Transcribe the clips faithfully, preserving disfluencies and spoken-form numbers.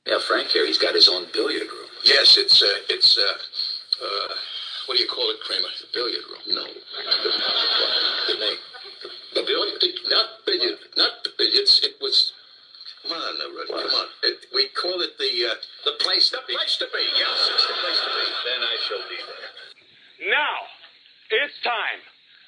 Yeah, Frank here. He's got his own billiard room. Yes, it's, uh, it's, uh, uh, what do you call it, Kramer? The billiard room. No. The, the name. The billiard, not billiard, not the billiards. It was, come on, uh, Rudy, come on. It, we call it the, uh, The place to the be. place to be. Yes, it's the place to be. Then I shall be there. Now, it's time.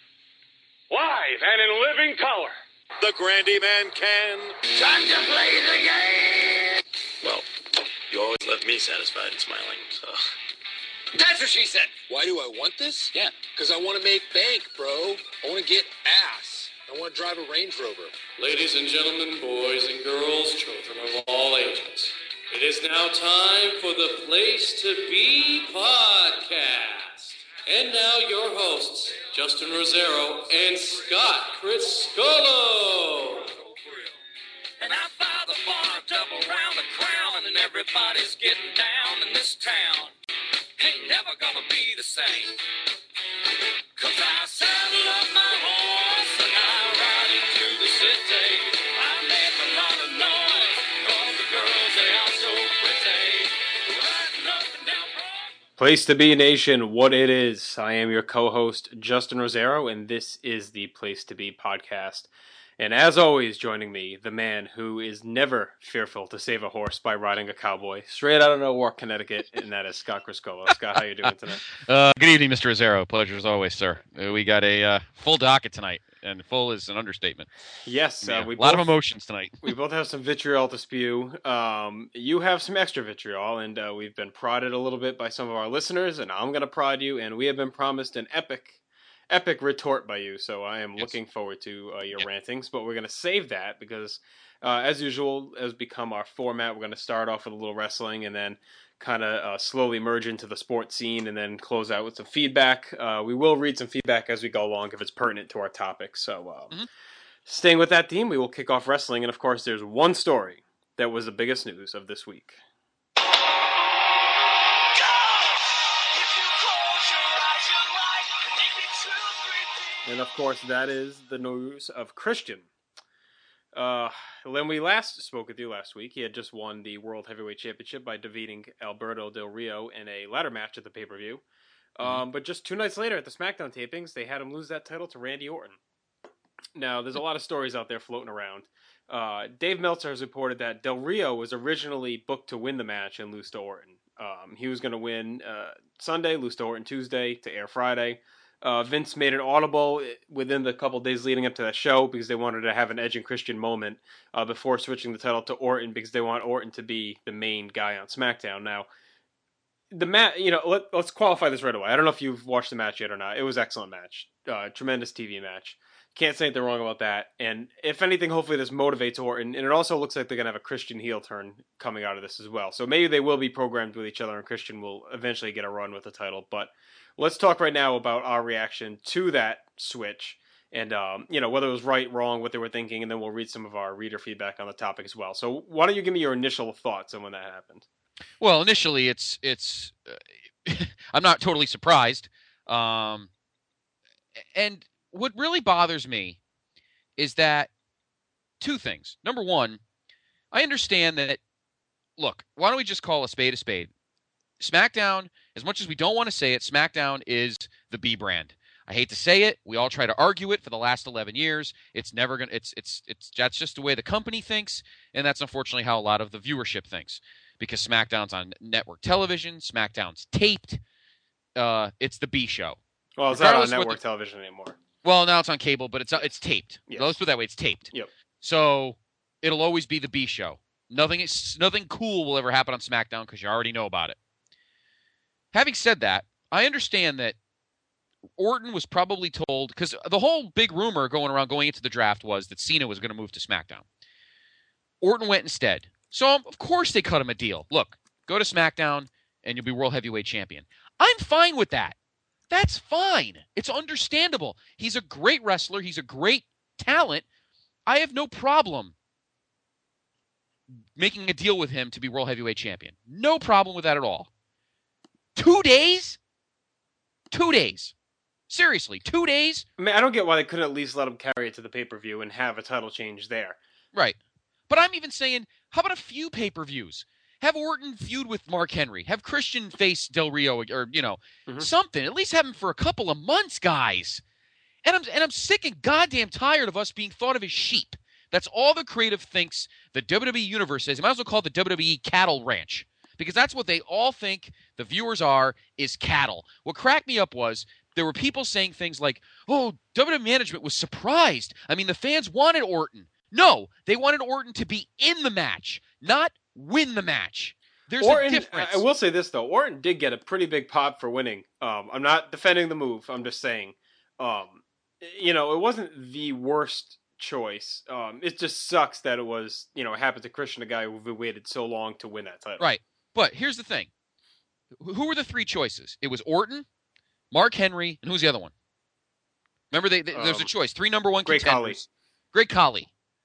Live and in living color. The Grandy Man can. Time to play the game! Well, you always left me satisfied and smiling, so... That's what she said. Why do I want this? Yeah. Because I want to make bank, bro. I want to get ass. I want to drive a Range Rover. Ladies and gentlemen, boys and girls, children of all ages, it is now time for the Place to Be podcast. And now your hosts, Justin Rosero and Scott Criscolo. And I buy the bar, double round the crown, and everybody's getting down in this town. Ain't never gonna be the same. Cause I saddle up my horse and I ride into the city. I make a lot of noise, cause the girls, they are so pretty. Riding up and down Broad. Place to Be Nation, what it is. I am your co-host, Justin Rosero, and this is the Place to Be podcast. And as always, joining me, the man who is never fearful to save a horse by riding a cowboy, straight out of Newark, Connecticut, and that is Scott Criscolo. Scott, how you doing tonight? Uh, good evening, Mister Rosero. Pleasure as always, sir. Uh, we got a uh, full docket tonight, and full is an understatement. Yes, Yeah, uh, we a lot both, of emotions tonight. we both have some vitriol to spew. Um, you have some extra vitriol, and uh, we've been prodded a little bit by some of our listeners, and I'm going to prod you, and we have been promised an epic Epic retort by you, so I am Yes. looking forward to uh, your Yep. rantings, but we're going to save that because, uh, as usual, has become our format. We're going to start off with a little wrestling and then kind of uh, slowly merge into the sports scene and then close out with some feedback. Uh, we will read some feedback as we go along if it's pertinent to our topic. So, uh, Mhm. staying with that theme, we will kick off wrestling, and of course, there's one story that was the biggest news of this week. And of course, that is the news of Christian. Uh, when we last spoke with you last week, he had just won the World Heavyweight Championship by defeating Alberto Del Rio in a ladder match at the pay-per-view. Um, Mm-hmm. But just two nights later at the SmackDown tapings, they had him lose that title to Randy Orton. Now, there's a lot of stories out there floating around. Uh, Dave Meltzer has reported that Del Rio was originally booked to win the match and lose to Orton. Um, he was going to win uh, Sunday, lose to Orton Tuesday, to air Friday. Uh, Vince made an audible within the couple days leading up to that show because they wanted to have an Edge and Christian moment uh, before switching the title to Orton because they want Orton to be the main guy on SmackDown. Now, the match, you know, let, let's qualify this right away. I don't know if you've watched the match yet or not. It was an excellent match, uh, tremendous T V match. Can't say anything wrong about that. And if anything, hopefully this motivates Orton. And it also looks like they're going to have a Christian heel turn coming out of this as well. So maybe they will be programmed with each other and Christian will eventually get a run with the title. But let's talk right now about our reaction to that switch and, um, you know, whether it was right, wrong, what they were thinking. And then we'll read some of our reader feedback on the topic as well. So why don't you give me your initial thoughts on when that happened? Well, initially, it's it's. Uh, I'm not totally surprised, um, and what really bothers me is that two things. Number one, I understand that. Look, why don't we just call a spade a spade? SmackDown, as much as we don't want to say it, SmackDown is the B brand. I hate to say it. We all try to argue it for the last eleven years. It's never gonna. It's it's it's. That's just the way the company thinks, and that's unfortunately how a lot of the viewership thinks. Because SmackDown's on network television, SmackDown's taped. Uh, it's the B show. Well, it's not on Regardless what network the- television anymore. Well, now it's on cable, but it's it's taped. Yes. Let's put it that way. It's taped. Yep. So it'll always be the B show. Nothing is nothing cool will ever happen on SmackDown because you already know about it. Having said that, I understand that Orton was probably told, because the whole big rumor going around going into the draft was that Cena was going to move to SmackDown. Orton went instead. So, um, of course, they cut him a deal. Look, go to SmackDown, and you'll be World Heavyweight Champion. I'm fine with that. That's fine. It's understandable. He's a great wrestler. He's a great talent. I have no problem making a deal with him to be World Heavyweight Champion. No problem with that at all. Two days? Two days. Seriously, two days? I mean, I don't get why they couldn't at least let him carry it to the pay-per-view and have a title change there. Right. But I'm even saying, how about a few pay-per-views? Have Orton feud with Mark Henry. Have Christian face Del Rio, or you know, Mhm. something. At least have him for a couple of months, guys. And I'm and I'm sick and goddamn tired of us being thought of as sheep. That's all the creative thinks the W W E universe is. You might as well call it the W W E cattle ranch, because that's what they all think the viewers are, is cattle. What cracked me up was there were people saying things like, "Oh, W W E management was surprised. I mean, the fans wanted Orton." No, they wanted Orton to be in the match, not win the match. There's Orton, a difference. I will say this though, Orton did get a pretty big pop for winning. Um, I'm not defending the move. I'm just saying, um, you know, it wasn't the worst choice. Um, it just sucks that it was, you know, it happened to Christian, a guy who waited so long to win that title. Right. But here's the thing. Who were the three choices? It was Orton, Mark Henry, and who's the other one? Remember, they, they, there's a Um, choice. Three number one Great Khali. contenders. Great Khali.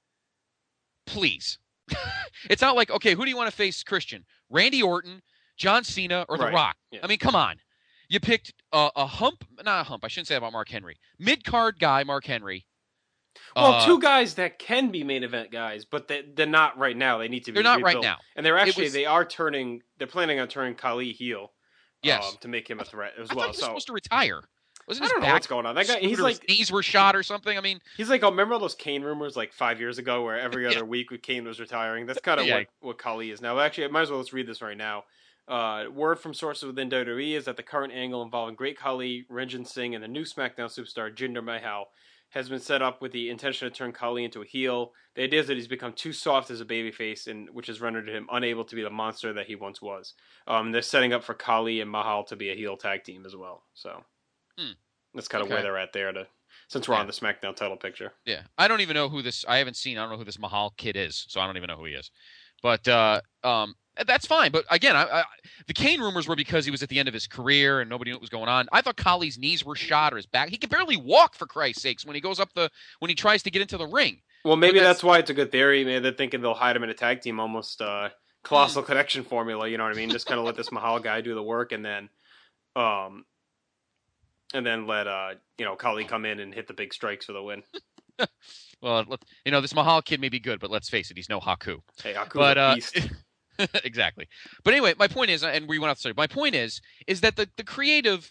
Please. It's not like, okay, who do you want to face Christian? Randy Orton, John Cena, or The Right. Rock? Yeah. I mean, come on. You picked a, a hump, not a hump, I shouldn't say that about Mark Henry. Mid-card guy, Mark Henry. Well, Uh, two guys that can be main event guys, but they, they're not right now. They need to be They're not right rebuilt. now. And they're actually, was- they are turning, they're planning on turning Khali heel. Yes. Um, to make him a threat as I well. thought he was So supposed to retire. Wasn't I his don't know back what's going on. That guy, he's screwed or like, his knees were shot or something? I mean, he's like, oh, remember all those Kane rumors like five years ago where every other Yeah. week Kane was retiring? That's kind of Yeah. what, what Khali is now. Actually, I might as well let's read this right now. Uh, word from sources within W W E is that the current angle involving Great Khali, Ranjit Singh, and the new SmackDown superstar Jinder Mahal has been set up with the intention to turn Khali into a heel. The idea is that he's become too soft as a babyface, and which has rendered him unable to be the monster that he once was. Um, they're setting up for Khali and Mahal to be a heel tag team as well. So Hmm. that's kind of Okay. where they're at there. To since we're Yeah. on the SmackDown title picture. yeah. I don't even know who this, I haven't seen, I don't know who this Mahal kid is, so I don't even know who he is. But, uh, um, that's fine. But again, I, I, the Kane rumors were because he was at the end of his career and nobody knew what was going on. I thought Khali's knees were shot or his back. He can barely walk, for Christ's sakes, when he goes up the, when he tries to get into the ring. Well, maybe But that's, that's- why it's a good theory. Maybe they're thinking they'll hide him in a tag team, almost uh, colossal connection formula. You know what I mean? Just kind of let this Mahal guy do the work, and then, um, and then let uh, you know, Khali come in and hit the big strikes for the win. Well, let- you know, this Mahal kid may be good, but let's face it, he's no Haku. Hey, Haku's But, a uh, beast. exactly. But anyway, my point is, and we went off the subject, my point is, is that the, the creative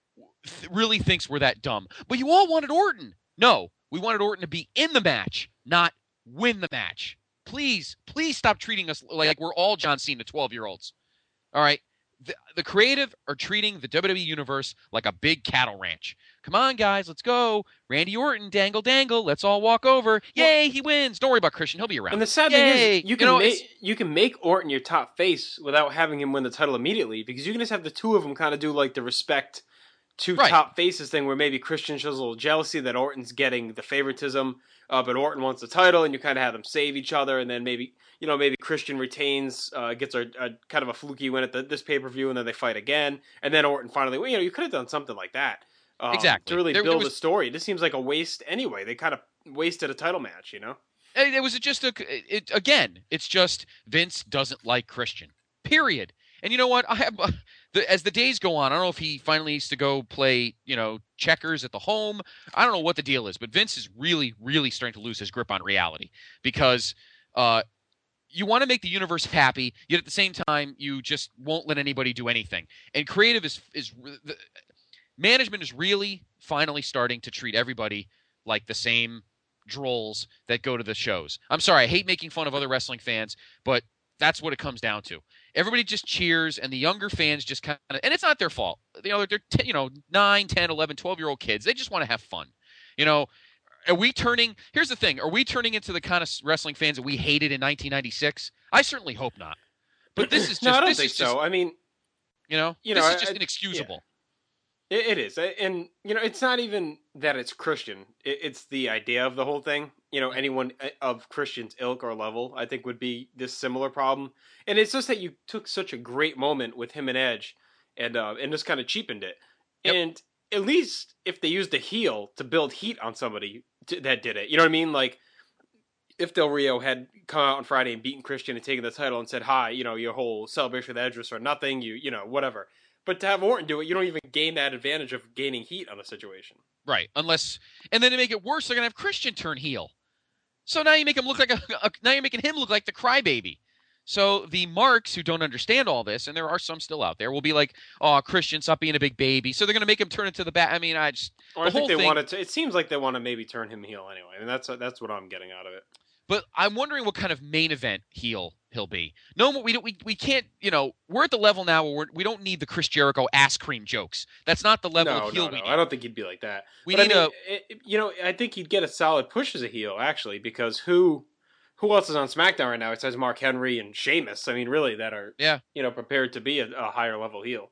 th- really thinks we're that dumb. But you all wanted Orton. No, we wanted Orton to be in the match, not win the match. Please, please stop treating us like we're all John Cena twelve-year-olds. All right? The, the creative are treating the W W E universe like a big cattle ranch. Come on, guys, let's go. Randy Orton, dangle, dangle. Let's all walk over. Yay, he wins. Don't worry about Christian. He'll be around. And the sad Yay. thing is, you can know, make it's- you can make Orton your top face without having him win the title immediately, because you can just have the two of them kind of do like the respect two Right. top faces thing, where maybe Christian shows a little jealousy that Orton's getting the favoritism, uh, but Orton wants the title, and you kind of have them save each other, and then maybe you know maybe Christian retains, uh, gets a, a kind of a fluky win at the, this pay per view, and then they fight again, and then Orton finally, well, you know, you could have done something like that. Um, Exactly. To really There- there build was- a story. This seems like a waste anyway. They kind of wasted a title match, you know? It, it was just a. It, again, it's just Vince doesn't like Christian. Period. And you know what? I have, the, as the days go on, I don't know if he finally needs to go play, you know, checkers at the home. I don't know what the deal is, but Vince is really, really starting to lose his grip on reality, because uh, you want to make the universe happy, yet at the same time you just won't let anybody do anything. And creative is is the, management is really finally starting to treat everybody like the same drolls that go to the shows. I'm sorry, I hate making fun of other wrestling fans, but that's what it comes down to. Everybody just cheers, and the younger fans just kind of, and it's not their fault. You know, they're, ten, you know, nine, ten, eleven, twelve-year-old kids. They just want to have fun. You know, are we turning, here's the thing, are we turning into the kind of wrestling fans that we hated in nineteen ninety-six? I certainly hope not. But this is just, no, I don't this think is so. just, I mean, you know, you this know, is just I- inexcusable. It, it is, and you know, it's not even that it's Christian. It, it's the idea of the whole thing. You know, anyone of Christian's ilk or level, I think, would be this similar problem. And it's just that you took such a great moment with him and Edge, and uh, and just kind of cheapened it. Yep. And at least if they used a heel to build heat on somebody to, that did it, you know what I mean? Like if Del Rio had come out on Friday and beaten Christian and taken the title and said, "Hi, you know, your whole celebration with Edge was for nothing," you you know, whatever. But to have Orton do it, you don't even gain that advantage of gaining heat on the situation. Right. Unless, and then to make it worse, they're gonna have Christian turn heel. So now you make him look like a, a now you're making him look like the crybaby. So the marks who don't understand all this, and there are some still out there, will be like, "Oh, Christian, stop being a big baby." So they're going to make him turn into the bat. I mean, I just Or the I think whole they thing. wanted to. It seems like they want to maybe turn him heel anyway. I mean, that's that's what I'm getting out of it. But I'm wondering what kind of main event heel he'll be. No, we don't. We, we can't. You know, we're at the level now where we're, we don't need the Chris Jericho ass cream jokes. That's not the level No, of heel no, we no. need. I don't think he'd be like that. We but need I mean, a. it, you know, I think he'd get a solid push as a heel actually, because who, who else is on SmackDown right now? It says Mark Henry and Sheamus. I mean, really, that are Yeah. you know prepared to be a, a higher level heel.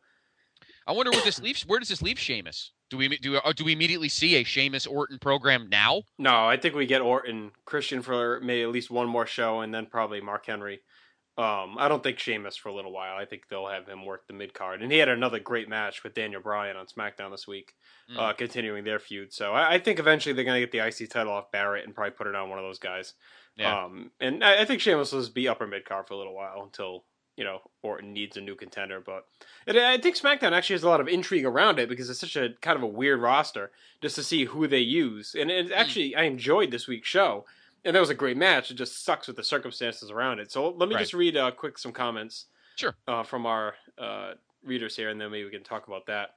I wonder where this leaves. Where does this leave Sheamus? Do we do uh, do we immediately see a Sheamus Orton program now? No, I think we get Orton, Christian for maybe at least one more show, and then probably Mark Henry. Um, I don't think Sheamus for a little while. I think they'll have him work the mid card, and he had another great match with Daniel Bryan on SmackDown this week, Mm. uh, continuing their feud. So I, I think eventually they're gonna get the I C title off Barrett and probably put it on one of those guys. Yeah. Um, and I, I think Sheamus will just be upper mid card for a little while until you know Orton needs a new contender. But it, I think SmackDown actually has a lot of intrigue around it because it's such a kind of a weird roster just to see who they use. And it actually, I enjoyed this week's show. And that was a great match. It just sucks with the circumstances around it. So let me Right. just read uh, quick some comments Sure. uh, from our uh, readers here, and then maybe we can talk about that.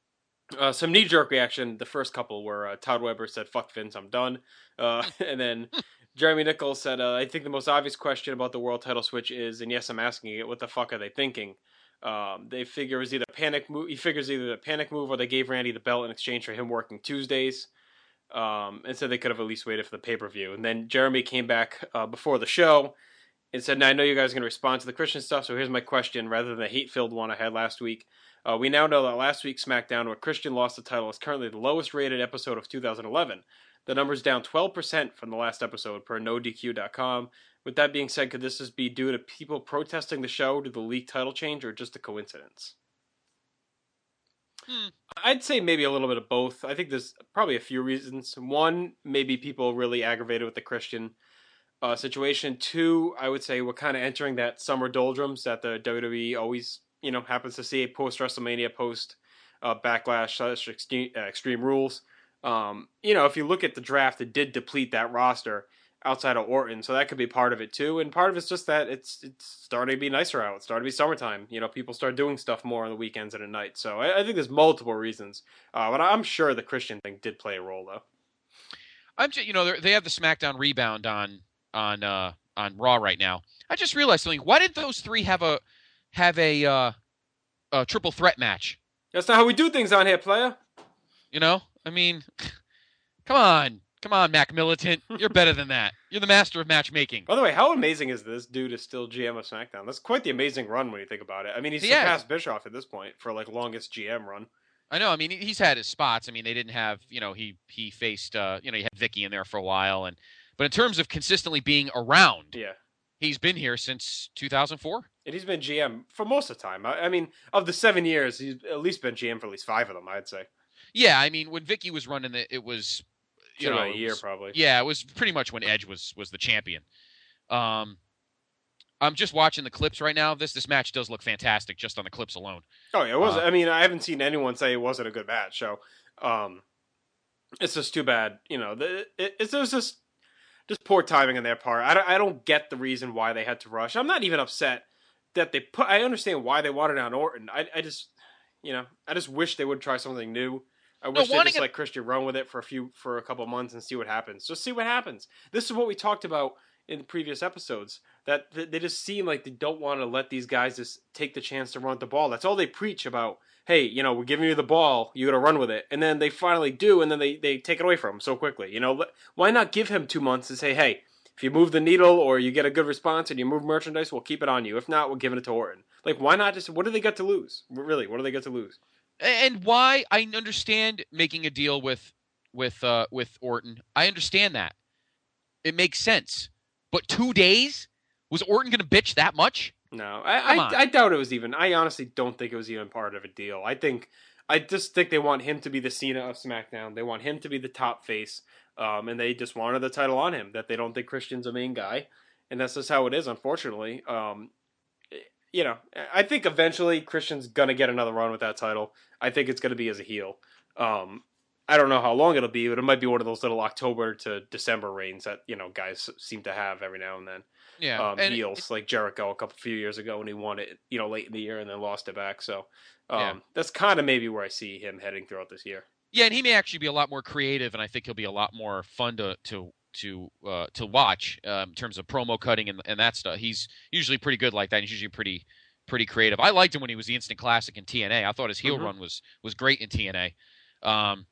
Uh, some knee-jerk reaction. The first couple were uh, Todd Weber said, "Fuck Vince, I'm done." Uh, and then Jeremy Nichols said, uh, "I think the most obvious question about the world title switch is, and yes, I'm asking it, what the fuck are they thinking? Um, they figure it was either a panic move. He figures either a panic move or they gave Randy the belt in exchange for him working Tuesdays." Um, and said they could have at least waited for the pay-per-view. And then Jeremy came back uh, before the show and said, "Now I know you guys are going to respond to the Christian stuff, so here's my question, rather than the hate-filled one I had last week. Uh, we now know that last week's SmackDown, where Christian lost the title, is currently the lowest-rated episode of two thousand eleven. The number's down twelve percent from the last episode, per no D Q dot com. With that being said, could this just be due to people protesting the show, to the leaked title change, or just a coincidence?" Hmm. I'd say maybe a little bit of both. I think there's probably a few reasons. One, maybe people really aggravated with the Christian uh, situation. Two, I would say we're kind of entering that summer doldrums that the W W E always, you know, happens to see post WrestleMania, post uh, Backlash, slash extreme, uh, extreme Rules. Um, you know, if you look at the draft, it did deplete that roster outside of Orton, so that could be part of it too. And part of it's just that it's it's starting to be nicer out. It's starting to be summertime. You know, people start doing stuff more on the weekends and at night. So I, I think there's multiple reasons, uh, but I'm sure the Christian thing did play a role though. I'm just, you know, they're- they have the SmackDown rebound on on uh, on Raw right now. I just realized something. Why did those three have a have a uh, a triple threat match? That's not how we do things on here, player. You know, I mean, come on. Come on, Mac Militant. You're better than that. You're the master of matchmaking. By the way, how amazing is this dude is still G M of SmackDown? That's quite the amazing run when you think about it. I mean, he's He has. surpassed Bischoff at this point for like longest G M run. I know. I mean, he's had his spots. I mean, they didn't have, you know, he he faced, uh, you know, he had Vicky in there for a while, and but in terms of consistently being around, Yeah. he's been here since two thousand four. And he's been G M for most of the time. I, I mean, of the seven years, he's at least been G M for at least five of them, I'd say. Yeah, I mean, when Vicky was running it, it was, you Should've know, been a it year was- probably. Yeah, it was pretty much when Edge was was the champion. Um, I'm just watching the clips right now of this. This match does look fantastic just on the clips alone. Oh yeah, it was. Uh, I mean, I haven't seen anyone say it wasn't a good match. So, um, it's just too bad. You know, the, it, it's there's just just poor timing on their part. I don't, I don't get the reason why they had to rush. I'm not even upset that they put. I understand why they wanted on Orton. I I just, you know, I just wish they would try something new. I wish they wanting just it- like Christian run with it for a few for a couple months and see what happens. Just see what happens. This is what we talked about in previous episodes, that th- they just seem like they don't want to let these guys just take the chance to run the ball. That's all they preach about. Hey, you know, we're giving you the ball, you got to run with it. And then they finally do, and then they, they take it away from him so quickly. You know, let- why not give him two months and say, hey, if you move the needle or you get a good response and you move merchandise, we'll keep it on you. If not, we're giving it to Orton. Like, why not just, what do they got to lose? Really, what do they got to lose? And why I understand making a deal with with uh, with Orton. I understand that. It makes sense. But two days? Was Orton going to bitch that much? No, I, Come on. I I doubt it was even. I honestly don't think it was even part of a deal. I think, I just think they want him to be the Cena of SmackDown. They want him to be the top face, um, and they just wanted the title on him. That they don't think Christian's a main guy, and that's just how it is, unfortunately. Um, you know, I think eventually Christian's gonna get another run with that title. I think it's gonna be as a heel. Um, I don't know how long it'll be, but it might be one of those little October to December reigns that, you know, guys seem to have every now and then. Yeah, um, and heels it, like Jericho a couple few years ago when he won it, you know, late in the year and then lost it back. So um, Yeah. that's kind of maybe where I see him heading throughout this year. yeah, and he may actually be a lot more creative, and I think he'll be a lot more fun to to to uh, to watch um, in terms of promo cutting and and that stuff. He's usually pretty good like that. He's usually pretty pretty creative. I liked him when he was the Instant Classic in T N A. I thought his heel Mhm. run was was great in T N A. Um,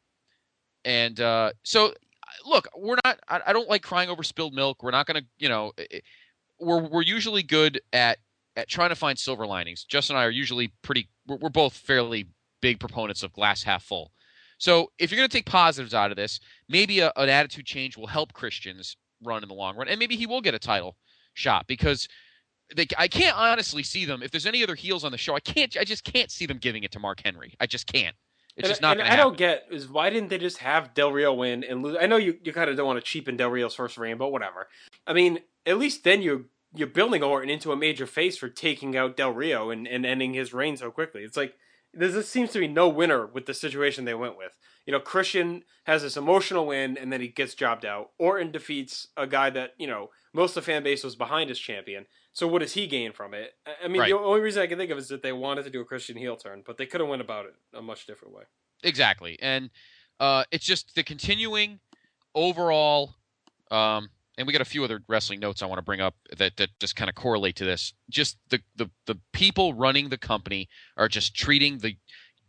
and uh, so, look, we're not. I, I don't like crying over spilled milk. We're not going to, you know, it, we're we're usually good at at trying to find silver linings. Justin and I are usually pretty. We're, we're both fairly big proponents of glass half full. So if you're going to take positives out of this, maybe a, an attitude change will help Christian's run in the long run, and maybe he will get a title shot because they, I can't honestly see them. If there's any other heels on the show, I can't. I just can't see them giving it to Mark Henry. I just can't. It's and, just not and going I to happen. don't get is why didn't they just have Del Rio win and lose? I know you, you kind of don't want to cheapen Del Rio's first reign, but whatever. I mean, at least then you're you're building Orton into a major face for taking out Del Rio and, and ending his reign so quickly. It's like there just seems to be no winner with the situation they went with. You know, Christian has this emotional win and then he gets jobbed out. Orton defeats a guy that, you know, most of the fan base was behind as champion. So what does he gain from it? I mean, Right. the only reason I can think of is that they wanted to do a Christian heel turn, but they could have went about it a much different way. Exactly. And uh, it's just the continuing overall, um, and we got a few other wrestling notes I want to bring up that, that just kind of correlate to this. Just the, the, the people running the company are just treating the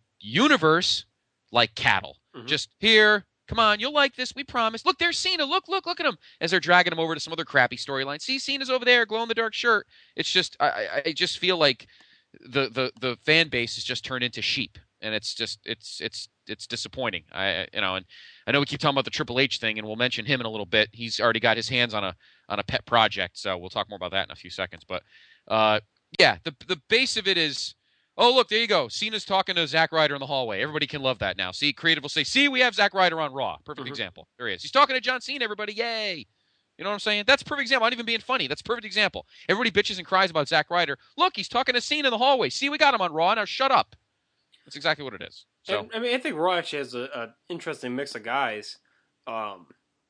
universe like cattle. Mhm. Just here, come on, you'll like this, we promise. Look, there's Cena. Look, look, look at him. As they're dragging him over to some other crappy storyline. See, Cena's over there, glow in the dark shirt. It's just, I, I, I just feel like the, the, the fan base has just turned into sheep. And it's just it's it's it's disappointing. I you know, and I know we keep talking about the Triple H thing, and we'll mention him in a little bit. He's already got his hands on a on a pet project, so we'll talk more about that in a few seconds. But uh, yeah, the the base of it is, oh look, there you go. Cena's talking to Zack Ryder in the hallway. Everybody can love that now. See, creative will say, see, we have Zack Ryder on Raw. Perfect Mhm. example. There he is. He's talking to John Cena. Everybody, yay! You know what I'm saying? That's a perfect example. I'm not even being funny. That's a perfect example. Everybody bitches and cries about Zack Ryder. Look, he's talking to Cena in the hallway. See, we got him on Raw. Now shut up. That's exactly what it is. So And, I mean, I think Raw actually has an interesting mix of guys, um,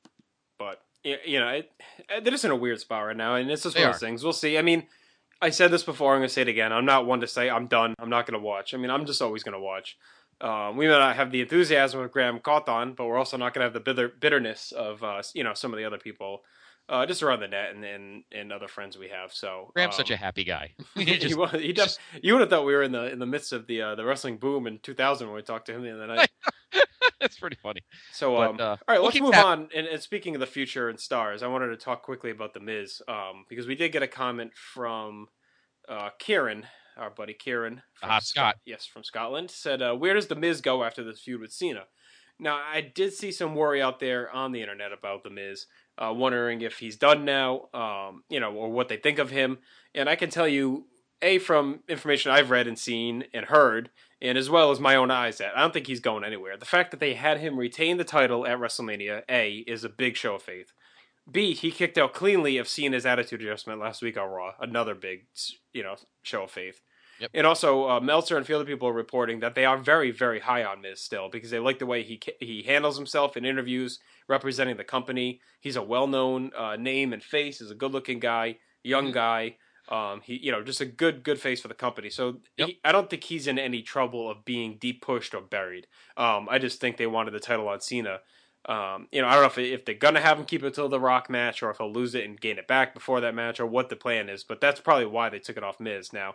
but y- you know, it, they're just in a weird spot right now, and it's just They one of are. those things. We'll see. I mean, I said this before. I'm going to say it again. I'm not one to say I'm done. I'm not going to watch. I mean, I'm just always going to watch. Um, we may not have the enthusiasm of Graham Cawthon, but we're also not going to have the bitter, bitterness of uh, you know some of the other people uh, just around the net and, and and other friends we have. So Graham's um, such a happy guy. he he just, was, he does. You would have thought we were in the in the midst of the uh, the wrestling boom in two thousand when we talked to him the other night. that's pretty funny. So, But, um, uh, all right, we'll let's keep move that- on. And, and speaking of the future and stars, I wanted to talk quickly about The Miz um, because we did get a comment from uh, Kieran, our buddy Kieran. From Ah, Scott. Yes, from Scotland. Said, uh, where does The Miz go after this feud with Cena? Now, I did see some worry out there on the internet about The Miz, uh, wondering if he's done now, um, you know, or what they think of him. And I can tell you, A, from information I've read and seen and heard, and as well as my own eyes, that I don't think he's going anywhere. The fact that they had him retain the title at WrestleMania, A, is a big show of faith. B, he kicked out cleanly of Cena's attitude adjustment last week on Raw, another big, you know, show of faith. Yep. And also, uh, Meltzer and a few other people are reporting that they are very, very high on Miz still because they like the way he he handles himself in interviews representing the company. He's a well-known uh, name and face. He's a good-looking guy, young Mm-hmm. guy. Um, he, you know, just a good, good face for the company. So Yep. he, I don't think he's in any trouble of being deep pushed or buried. Um, I just think they wanted the title on Cena. Um, you know, I don't know if if they're gonna have him keep it till the Rock match, or if he'll lose it and gain it back before that match, or what the plan is. But that's probably why they took it off Miz. Now,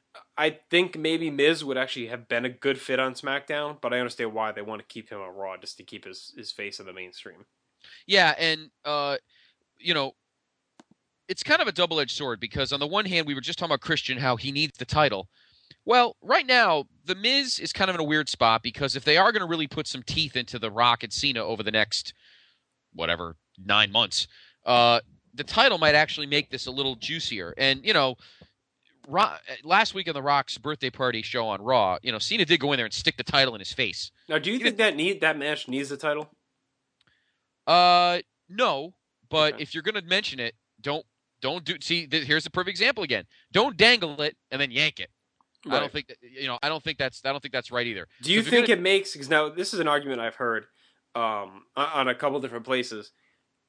I think maybe Miz would actually have been a good fit on SmackDown, but I understand why they want to keep him on Raw just to keep his his face in the mainstream. Yeah, and uh, you know, it's kind of a double-edged sword because on the one hand, we were just talking about Christian, how he needs the title. Well, right now, The Miz is kind of in a weird spot because if they are going to really put some teeth into The Rock and Cena over the next, whatever, nine months, uh, the title might actually make this a little juicier. And, you know, Ro- last week on The Rock's birthday party show on Raw, you know, Cena did go in there and stick the title in his face. Now, do you think that need that match needs the title? Uh, no, but Okay. if you're going to mention it, don't don't do. See, th- here's the perfect example again. Don't dangle it and then yank it. I Right. don't think that, you know. I don't think that's. I don't think that's right either. Do you So if you're think gonna- it makes? Because now this is an argument I've heard um, on on a couple different places.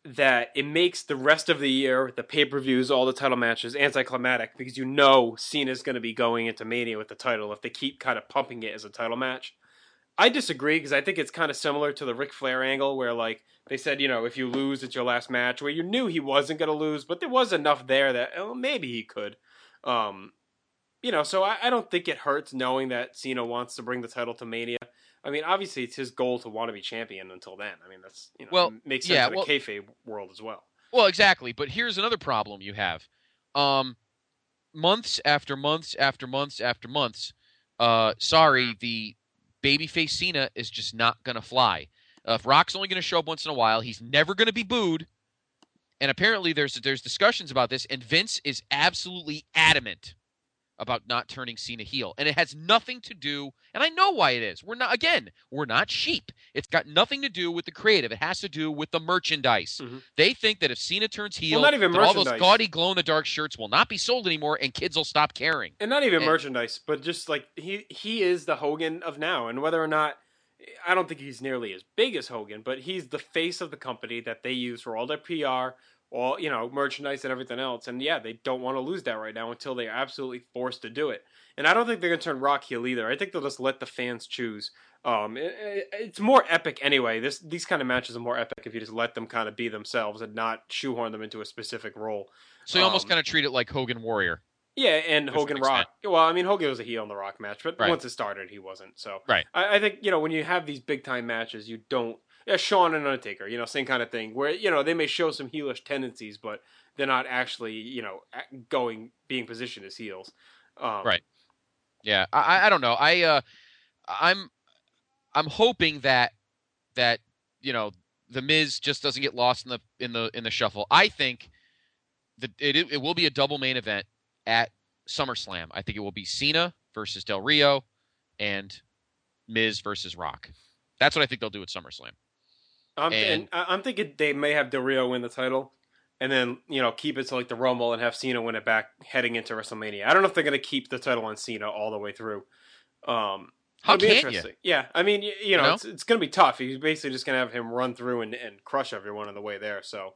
that it makes the rest of the year, the pay-per-views, all the title matches, anticlimactic because you know Cena's going to be going into Mania with the title if they keep kind of pumping it as a title match. I disagree because I think it's kind of similar to the Ric Flair angle where like they said, you know, if you lose, it's your last match, where you knew he wasn't going to lose, but there was enough there that oh, maybe he could. Um, you know, so I, I don't think it hurts knowing that Cena wants to bring the title to Mania. I mean, obviously, it's his goal to want to be champion until then. I mean, that's, you know, well, makes sense yeah, in well, a kayfabe world as well. Well, exactly. But here's another problem you have. Um, months after months after months after months, uh, sorry, the babyface Cena is just not going to fly. Uh, if Rock's only going to show up once in a while, he's never going to be booed. And apparently there's there's discussions about this, and Vince is absolutely adamant about not turning Cena heel. And it has nothing to do, and I know why it is. We're not, again, we're not sheep. It's got nothing to do with the creative. It has to do with the merchandise. Mm-hmm. They think that if Cena turns heel, well, not even then all those merchandise. gaudy glow-in-the-dark shirts will not be sold anymore, and kids will stop caring. And not even and, merchandise, but just like he he is the Hogan of now. And whether or not, I don't think he's nearly as big as Hogan, but he's the face of the company that they use for all their P R, all, you know, merchandise and everything else. And yeah, they don't want to lose that right now until they're absolutely forced to do it. And I don't think they're going to turn Rock heel either. I think they'll just let the fans choose. Um, it, it, it's more epic anyway. This These kind of matches are more epic if you just let them kind of be themselves and not shoehorn them into a specific role. So you um, almost kind of treat it like Hogan Warrior. Yeah, and Hogan Rock. Well, I mean, Hogan was a heel in the Rock match, but right. once it started, he wasn't. So right. I, I think, you know, when you have these big-time matches, you don't... Yeah, Shawn and Undertaker, you know, same kind of thing, where, you know, they may show some heelish tendencies, but they're not actually, you know, going, being positioned as heels. Um, right. Yeah, I, I don't know. I, uh, I'm, I'm hoping that, that, you know, the Miz just doesn't get lost in the, in the, in the shuffle. I think that it, it will be a double main event at SummerSlam. I think it will be Cena versus Del Rio and Miz versus Rock. That's what I think they'll do at SummerSlam. I'm, and, and I'm thinking they may have Del Rio win the title and then, you know, keep it to like the Rumble and have Cena win it back heading into WrestleMania. I don't know if they're going to keep the title on Cena all the way through. Um, How be can interesting. you? Yeah, I mean, you, you know, you know, it's, it's going to be tough. He's basically just going to have him run through and, and crush everyone on the way there. So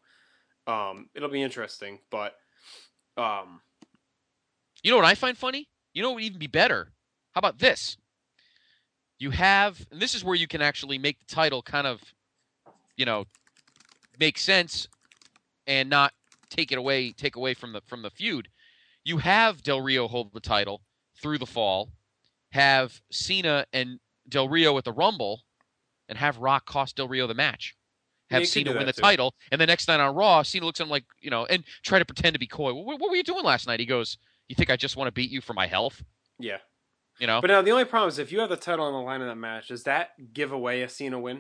um, it'll be interesting. But um, you know what I find funny? You know what would even be better? How about this? You have, and this is where you can actually make the title kind of, you know, make sense and not take it away, take away from the from the feud. You have Del Rio hold the title through the fall, have Cena and Del Rio at the Rumble, and have Rock cost Del Rio the match. Have yeah, Cena win the too. title, and the next night on Raw, Cena looks at him like, you know, and try to pretend to be coy. What, what were you doing last night? He goes, "You think I just want to beat you for my health?" Yeah. You know? But now the only problem is if you have the title on the line in that match, does that give away a Cena win?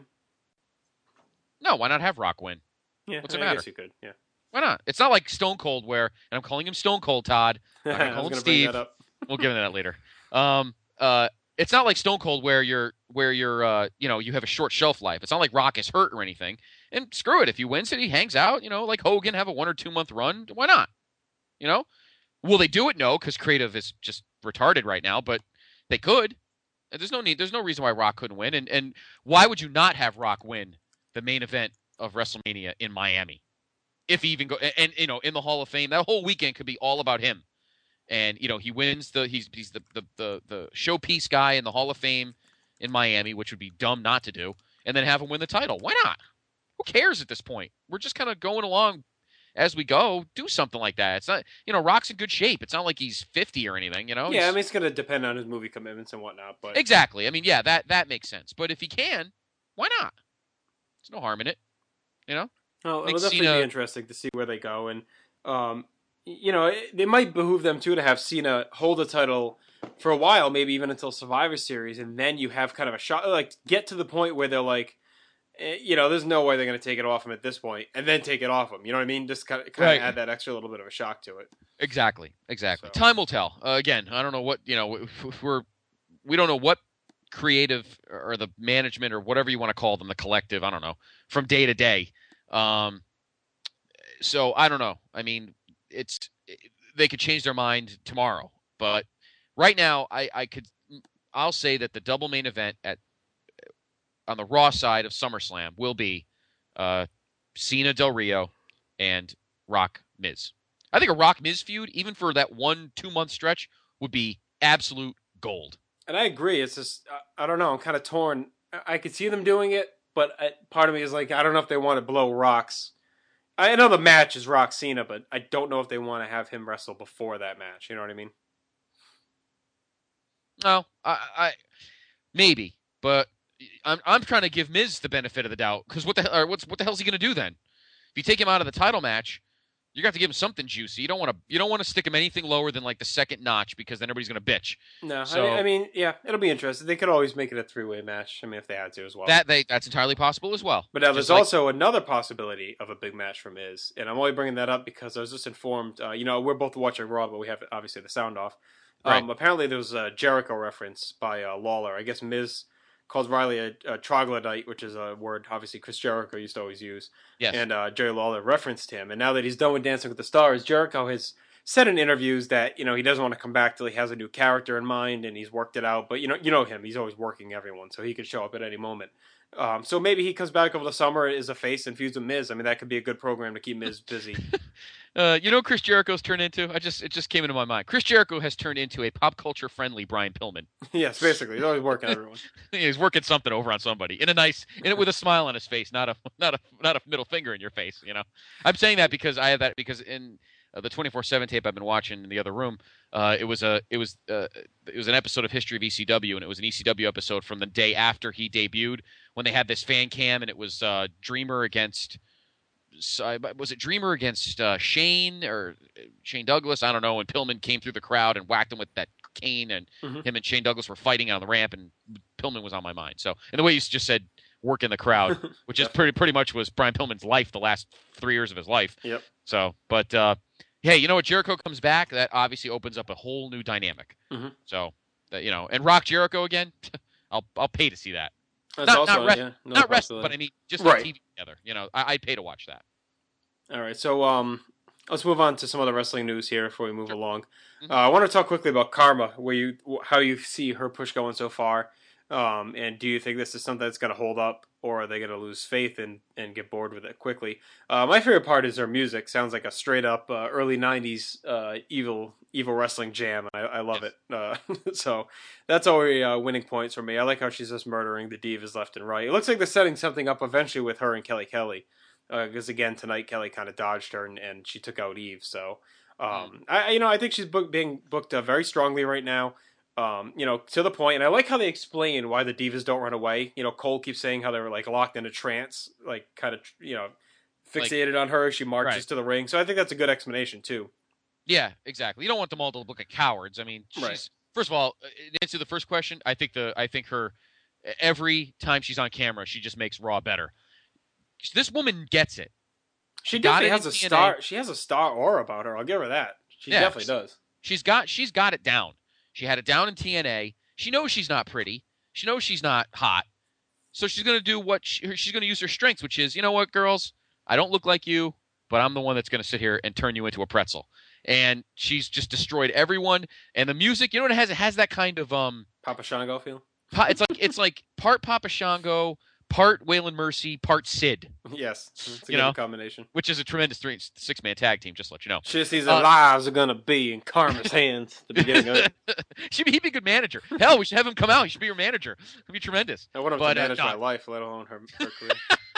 No, why not have Rock win? Yeah, What's I the matter? guess you could. Yeah. Why not? It's not like Stone Cold where, and I'm calling him Stone Cold, Todd. I'm not gonna call him Steve. We'll get into that later. Um, uh, it's not like Stone Cold where you're where you're uh, you know, you have a short shelf life. It's not like Rock is hurt or anything. And screw it, if he wins it, he hangs out. You know, like Hogan, have a one or two month run. Why not? You know, will they do it? No, because creative is just retarded right now. But they could. There's no need. There's no reason why Rock couldn't win. And and why would you not have Rock win the main event of WrestleMania in Miami? If he even go, and, and you know, in the Hall of Fame, that whole weekend could be all about him. And you know, he wins the he's he's the the the, the showpiece guy in the Hall of Fame in Miami, which would be dumb not to do, and then have him win the title. Why not? Who cares at this point? We're just kind of going along as we go. Do something like that. It's not, you know, Rock's in good shape. It's not like he's fifty or anything. You know. Yeah, he's, I mean, it's going to depend on his movie commitments and whatnot. But exactly. I mean, yeah, that that makes sense. But if he can, why not? There's no harm in it. You know. Well, it'll definitely Cena... be interesting to see where they go, and um, you know, it, it might behoove them too to have Cena hold the title for a while, maybe even until Survivor Series, and then you have kind of a shot, like get to the point where they're like, eh, you know, there's no way they're going to take it off him at this point, and then take it off him. You know what I mean? Just kind of, kind right. of add that extra little bit of a shock to it. Exactly, exactly. So. Time will tell. Uh, again, I don't know what you know. We're we don't know what creative or the management or whatever you want to call them, the collective. I don't know from day to day. Um, so I don't know. I mean, it's they could change their mind tomorrow, but right now, I, I could I'll say that the double main event at on the Raw side of SummerSlam will be uh, Cena, Del Rio, and Rock Miz. I think a Rock Miz feud, even for that one two month stretch, would be absolute gold. And I agree. It's just I, I don't know. I'm kind of torn. I, I could see them doing it, but I, part of me is like I don't know if they want to blow Rock's. I know the match is Rock Cena, but I don't know if they want to have him wrestle before that match. You know what I mean? No, I, I maybe, but I'm I'm trying to give Miz the benefit of the doubt because what the hell? Or what's what the hell is he going to do then? If you take him out of the title match, you're going to have to give him something juicy. You don't want to you don't want to stick him anything lower than like the second notch because then everybody's going to bitch. No, so, I, I mean, yeah, it'll be interesting. They could always make it a three way match. I mean, if they had to as well. That they that's entirely possible as well. But now there's Just like, also another possibility of a big match for Miz, and I'm only bringing that up because I was just informed. Uh, you know, we're both watching Raw, but we have obviously the sound off. Um, right. Apparently, there was a Jericho reference by uh, Lawler. I guess Miz calls Riley a, a troglodyte, which is a word obviously Chris Jericho used to always use. Yes. And uh, Jerry Lawler referenced him. And now that he's done with Dancing with the Stars, Jericho has said in interviews that you know he doesn't want to come back till he has a new character in mind and he's worked it out. But you know, you know him; he's always working everyone, so he could show up at any moment. Um, so maybe he comes back over the summer as a face and feuds with Miz. I mean, that could be a good program to keep Miz busy. Uh, you know, what Chris Jericho's turned into. I just it just came into my mind. Chris Jericho has turned into a pop culture friendly Brian Pillman. Yes, basically, he's always working everyone. He's working something over on somebody in a nice, in it with a smile on his face, not a not a not a middle finger in your face. You know, I'm saying that because I have that because in uh, the twenty-four seven tape I've been watching in the other room, uh, it was a it was uh, it was an episode of History of E C W, and it was an E C W episode from the day after he debuted when they had this fan cam, and it was uh, Dreamer against. So, was it Dreamer against uh, Shane or Shane Douglas? I don't know. And Pillman came through the crowd and whacked him with that cane, and mm-hmm. him and Shane Douglas were fighting on the ramp, and Pillman was on my mind. So, and the way you just said work in the crowd, which is pretty pretty much was Brian Pillman's life the last three years of his life. Yep. So, but uh, hey, you know what? Jericho comes back, that obviously opens up a whole new dynamic. Mm-hmm. So, that, you know, and Rock Jericho again, I'll I'll pay to see that. That's not also, not, rest, yeah, not wrestling, but I mean just right. on T V together. You know, I, I'd pay to watch that. All right, so um, let's move on to some other wrestling news here before we move along. Uh, I want to talk quickly about Karma, where you how you see her push going so far, um, and do you think this is something that's going to hold up, or are they going to lose faith and, and get bored with it quickly? Uh, my favorite part is her music. Sounds like a straight up uh, early nineties uh, evil evil wrestling jam. I, I love it. Uh, so that's always uh, winning points for me. I like how she's just murdering the divas left and right. It looks like they're setting something up eventually with her and Kelly Kelly. Because uh, again tonight Kelly kind of dodged her and, and she took out Eve. So um, I you know I think she's book, being booked uh, very strongly right now. Um, you know to the point, and I like how they explain why the divas don't run away. You know Cole keeps saying how they were like locked in a trance, like kind of you know fixated like, on her. She marches right. to the ring, so I think that's a good explanation too. Yeah, exactly. You don't want them all to look like cowards. I mean, she's, right. first of all, in answer to the first question, I think the I think her every time she's on camera, she just makes Raw better. This woman gets it. She definitely has a T N A. star. She has a star aura about her. I'll give her that. She yeah, definitely does. She's got. She's got it down. She had it down in T N A. She knows she's not pretty. She knows she's not hot. So she's going to do what she, she's going to use her strengths, which is, you know what, girls, I don't look like you, but I'm the one that's going to sit here and turn you into a pretzel. And she's just destroyed everyone. And the music, you know what it has? It has that kind of um. Papa Shango feel. It's like it's like part Papa Shango. Part Waylon Mercy, part Sid. Yes, it's a you good know, combination. Which is a tremendous three, six-man tag team, just to let you know. She sees uh, the lives are going to be in Karma's hands at the beginning of it. She'd be, he'd be a good manager. Hell, we should have him come out. He should be your manager. It'd be tremendous. I want him but, to manage uh, my life, let alone her, her career.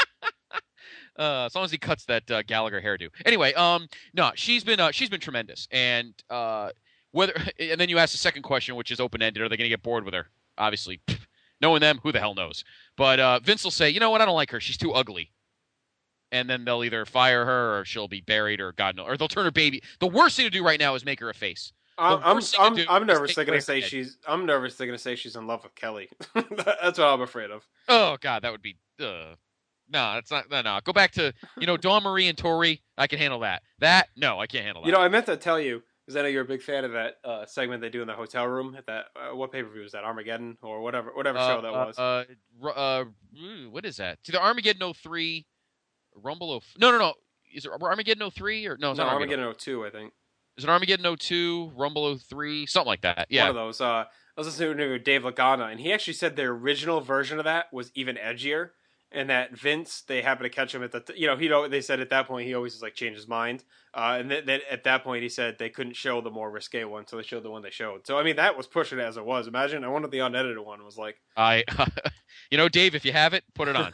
uh, as long as he cuts that uh, Gallagher hairdo. Anyway, um, no, she's been uh, she's been tremendous. And uh, whether and then you ask the second question, which is open-ended. Are they going to get bored with her? Obviously, pff, knowing them, who the hell knows? But uh, Vince will say, you know what, I don't like her. She's too ugly. And then they'll either fire her or she'll be buried or God knows. Or they'll turn her baby. The worst thing to do right now is make her a face. I'm I'm I'm, I'm nervous they're gonna say she's I'm nervous they're gonna say she's in love with Kelly. That's what I'm afraid of. Oh God, that would be uh no, that's not no no. Go back to you know Dawn Marie and Tori. I can handle that. That no, I can't handle that. You know, I meant to tell you because I know you're a big fan of that uh, segment they do in the hotel room at that. Uh, what pay per view was that? Armageddon or whatever, whatever uh, show that was. Uh, uh, uh, what is that? It's either Armageddon oh three, Rumble oh. No, no, no. Is it Armageddon oh three or no? It's no, not Armageddon oh two, I think. Is it Armageddon oh two, Rumble oh three, something like that? Yeah, one of those. Uh, I was listening to Dave Lagana, and he actually said the original version of that was even edgier. and that Vince, they happened to catch him at the, t- you know, he they said at that point he always like changed his mind, uh, and then th- at that point he said they couldn't show the more risque one, so they showed the one they showed. So I mean that was pushing it as it was. Imagine, I wonder what the unedited one was like. I, you know, Dave, if you have it, put it on.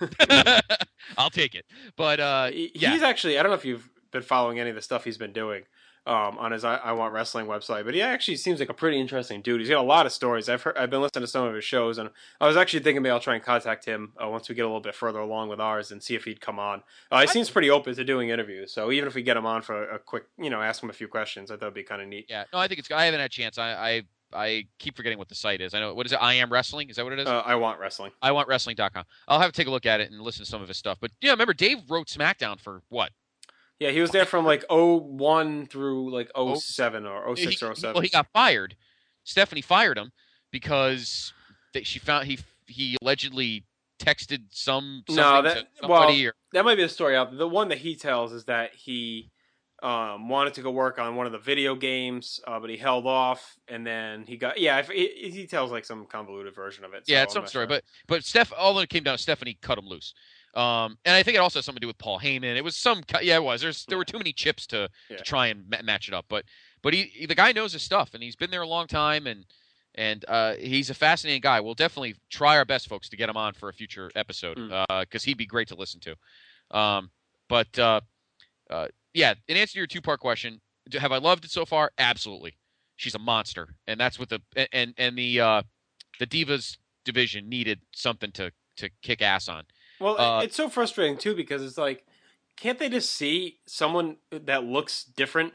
I'll take it. But uh, yeah. He's actually, I don't know if you've been following any of the stuff he's been doing um, on his I, I Want Wrestling website, but he actually seems like a pretty interesting dude. He's got a lot of stories. I've heard, I've been listening to some of his shows, and I was actually thinking maybe I'll try and contact him uh, once we get a little bit further along with ours and see if he'd come on. Uh, he seems pretty open to doing interviews, so even if we get him on for a quick, you know, ask him a few questions, I thought it'd be kind of neat. Yeah, no, I think it's. I haven't had a chance. I, I I keep forgetting what the site is. I know what is it? I Am Wrestling. Is that what it is? Uh, I Want Wrestling. I Want Wrestling dot com. I'll have to take a look at it and listen to some of his stuff. But yeah, remember Dave wrote SmackDown for what? Yeah, he was there from like oh one through like oh seven or oh six he, or oh seven. Well, he got fired. Stephanie fired him because they, she found he he allegedly texted some something no, that, to somebody. Well, or, that might be the story out there. The one that he tells is that he um, wanted to go work on one of the video games, uh, but he held off, and then he got yeah. If, he, he tells like some convoluted version of it. So yeah, it's I'm some story, sure. but but Steph, all it came down to Stephanie cut him loose. Um, and I think it also has something to do with Paul Heyman. It was some, yeah, it was. There's there were too many chips to, Yeah. to try and ma- match it up. But but he, he the guy knows his stuff, and he's been there a long time, and and uh, he's a fascinating guy. We'll definitely try our best, folks, to get him on for a future episode Mm. because he'd be great to listen to. Um, but uh, uh, yeah, in answer to your two part question, do- have I loved it so far? Absolutely. She's a monster, and that's what the and and the uh, the Divas division needed something to to kick ass on. Well, Uh, it's so frustrating too because it's like, can't they just see someone that looks different,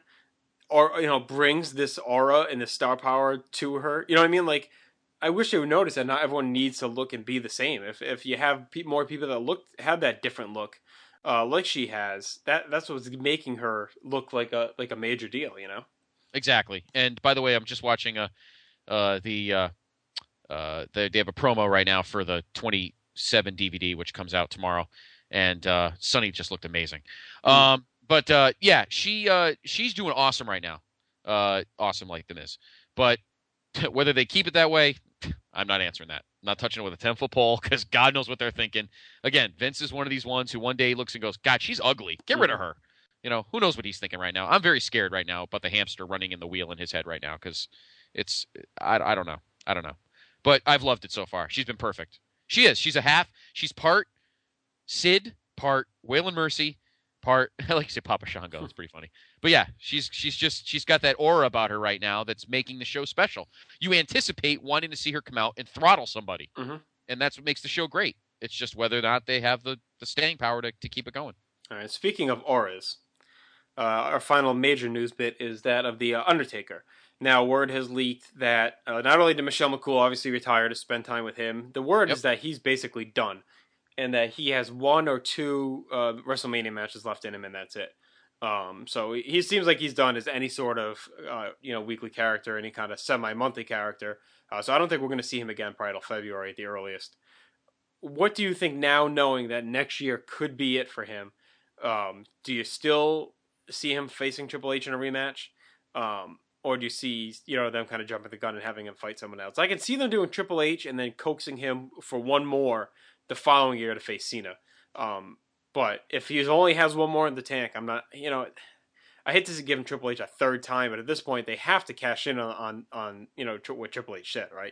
or you know, brings this aura and this star power to her? You know what I mean? Like, I wish they would notice that not everyone needs to look and be the same. If if you have pe- more people that look have that different look, uh, like she has, that that's what's making her look like a like a major deal. You know? Exactly. And by the way, I'm just watching a uh, the uh, uh, they, they have a promo right now for the twenty-seven D V D, which comes out tomorrow, and uh, Sunny just looked amazing. Mm. Um, but uh, yeah, she uh, she's doing awesome right now. Uh, awesome like the Miz. But whether they keep it that way, I'm not answering that. I'm not touching it with a ten foot pole because God knows what they're thinking. Again, Vince is one of these ones who one day looks and goes, God, she's ugly. Get rid of her. You know, who knows what he's thinking right now. I'm very scared right now about the hamster running in the wheel in his head right now because it's, I, I don't know. I don't know. But I've loved it so far. She's been perfect. She is. She's a half. She's part Sid, part Waylon Mercy, part, I like to say Papa Shango. It's pretty funny. But yeah, she's she's just, she's got that aura about her right now that's making the show special. You anticipate wanting to see her come out and throttle somebody. Mm-hmm. And that's what makes the show great. It's just whether or not they have the, the staying power to, to keep it going. All right. Speaking of auras, uh, our final major news bit is that of the uh, Undertaker. Now, word has leaked that uh, not only did Michelle McCool obviously retire to spend time with him, the word Yep. is that he's basically done, and that he has one or two uh, WrestleMania matches left in him, and that's it. Um, so he seems like he's done as any sort of uh, you know weekly character, any kind of semi-monthly character. Uh, so I don't think we're going to see him again probably till February at the earliest. What do you think now, knowing that next year could be it for him? Um, do you still see him facing Triple H in a rematch? Um, or do you see, you know, them kind of jumping the gun and having him fight someone else? I can see them doing Triple H and then coaxing him for one more the following year to face Cena. Um, but if he only has one more in the tank, I'm not, you know, I hate to give him Triple H a third time, but at this point they have to cash in on, on, on you know, what Triple H said, right?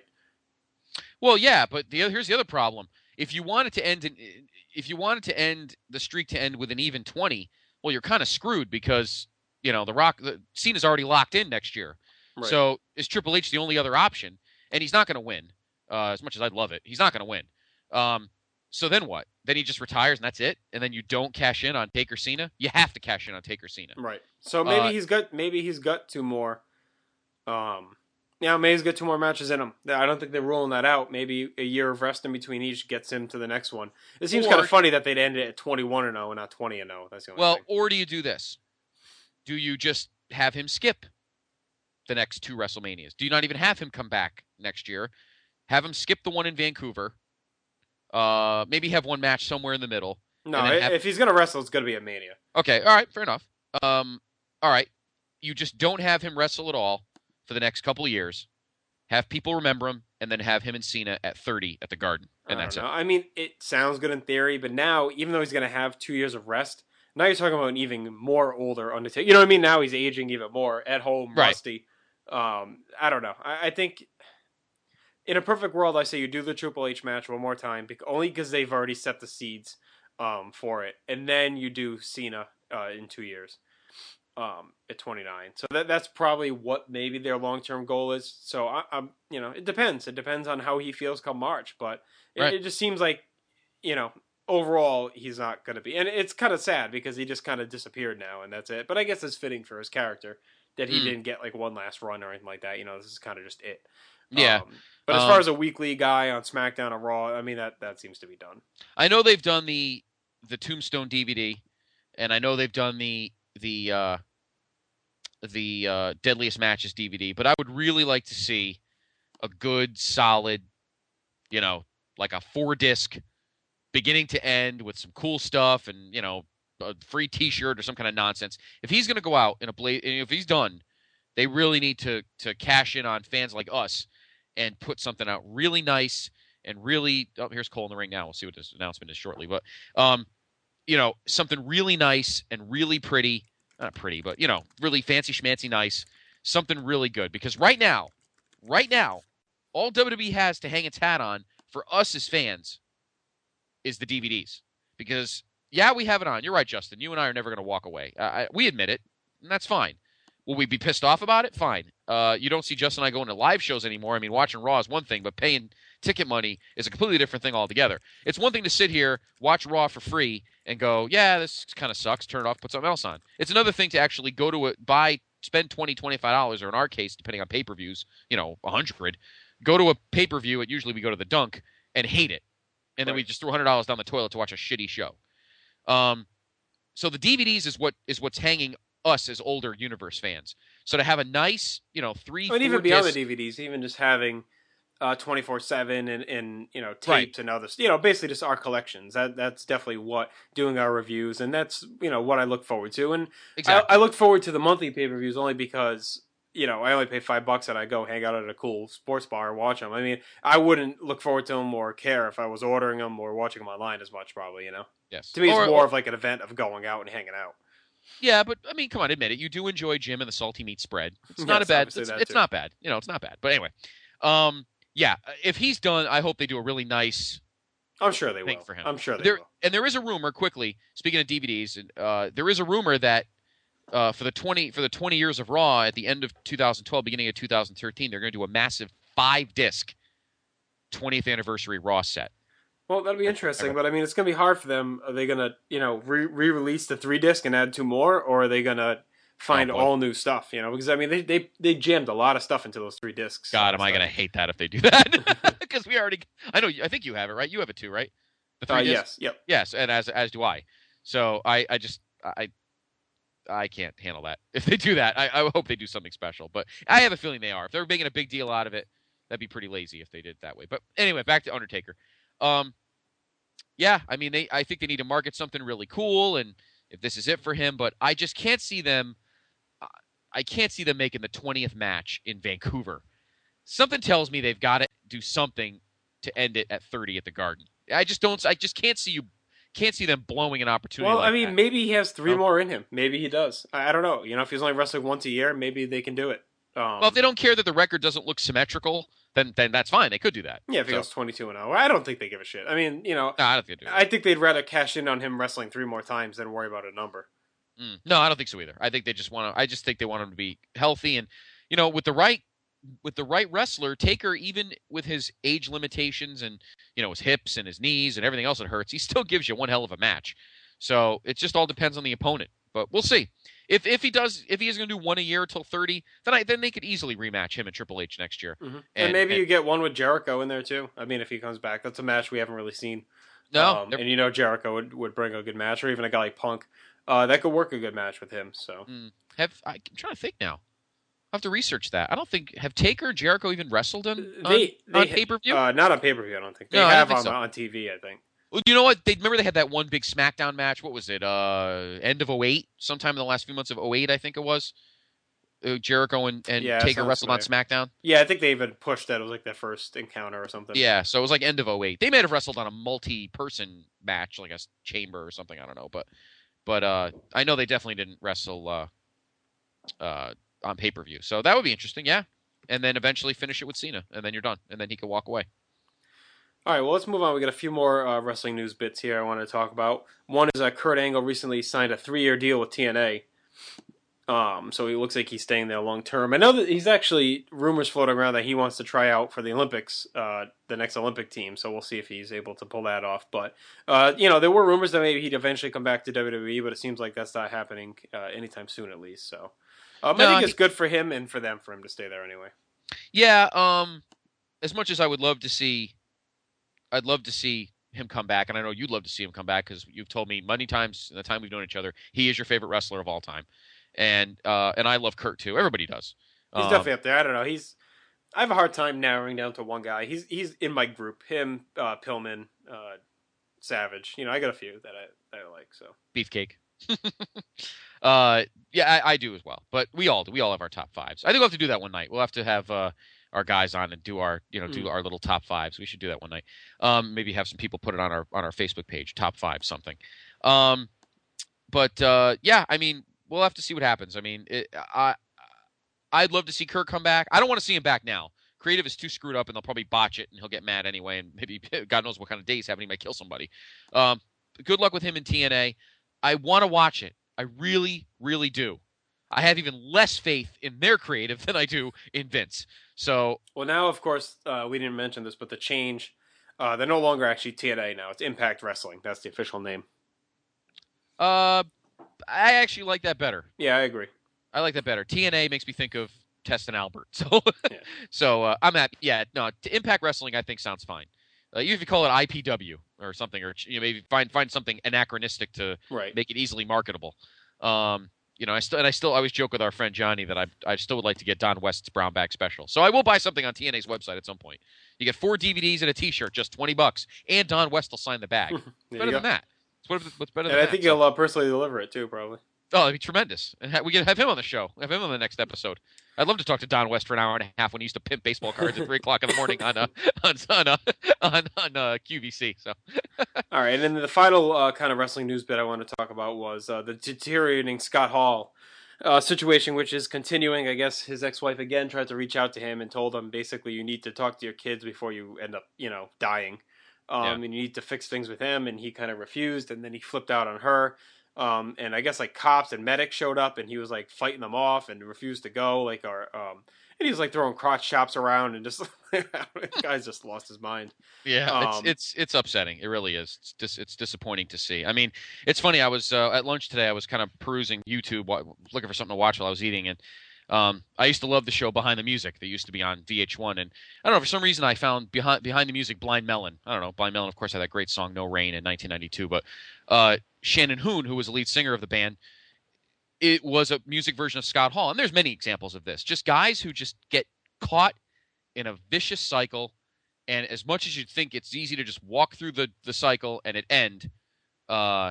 Well, yeah, but the, here's the other problem. If you wanted to end, in, if you wanted to end the streak to end with an even twenty, well, you're kind of screwed because you know the Rock, the Cena's already locked in next year. Right. So is Triple H the only other option? And he's not going to win. Uh, as much as I'd love it, he's not going to win. Um, so then what? Then he just retires and that's it. And then you don't cash in on Taker Cena. You have to cash in on Taker Cena. Right. So maybe Uh, he's got maybe he's got two more. Um, yeah, maybe he's got two more matches in him. I don't think they're ruling that out. Maybe a year of rest in between each gets him to the next one. It seems Or- kind of funny that they'd end it at twenty-one and oh and not twenty and oh. That's the only Well, thing. or do you do this? Do you just have him skip the next two WrestleManias? Do you not even have him come back next year? Have him skip the one in Vancouver. Uh, maybe have one match somewhere in the middle. No, and then have- if he's gonna wrestle, it's gonna be a Mania. Okay, all right, fair enough. Um, all right, you just don't have him wrestle at all for the next couple of years. have people remember him, and then have him and Cena at thirty at the Garden, and I that's don't it. know. I mean, it sounds good in theory, but now, even though he's going to have two years of rest, now you're talking about an even more older Undertaker. You know what I mean? Now he's aging even more at home, Right. rusty. Um, I don't know. I, I think in a perfect world, I say you do the Triple H match one more time, bec- only because they've already set the seeds um, for it, and then you do Cena uh, in two years. Um, at twenty-nine, so that that's probably what maybe their long term goal is. So I, I'm, you know, it depends. It depends on how he feels come March, but it, Right. it just seems like, you know, overall he's not going to be, and it's kind of sad because he just kind of disappeared now, and that's it. But I guess it's fitting for his character that he Mm. didn't get like one last run or anything like that. You know, this is kind of just it. Yeah. Um, but as Um, far as a weekly guy on SmackDown or Raw, I mean that that seems to be done. I know they've done the the Tombstone D V D, and I know they've done the the uh, the uh, Deadliest Matches D V D, but I would really like to see a good, solid, you know, like a four disc, beginning to end with some cool stuff, and you know, a free T-shirt or some kind of nonsense. If he's going to go out in a blaze, if he's done, they really need to to cash in on fans like us and put something out really nice and really. Oh, here's Cole in the ring now. We'll see what this announcement is shortly, but um, you know, something really nice and really pretty. Not pretty, but, you know, really fancy schmancy nice. Something really good. Because right now, right now, all W W E has to hang its hat on for us as fans is the D V Ds. Because, yeah, we have it on. You're right, Justin. You and I are never going to walk away. Uh, I, we admit it, and that's fine. Will we be pissed off about it? Fine. Uh, you don't see Justin and I going to live shows anymore. I mean, watching Raw is one thing, but paying ticket money is a completely different thing altogether. It's one thing to sit here, watch Raw for free, and go, yeah, this kind of sucks, turn it off, put something else on. It's another thing to actually go to it, buy, spend twenty dollars, twenty-five dollars, or in our case, depending on pay-per-views, you know, one hundred dollars, go to a pay-per-view, and usually we go to the Dunk, and hate it. And then Right. we just throw one hundred dollars down the toilet to watch a shitty show. Um, so the D V Ds is what is what's hanging us as older Universe fans. So to have a nice, you know, three, I mean, even four beyond disc- the D V Ds, even just having uh, twenty-four seven and, and, you know, tapes Right. and others, you know, basically just our collections. That That's definitely what, doing our reviews, and that's, you know, what I look forward to. And Exactly. I, I look forward to the monthly pay-per-views only because, you know, I only pay five bucks and I go hang out at a cool sports bar and watch them. I mean, I wouldn't look forward to them or care if I was ordering them or watching them online as much, probably, you know? Yes. To me, it's Or- more or- of like an event of going out and hanging out. Yeah, but I mean, come on, admit it. You do enjoy Jim and the salty meat spread. It's not Yes, a bad. obviously It's, that it's too. not bad. You know, it's not bad. But anyway, um, yeah. If he's done, I hope they do a really nice I'm sure they thing will. for him. I'm sure they there, will. And there is a rumor. Quickly speaking of D V Ds, uh, there is a rumor that uh, for the twenty for the twenty years of Raw at the end of two thousand twelve, beginning of two thousand thirteen, they're going to do a massive five disc twentieth anniversary Raw set. Well, that'll be interesting, but I mean, it's going to be hard for them. Are they going to, you know, re- re-release the three disc and add two more, or are they going to find Oh, boy. all new stuff? You know, because I mean, they they they jammed a lot of stuff into those three discs. God, am I going to hate that if they do that? Because we already. I know. I think you have it, right? You have it too, right? The Uh, three discs? yes, yep. Yes, and as as do I. So I, I just I I can't handle that. If they do that, I, I hope they do something special. But I have a feeling they are. If they're making a big deal out of it, that'd be pretty lazy if they did it that way. But anyway, back to Undertaker. Um, yeah, I mean, they I think they need to market something really cool, and if this is it for him, but I just can't see them. I can't see them making the twentieth match in Vancouver. Something tells me they've got to do something to end it at thirty at the Garden. I just don't. I just can't see you. Can't see them blowing an opportunity. Well, like I mean, that. maybe he has three No? more in him. Maybe he does. I, I don't know. You know, if he's only wrestling once a year, maybe they can do it. Um, Well, if they don't care that the record doesn't look symmetrical, then then that's fine. They could do that. yeah, if he So- goes twenty-two and oh, I don't think they give a shit. I mean, you know, No, I don't think they do. I think they'd rather cash in on him wrestling three more times than worry about a number. Mm. No, I don't think so either. I think they just want to. I just think they want him to be healthy, and you know, with the right with the right wrestler, Taker, even with his age limitations and you know his hips and his knees and everything else that hurts, he still gives you one hell of a match. So it just all depends on the opponent. But we'll see. If if he does, if he is going to do one a year till thirty, then I then they could easily rematch him and Triple H next year. Mm-hmm. And, And- maybe and- you get one with Jericho in there too. I mean, if he comes back, that's a match we haven't really seen. No, um, they're- and you know Jericho would, would bring a good match, or even a guy like Punk. Uh, that could work a good match with him. So Mm. Have I, I'm trying to think now. I have to research that. I don't think have Taker and Jericho even wrestled on, on, they, they on pay per view. Uh, not on pay per view. I don't think they No, I don't have think on so. on T V. I think. Well, you know what? They remember they had that one big SmackDown match. What was it? Uh, end of oh eight, sometime in the last few months of oh eight, I think it was. Uh, Jericho and, and Yeah, Taker sounds wrestled on familiar. SmackDown. Yeah, I think they even pushed that it was like their first encounter or something. Yeah, so it was like end of oh eight. They may have wrestled on a multi-person match, like a s- chamber or something. I don't know, but but uh, I know they definitely didn't wrestle uh, uh, on pay-per-view. So that would be interesting, yeah. And then eventually finish it with Cena, and then you're done, and then he can walk away. All right, well, let's move on. We got a few more uh, wrestling news bits here I want to talk about. One is that Kurt Angle recently signed a three-year deal with T N A. Um, so it looks like he's staying there long term. I know that he's actually rumors floating around that he wants to try out for the Olympics, uh, the next Olympic team. So we'll see if he's able to pull that off. But uh, you know, there were rumors that maybe he'd eventually come back to W W E, but it seems like that's not happening uh, anytime soon, at least. So um, I No, think he- it's good for him and for them for him to stay there anyway. Yeah, um, as much as I would love to see, I'd love to see him come back, and I know you'd love to see him come back because you've told me many times in the time we've known each other, he is your favorite wrestler of all time. And uh, and I love Kurt too. Everybody does. He's Um, definitely up there. I don't know. He's I have a hard time narrowing down to one guy. He's he's in my group. Him, uh, Pillman, uh, Savage. You know, I got a few that I that I like. So Beefcake. uh, yeah, I, I do as well. But we all do. We all have our top fives. I think we'll have to do that one night. We'll have to have uh, our guys on and do our you know do Mm. our little top fives. We should do that one night. Um, maybe have some people put it on our on our Facebook page. Top five something. Um, but uh, yeah, I mean, we'll have to see what happens. I mean, it, I I'd love to see Kurt come back. I don't want to see him back now. Creative is too screwed up, and they'll probably botch it, and he'll get mad anyway, and maybe God knows what kind of day he's having. He might kill somebody. Um, good luck with him in T N A. I want to watch it. I really, really do. I have even less faith in their creative than I do in Vince. So, well, now of course uh, we didn't mention this, but the change. Uh, they're no longer actually T N A now. It's Impact Wrestling. That's the official name. uh, I actually like that better. Yeah, I agree. I like that better. T N A makes me think of Test and Albert. So, Yeah. so uh, I'm at yeah. No, t- Impact Wrestling I think sounds fine. Uh, even if you call it I P W or something, or you know, maybe find find something anachronistic to Right. make it easily marketable. Um, you know, I still and I still always joke with our friend Johnny that I I still would like to get Don West's Brown Bag Special. So I will buy something on T N A's website at some point. You get four D V Ds and a T-shirt, just twenty bucks, and Don West will sign the bag. There better you than go. that. It's what, what's better And than I that? think So- he'll uh, personally deliver it too, probably. Oh, that'd be tremendous. And ha- we can have him on the show. Have him on the next episode. I'd love to talk to Don West for an hour and a half when he used to pimp baseball cards at three o'clock in the morning on uh, on on, uh, on, on uh, Q V C. So All right, and then the final uh, kind of wrestling news bit I want to talk about was uh, the deteriorating Scott Hall uh, situation, which is continuing. I guess his ex-wife again tried to reach out to him and told him basically you need to talk to your kids before you end up, you know, dying, um, Yeah. and you need to fix things with him. And he kind of refused, and then he flipped out on her. Um, and I guess like cops and medics showed up, and he was like fighting them off and refused to go. Like, or um, and he was like throwing crotch chops around and just the guy's just lost his mind. yeah, Um, it's it's it's upsetting. It really is. It's dis- it's disappointing to see. I mean, it's funny. I was uh, at lunch today. I was kind of perusing YouTube, wa- looking for something to watch while I was eating, and um, I used to love the show Behind the Music that used to be on V H one. And I don't know, for some reason I found behind behind the music Blind Melon. I don't know, Blind Melon, of course, had that great song No Rain in nineteen ninety-two, but uh, Shannon Hoon, who was the lead singer of the band, it was a music version of Scott Hall. And there's many examples of this. Just guys who just get caught in a vicious cycle, and as much as you'd think it's easy to just walk through the, the cycle and it end, uh,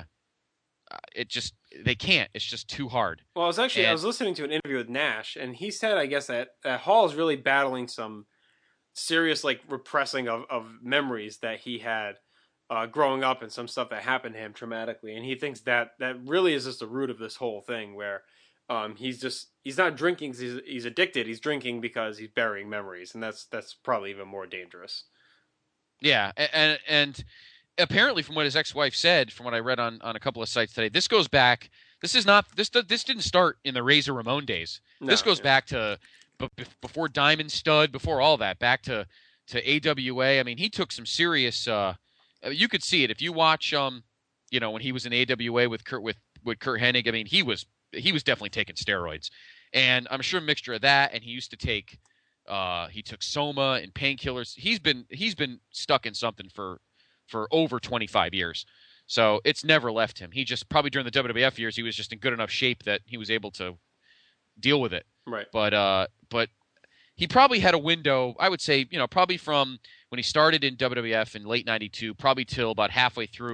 it just they can't. It's just too hard. Well, I was actually I And- was listening to an interview with Nash, and he said, I guess that, that Hall is really battling some serious like repressing of, of memories that he had uh, growing up and some stuff that happened to him traumatically, and he thinks that that really is just the root of this whole thing, where um, he's just he's not drinking 'cause he's he's addicted. He's drinking because he's burying memories, and that's that's probably even more dangerous. Yeah, a- and and apparently, from what his ex-wife said, from what I read on, on a couple of sites today, this goes back. This is not this this didn't start in the Razor Ramon days. this No, goes yeah. back to b- b- before Diamond Stud, before all that, back to to A W A. I mean, he took some serious. Uh, you could see it if you watch. Um, you know, when he was in A W A with Kurt with with Kurt Hennig. I mean, he was he was definitely taking steroids, and I'm sure a mixture of that. And he used to take. Uh, he took Soma and painkillers. He's been he's been stuck in something for for over twenty-five years. So it's never left him. He just probably during the W W F years he was just in good enough shape that he was able to deal with it. Right. But uh but he probably had a window, I would say, you know, probably from when he started in W W F in late ninety-two, probably till about halfway through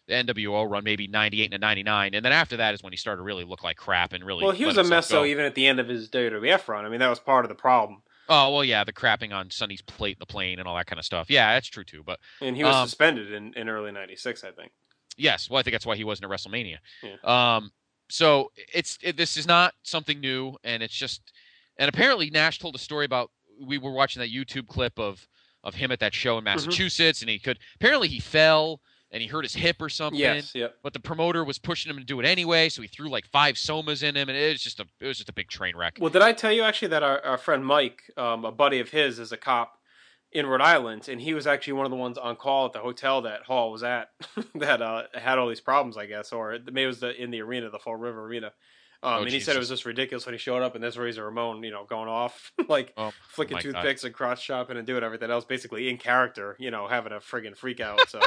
the N W O run, maybe ninety-eight and ninety-nine, and then after that is when he started to really look like crap and really. Well, he was let a mess himself go. though, even at the end of his W W F run. I mean, that was part of the problem. Oh well, yeah, the crapping on Sonny's plate in the plane and all that kind of stuff. Yeah, that's true too. But And he was um, suspended in, in early ninety-six, I think. yes, well, I think that's why he wasn't at WrestleMania. Yeah. Um, so it's it, this is not something new, and it's just, and apparently Nash told a story about we were watching that YouTube clip of of him at that show in Massachusetts, mm-hmm. and he could apparently he fell and he hurt his hip or something. Yes, yep. But the promoter was pushing him to do it anyway, so he threw like five somas in him, and it was just a it was just a big train wreck. Well, did I tell you actually that our, our friend Mike, um, a buddy of his, is a cop in Rhode Island, and he was actually one of the ones on call at the hotel that Hall was at that uh, had all these problems, I guess, or maybe it was the, in the arena, the Fall River Arena. Um, oh, and he Jesus. said it was just ridiculous when he showed up, and there's Razor Ramon, you know, going off, like oh, flicking oh toothpicks God. and crotch chopping and doing everything else, basically in character, you know, having a friggin' freak out. So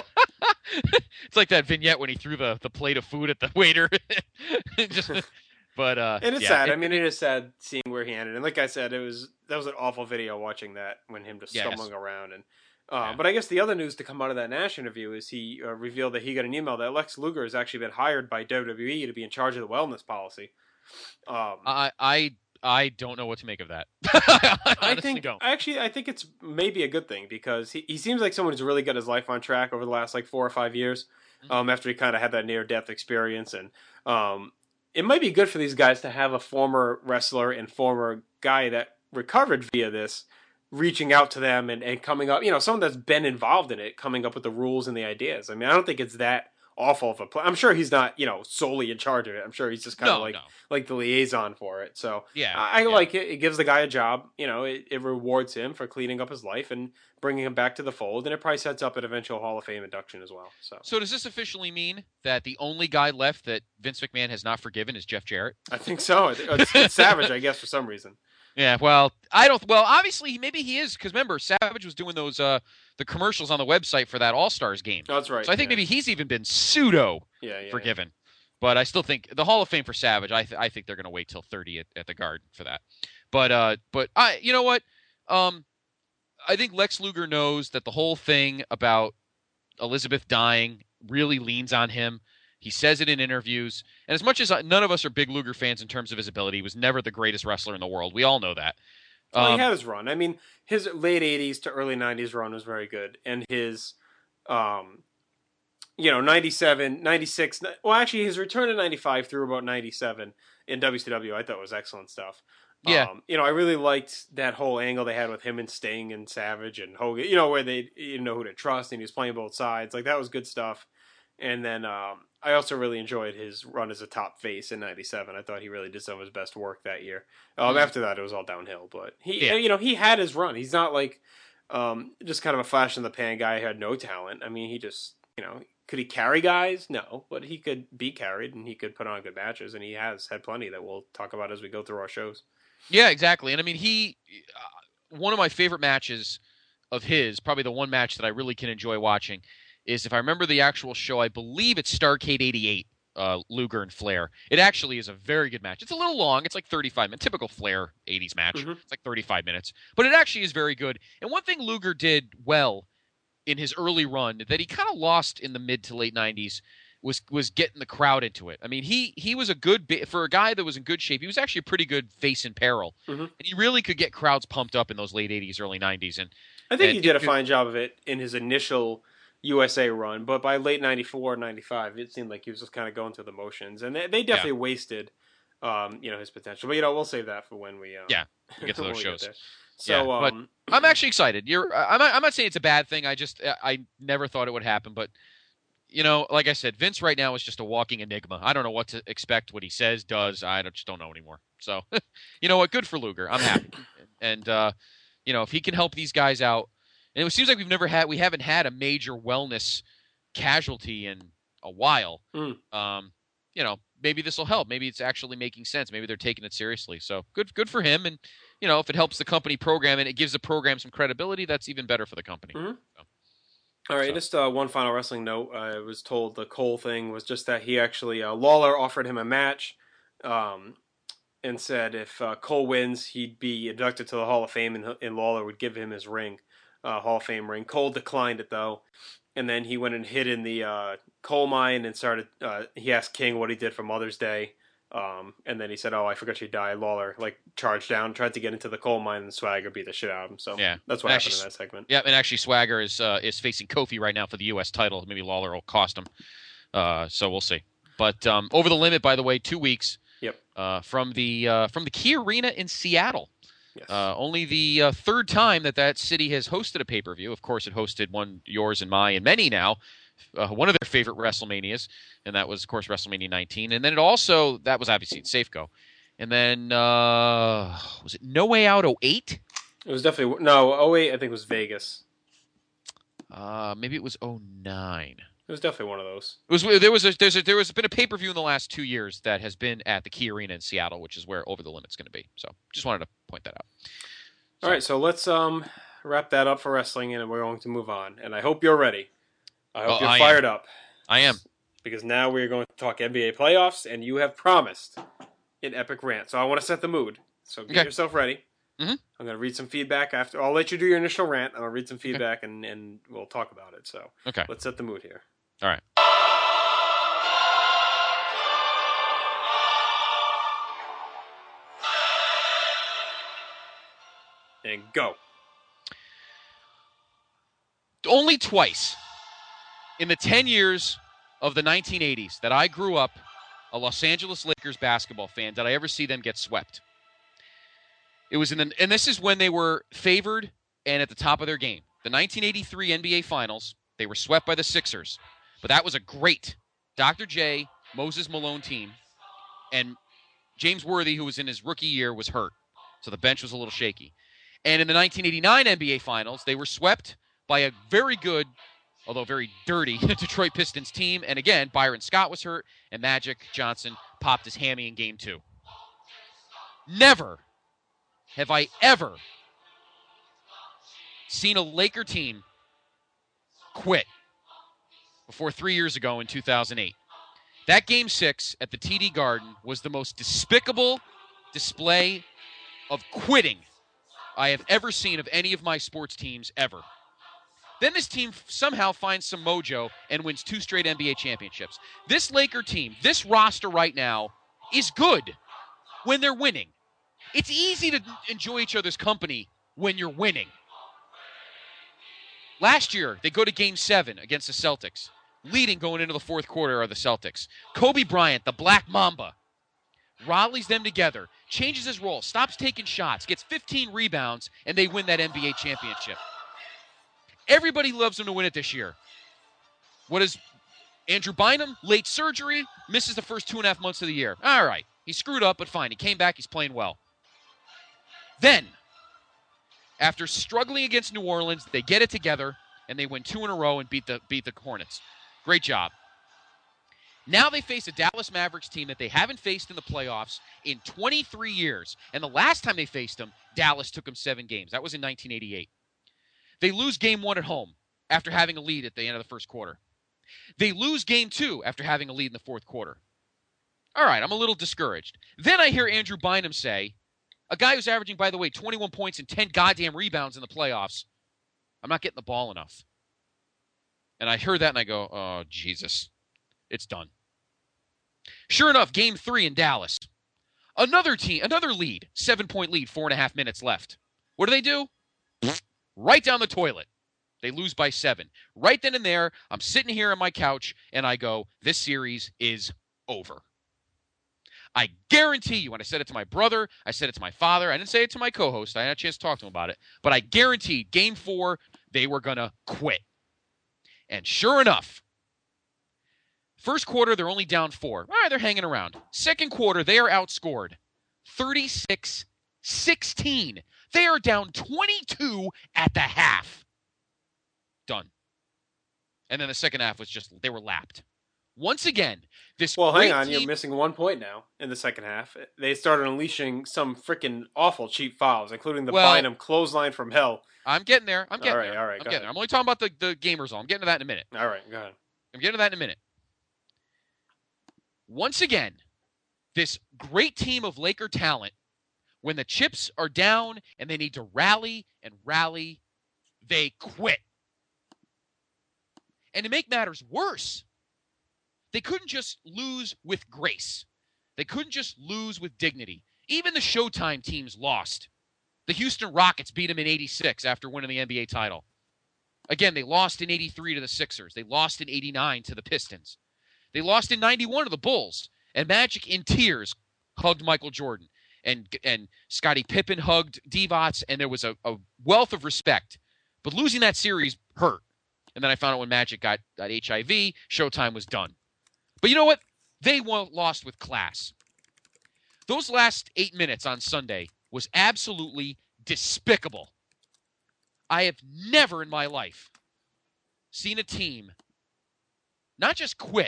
it's like that vignette when he threw the, the plate of food at the waiter. just, but uh, and it's yeah, sad. it, I mean, it is sad seeing where he ended. And like I said, it was that was an awful video watching that when him just yes. stumbling around and. Uh, yeah. But I guess the other news to come out of that Nash interview is he uh, revealed that he got an email that Lex Luger has actually been hired by W W E to be in charge of the wellness policy. Um, I I I don't know what to make of that. I, I think don't. actually I think it's maybe a good thing because he, he seems like someone who's really got his life on track over the last like four or five years. Mm-hmm. Um, after he kind of had that near death experience, and um, it might be good for these guys to have a former wrestler and former guy that recovered via this. Reaching out to them and, and coming up, you know, someone that's been involved in it, coming up with the rules and the ideas. I mean, I don't think it's that awful of a plan. I'm sure he's not, you know, solely in charge of it. I'm sure he's just kind of no, like no. like the liaison for it. So yeah, I, I yeah. like it. It gives the guy a job. You know, it, it rewards him for cleaning up his life and bringing him back to the fold. And it probably sets up an eventual Hall of Fame induction as well. So, so does this officially mean that the only guy left that Vince McMahon has not forgiven is Jeff Jarrett? I think so. It's, it's Savage, I guess, for some reason. Yeah, well, I don't. Well, obviously, maybe he is because remember, Savage was doing those uh, the commercials on the website for that All Stars game. Oh, that's right. So I think yeah. maybe he's even been pseudo yeah, yeah, forgiven. Yeah. But I still think the Hall of Fame for Savage. I th- I think they're going to wait till thirty at, at the Garden for that. But uh, but I, you know what? Um, I think Lex Luger knows that the whole thing about Elizabeth dying really leans on him. He says it in interviews. And as much as none of us are big Luger fans in terms of his ability, he was never the greatest wrestler in the world. We all know that. Well, um, he had his run. I mean, his late eighties to early nineties run was very good. And his, um, you know, ninety-seven, ninety-six, well, actually, his return in ninety-five through about ninety-seven in W C W, I thought was excellent stuff. Yeah. Um, you know, I really liked that whole angle they had with him and Sting and Savage and Hogan, you know, where they didn't know who to trust and he was playing both sides. Like, that was good stuff. And then um, I also really enjoyed his run as a top face in ninety-seven. I thought he really did some of his best work that year. Um, mm-hmm. After that, it was all downhill. But he, yeah. you know, he had his run. He's not like um, just kind of a flash in the pan guy who had no talent. I mean, he just, you know, could he carry guys? No, but he could be carried and he could put on good matches. And he has had plenty that we'll talk about as we go through our shows. Yeah, exactly. And I mean, he, uh, one of my favorite matches of his, probably the one match that I really can enjoy watching, is if I remember the actual show, I believe it's Starrcade eighty-eight, uh, Luger and Flair. It actually is a very good match. It's a little long. It's like thirty-five minutes. Typical Flair eighties match. Mm-hmm. It's like thirty-five minutes. But it actually is very good. And one thing Luger did well in his early run that he kind of lost in the mid to late nineties was was getting the crowd into it. I mean, he he was a good – for a guy that was in good shape, he was actually a pretty good face in peril. Mm-hmm. And he really could get crowds pumped up in those late eighties, early nineties. And I think and he did a could, fine job of it in his initial – U S A run, but by late ninety-four, ninety-five, it seemed like he was just kind of going through the motions, and they, they definitely yeah. wasted, um, you know, his potential. But you know, we'll save that for when we, um, yeah, we get to those shows. So, yeah, um, but I'm actually excited. You're, I'm not, I'm not saying it's a bad thing. I just, I never thought it would happen, but you know, like I said, Vince right now is just a walking enigma. I don't know what to expect. What he says, does, I just don't know anymore. So, you know what? Good for Luger. I'm happy, and uh, you know, if he can help these guys out. And it seems like we've never had, we haven't had a major wellness casualty in a while. Mm. Um, you know, maybe this will help. Maybe it's actually making sense. Maybe they're taking it seriously. So good, good for him. And you know, if it helps the company program and it gives the program some credibility, that's even better for the company. Mm-hmm. So, All right, so. just uh, one final wrestling note. I was told the Cole thing was just that he actually uh, Lawler offered him a match, um, and said if uh, Cole wins, he'd be inducted to the Hall of Fame, and, and Lawler would give him his ring. Uh, Hall of Fame ring. Cole declined it though, and then he went and hid in the uh, coal mine and started. Uh, he asked King what he did for Mother's Day, um, and then he said, "Oh, I forgot you died." Lawler like charged down, tried to get into the coal mine, and Swagger beat the shit out of him. So yeah, that's what and happened actually, in that segment. Yeah, and actually Swagger is uh, is facing Kofi right now for the U S title. Maybe Lawler will cost him. Uh, so we'll see. But um, Over the Limit, by the way, two weeks. Yep. Uh, from the uh, from the Key Arena in Seattle. Yes. Uh, only the uh, third time that that city has hosted a pay-per-view. Of course, it hosted one, yours and mine, and many now. Uh, one of their favorite WrestleManias, and that was, of course, WrestleMania nineteen. And then it also, that was obviously at Safeco. And then, uh, was it No Way Out oh eight? It was definitely, no, oh eight I think was Vegas. Uh, maybe it was oh nine. It was definitely one of those. It was there was a, there's a, there was been a pay per view in the last two years that has been at the Key Arena in Seattle, which is where Over the Limit's going to be. So just wanted to point that out. So. All right, so let's um wrap that up for wrestling, and we're going to move on. And I hope you're ready. I hope Oh, you're I fired am. up. I am. Because now we're going to talk N B A playoffs, and you have promised an epic rant. So I want to set the mood. So get Okay. yourself ready. Mm-hmm. I'm going to read some feedback after. I'll let you do your initial rant. I'm going to read some feedback, okay. and, and we'll talk about it. So okay. Let's set the mood here. All right. And go. Only twice in the ten years of the nineteen eighties that I grew up a Los Angeles Lakers basketball fan did I ever see them get swept. It was in the, and this is when they were favored and at the top of their game. The nineteen eighty-three N B A Finals, they were swept by the Sixers. But that was a great Doctor J, Moses Malone team. And James Worthy, who was in his rookie year, was hurt. So the bench was a little shaky. And in the nineteen eighty-nine N B A Finals, they were swept by a very good, although very dirty, Detroit Pistons team. And again, Byron Scott was hurt, and Magic Johnson popped his hammy in game two. Never have I ever seen a Laker team quit before three years ago in two thousand eight. That game six at the T D Garden was the most despicable display of quitting I have ever seen of any of my sports teams ever. Then this team somehow finds some mojo and wins two straight N B A championships. This Laker team, this roster right now, is good when they're winning. It's easy to enjoy each other's company when you're winning. Last year, they go to Game seven against the Celtics. Leading going into the fourth quarter are the Celtics. Kobe Bryant, the Black Mamba, rallies them together, changes his role, stops taking shots, gets fifteen rebounds, and they win that N B A championship. Everybody loves him to win it this year. What is Andrew Bynum? Late surgery, misses the first two and a half months of the year. All right, he screwed up, but fine. He came back, he's playing well. Then, after struggling against New Orleans, they get it together, and they win two in a row and beat the beat the Hornets. Great job. Now they face a Dallas Mavericks team that they haven't faced in the playoffs in twenty-three years. And the last time they faced them, Dallas took them seven games. That was in nineteen eighty-eight. They lose game one at home after having a lead at the end of the first quarter. They lose game two after having a lead in the fourth quarter. All right, I'm a little discouraged. Then I hear Andrew Bynum say, a guy who's averaging, by the way, twenty-one points and ten goddamn rebounds in the playoffs, I'm not getting the ball enough. And I heard that and I go, oh, Jesus, it's done. Sure enough, game three in Dallas. Another team, another lead, seven-point lead, four and a half minutes left. What do they do? Right down the toilet. They lose by seven. Right then and there, I'm sitting here on my couch and I go, this series is over. I guarantee you, and I said it to my brother, I said it to my father, I didn't say it to my co-host, I had a chance to talk to him about it, but I guaranteed game four, they were going to quit. And sure enough, first quarter, they're only down four. All right, they're hanging around. Second quarter, they are outscored thirty-six sixteen. They are down twenty-two at the half. Done. And then the second half was just, they were lapped. Once again, this Well, hang great on. team, You're missing one point now in the second half. They started unleashing some freaking awful cheap fouls, including the Well, Bynum clothesline from hell. I'm getting there. I'm getting All right, there. all right, I'm go getting ahead. there. I'm only talking about the, the gamers all. I'm getting to that in a minute. All right, go ahead. I'm getting to that in a minute. Once again, this great team of Laker talent, when the chips are down and they need to rally and rally, they quit. And to make matters worse, they couldn't just lose with grace. They couldn't just lose with dignity. Even the Showtime teams lost. The Houston Rockets beat them in eighty-six after winning the N B A title. Again, they lost in eighty-three to the Sixers. They lost in eighty-nine to the Pistons. They lost in ninety-one to the Bulls. And Magic, in tears, hugged Michael Jordan. And and Scottie Pippen hugged Divac, and there was a, a wealth of respect. But losing that series hurt. And then I found out when Magic got, got H I V, Showtime was done. But you know what? They won, lost with class. Those last eight minutes on Sunday was absolutely despicable. I have never in my life seen a team not just quit,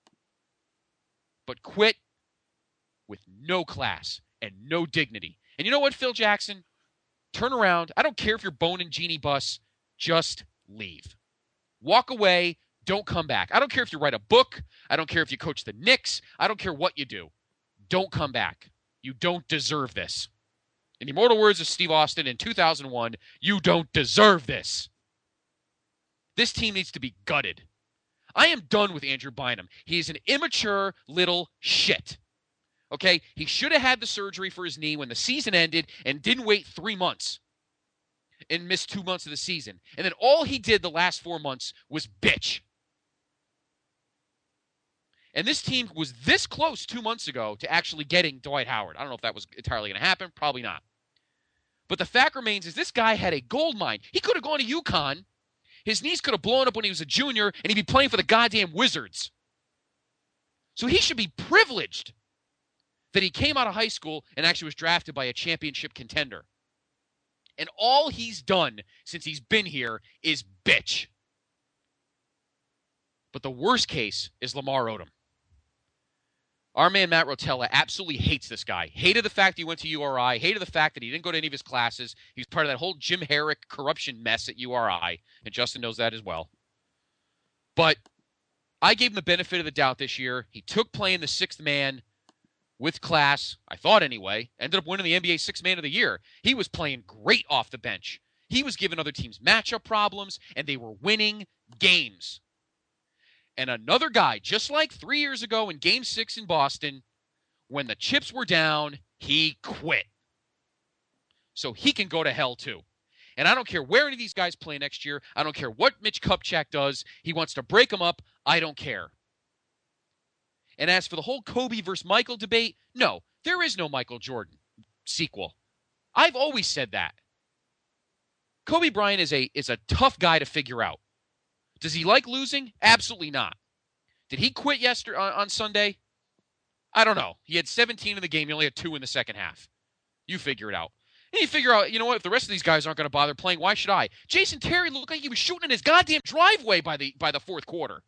but quit with no class and no dignity. And you know what, Phil Jackson? Turn around. I don't care if you're boning Jeannie Buss. Just leave. Walk away. Don't come back. I don't care if you write a book. I don't care if you coach the Knicks. I don't care what you do. Don't come back. You don't deserve this. In the immortal words of Steve Austin in two thousand one, you don't deserve this. This team needs to be gutted. I am done with Andrew Bynum. He is an immature little shit. Okay? He should have had the surgery for his knee when the season ended and didn't wait three months and missed two months of the season. And then all he did the last four months was bitch. And this team was this close two months ago to actually getting Dwight Howard. I don't know if that was entirely going to happen. Probably not. But the fact remains is this guy had a gold mine. He could have gone to UConn. His knees could have blown up when he was a junior, and he'd be playing for the goddamn Wizards. So he should be privileged that he came out of high school and actually was drafted by a championship contender. And all he's done since he's been here is bitch. But the worst case is Lamar Odom. Our man Matt Rotella absolutely hates this guy. Hated the fact he went to U R I. Hated the fact that he didn't go to any of his classes. He was part of that whole Jim Herrick corruption mess at U R I. And Justin knows that as well. But I gave him the benefit of the doubt this year. He took playing the sixth man with class, I thought anyway. Ended up winning the N B A Sixth Man of the Year. He was playing great off the bench. He was giving other teams matchup problems, and they were winning games. And another guy, just like three years ago in Game six in Boston, when the chips were down, he quit. So he can go to hell too. And I don't care where any of these guys play next year. I don't care what Mitch Kupchak does. He wants to break them up. I don't care. And as for the whole Kobe versus Michael debate, no, there is no Michael Jordan sequel. I've always said that. Kobe Bryant is a is a tough guy to figure out. Does he like losing? Absolutely not. Did he quit yesterday on, on Sunday? I don't know. He had seventeen in the game. He only had two in the second half. You figure it out. And you figure out, you know what, if the rest of these guys aren't going to bother playing, why should I? Jason Terry looked like he was shooting in his goddamn driveway by the by the fourth quarter.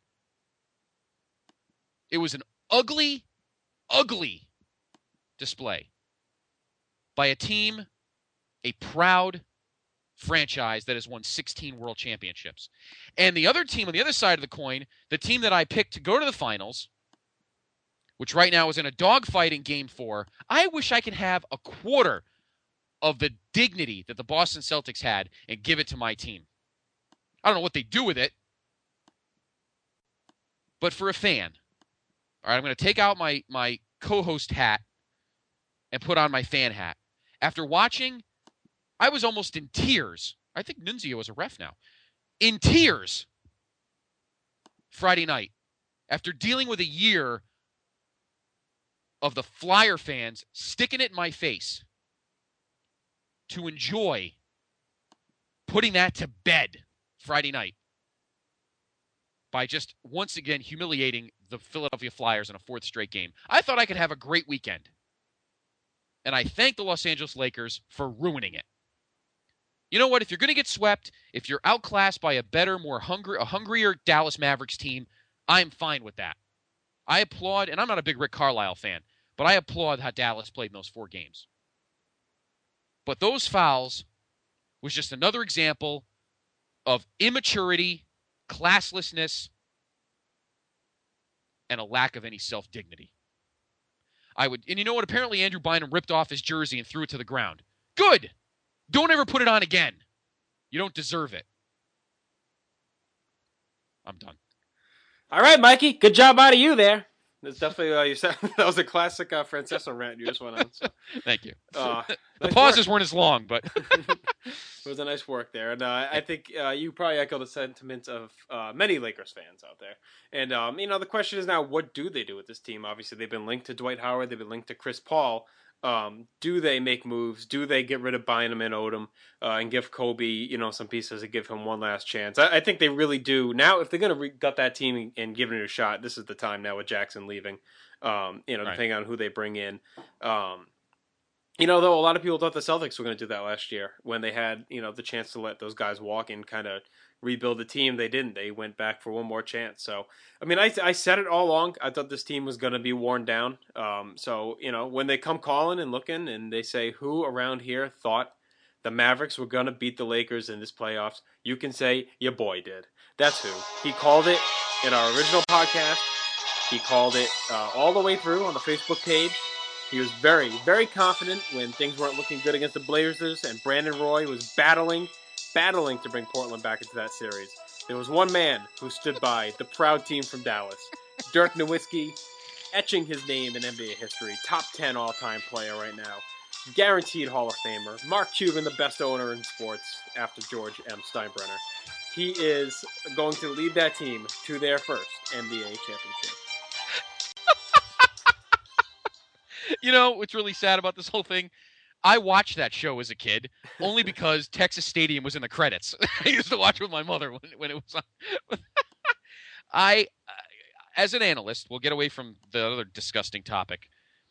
It was an ugly, ugly display by a team, a proud franchise that has won sixteen world championships. And the other team on the other side of the coin, the team that I picked to go to the finals, which right now is in a dogfight in game four, I wish I could have a quarter of the dignity that the Boston Celtics had and give it to my team. I don't know what they do with it, but for a fan, all right, I'm going to take out my, my co-host hat and put on my fan hat. After watching, I was almost in tears. I think Nunzio is a ref now. In tears Friday night after dealing with a year of the Flyer fans sticking it in my face to enjoy putting that to bed Friday night by just once again humiliating the Philadelphia Flyers in a fourth straight game. I thought I could have a great weekend. And I thank the Los Angeles Lakers for ruining it. You know what? If you're going to get swept, if you're outclassed by a better, more hungry, a hungrier Dallas Mavericks team, I'm fine with that. I applaud, and I'm not a big Rick Carlisle fan, but I applaud how Dallas played in those four games. But those fouls was just another example of immaturity, classlessness, and a lack of any self-dignity. I would, and you know what? Apparently Andrew Bynum ripped off his jersey and threw it to the ground. Good. Don't ever put it on again. You don't deserve it. I'm done. All right, Mikey. Good job out of you there. That's definitely uh, you said that was a classic uh, Francesco rant you just went on. So. Thank you. Uh, the nice pauses work. weren't as long, but it was a nice work there, and uh, I think uh, you probably echo the sentiments of uh, many Lakers fans out there. And um, you know, the question is now, what do they do with this team? Obviously, they've been linked to Dwight Howard, they've been linked to Chris Paul. Um, do they make moves? Do they get rid of Bynum and Odom uh, and give Kobe, you know, some pieces to give him one last chance? I, I think they really do. Now, if they're going to re- gut that team and, and give it a shot, this is the time now with Jackson leaving, um, you know, Right. depending on who they bring in. Um, you know, though, a lot of people thought the Celtics were going to do that last year when they had, you know, the chance to let those guys walk and kind of rebuild the team. They didn't. They went back for one more chance. So, I mean, I, I said it all along. I thought this team was going to be worn down. Um, so, you know, when they come calling and looking and they say who around here thought the Mavericks were going to beat the Lakers in this playoffs, you can say your boy did. That's who. He called it in our original podcast. He called it uh, all the way through on the Facebook page. He was very, very confident when things weren't looking good against the Blazers and Brandon Roy was battling battling to bring Portland back into that series. There was one man who stood by, the proud team from Dallas. Dirk Nowitzki, etching his name in N B A history. Top ten all-time player right now. Guaranteed Hall of Famer. Mark Cuban, the best owner in sports after George M. Steinbrenner. He is going to lead that team to their first N B A championship. you know what's really sad about this whole thing? I watched that show as a kid only because Texas Stadium was in the credits. I used to watch with my mother when, when it was on. I, as an analyst, we'll get away from the other disgusting topic.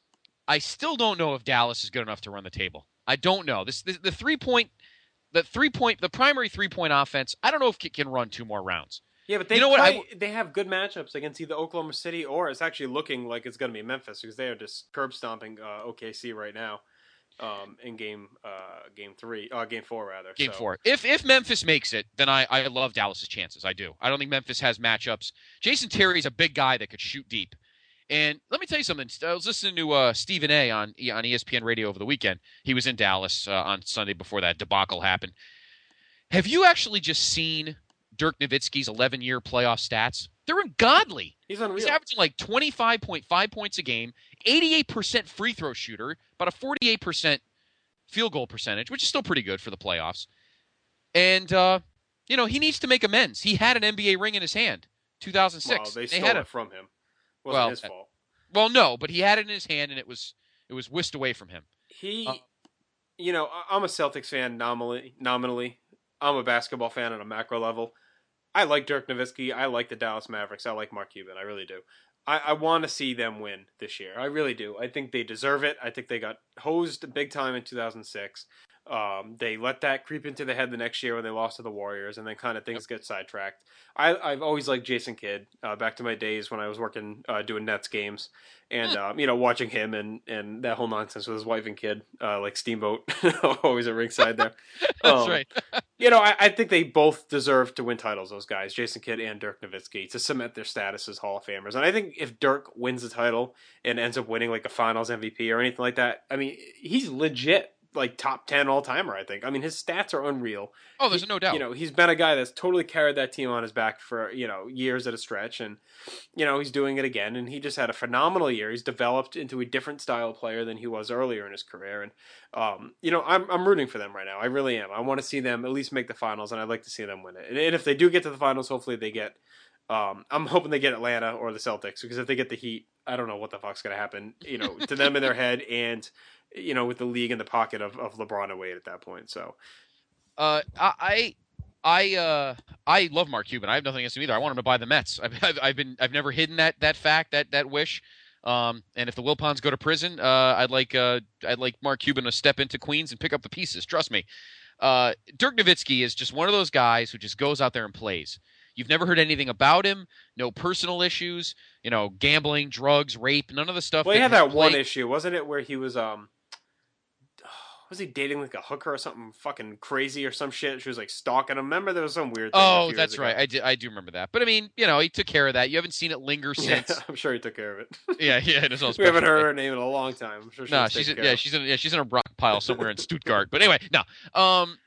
I still don't know if Dallas is good enough to run the table. I don't know. This, this the three point, the three point, the primary three point offense. I don't know if it can run two more rounds. Yeah, but they you know play, what? I, they have good matchups against either Oklahoma City or it's actually looking like it's going to be Memphis because they are just curb stomping uh, O K C right now. Um, in game, uh, game three, uh, game four rather. Game so. four. If if Memphis makes it, then I, I love Dallas's chances. I do. I don't think Memphis has matchups. Jason Terry's a big guy that could shoot deep. And let me tell you something. I was listening to uh, Stephen A. on on E S P N Radio over the weekend. He was in Dallas uh, on Sunday before that debacle happened. Have you actually just seen Dirk Nowitzki's eleven-year playoff stats? They're ungodly. He's unreal. He's averaging like twenty-five point five points a game, eighty-eight percent free throw shooter, about a forty-eight percent field goal percentage, which is still pretty good for the playoffs. And, uh, you know, he needs to make amends. He had an N B A ring in his hand, two thousand six. Well, they, they stole had it a, from him. It wasn't well, his fault. Well, no, but he had it in his hand, and it was it was whisked away from him. He, uh, you know, I'm a Celtics fan nominally. Nominally, I'm a basketball fan on a macro level. I like Dirk Nowitzki. I like the Dallas Mavericks. I like Mark Cuban. I really do. I, I want to see them win this year. I really do. I think they deserve it. I think they got hosed big time in two thousand six. Um, they let that creep into the head the next year when they lost to the Warriors, and then kind of things get sidetracked. I, I've always liked Jason Kidd, uh, back to my days when I was working, uh, doing Nets games, and um, you know, watching him and, and that whole nonsense with his wife and kid, uh, like Steamboat, always at ringside there. That's um, right. You know, I, I think they both deserve to win titles, those guys, Jason Kidd and Dirk Nowitzki, to cement their status as Hall of Famers. And I think if Dirk wins the title and ends up winning like a Finals M V P or anything like that, I mean, he's legit like top ten all timer. I think. I mean, his stats are unreal. Oh, there's he, no doubt. You know, he's been a guy that's totally carried that team on his back for you know years at a stretch, and you know he's doing it again. And he just had a phenomenal year. He's developed into a different style player than he was earlier in his career. And um, you know, I'm I'm rooting for them right now. I really am. I want to see them at least make the finals, and I'd like to see them win it. And, and if they do get to the finals, hopefully they get. Um, I'm hoping they get Atlanta or the Celtics because if they get the Heat, I don't know what the fuck's gonna happen. You know, to them in their head and. You know, with the league in the pocket of, of LeBron and Wade at that point. So, uh, I, I, uh, I love Mark Cuban. I have nothing against him either. I want him to buy the Mets. I've, I've, I've been, I've never hidden that, that fact, that, that wish. Um, and if the Wilpons go to prison, uh, I'd like, uh, I'd like Mark Cuban to step into Queens and pick up the pieces. Trust me. Uh, Dirk Nowitzki is just one of those guys who just goes out there and plays. You've never heard anything about him. No personal issues. You know, gambling, drugs, rape, none of the stuff. Well, he that had that play- one issue, wasn't it, where he was um. Was he dating like a hooker or something fucking crazy or some shit? She was like stalking him. Remember there was some weird thing. Oh, that's right. I, did, I do remember that. But I mean, you know, he took care of that. You haven't seen it linger since. Yeah, I'm sure he took care of it. yeah, yeah. It was we haven't heard her name in a long time. I'm sure she no, was she's taken in, care yeah, of. she's in yeah, she's in a rock pile somewhere in Stuttgart. But anyway, no. Um,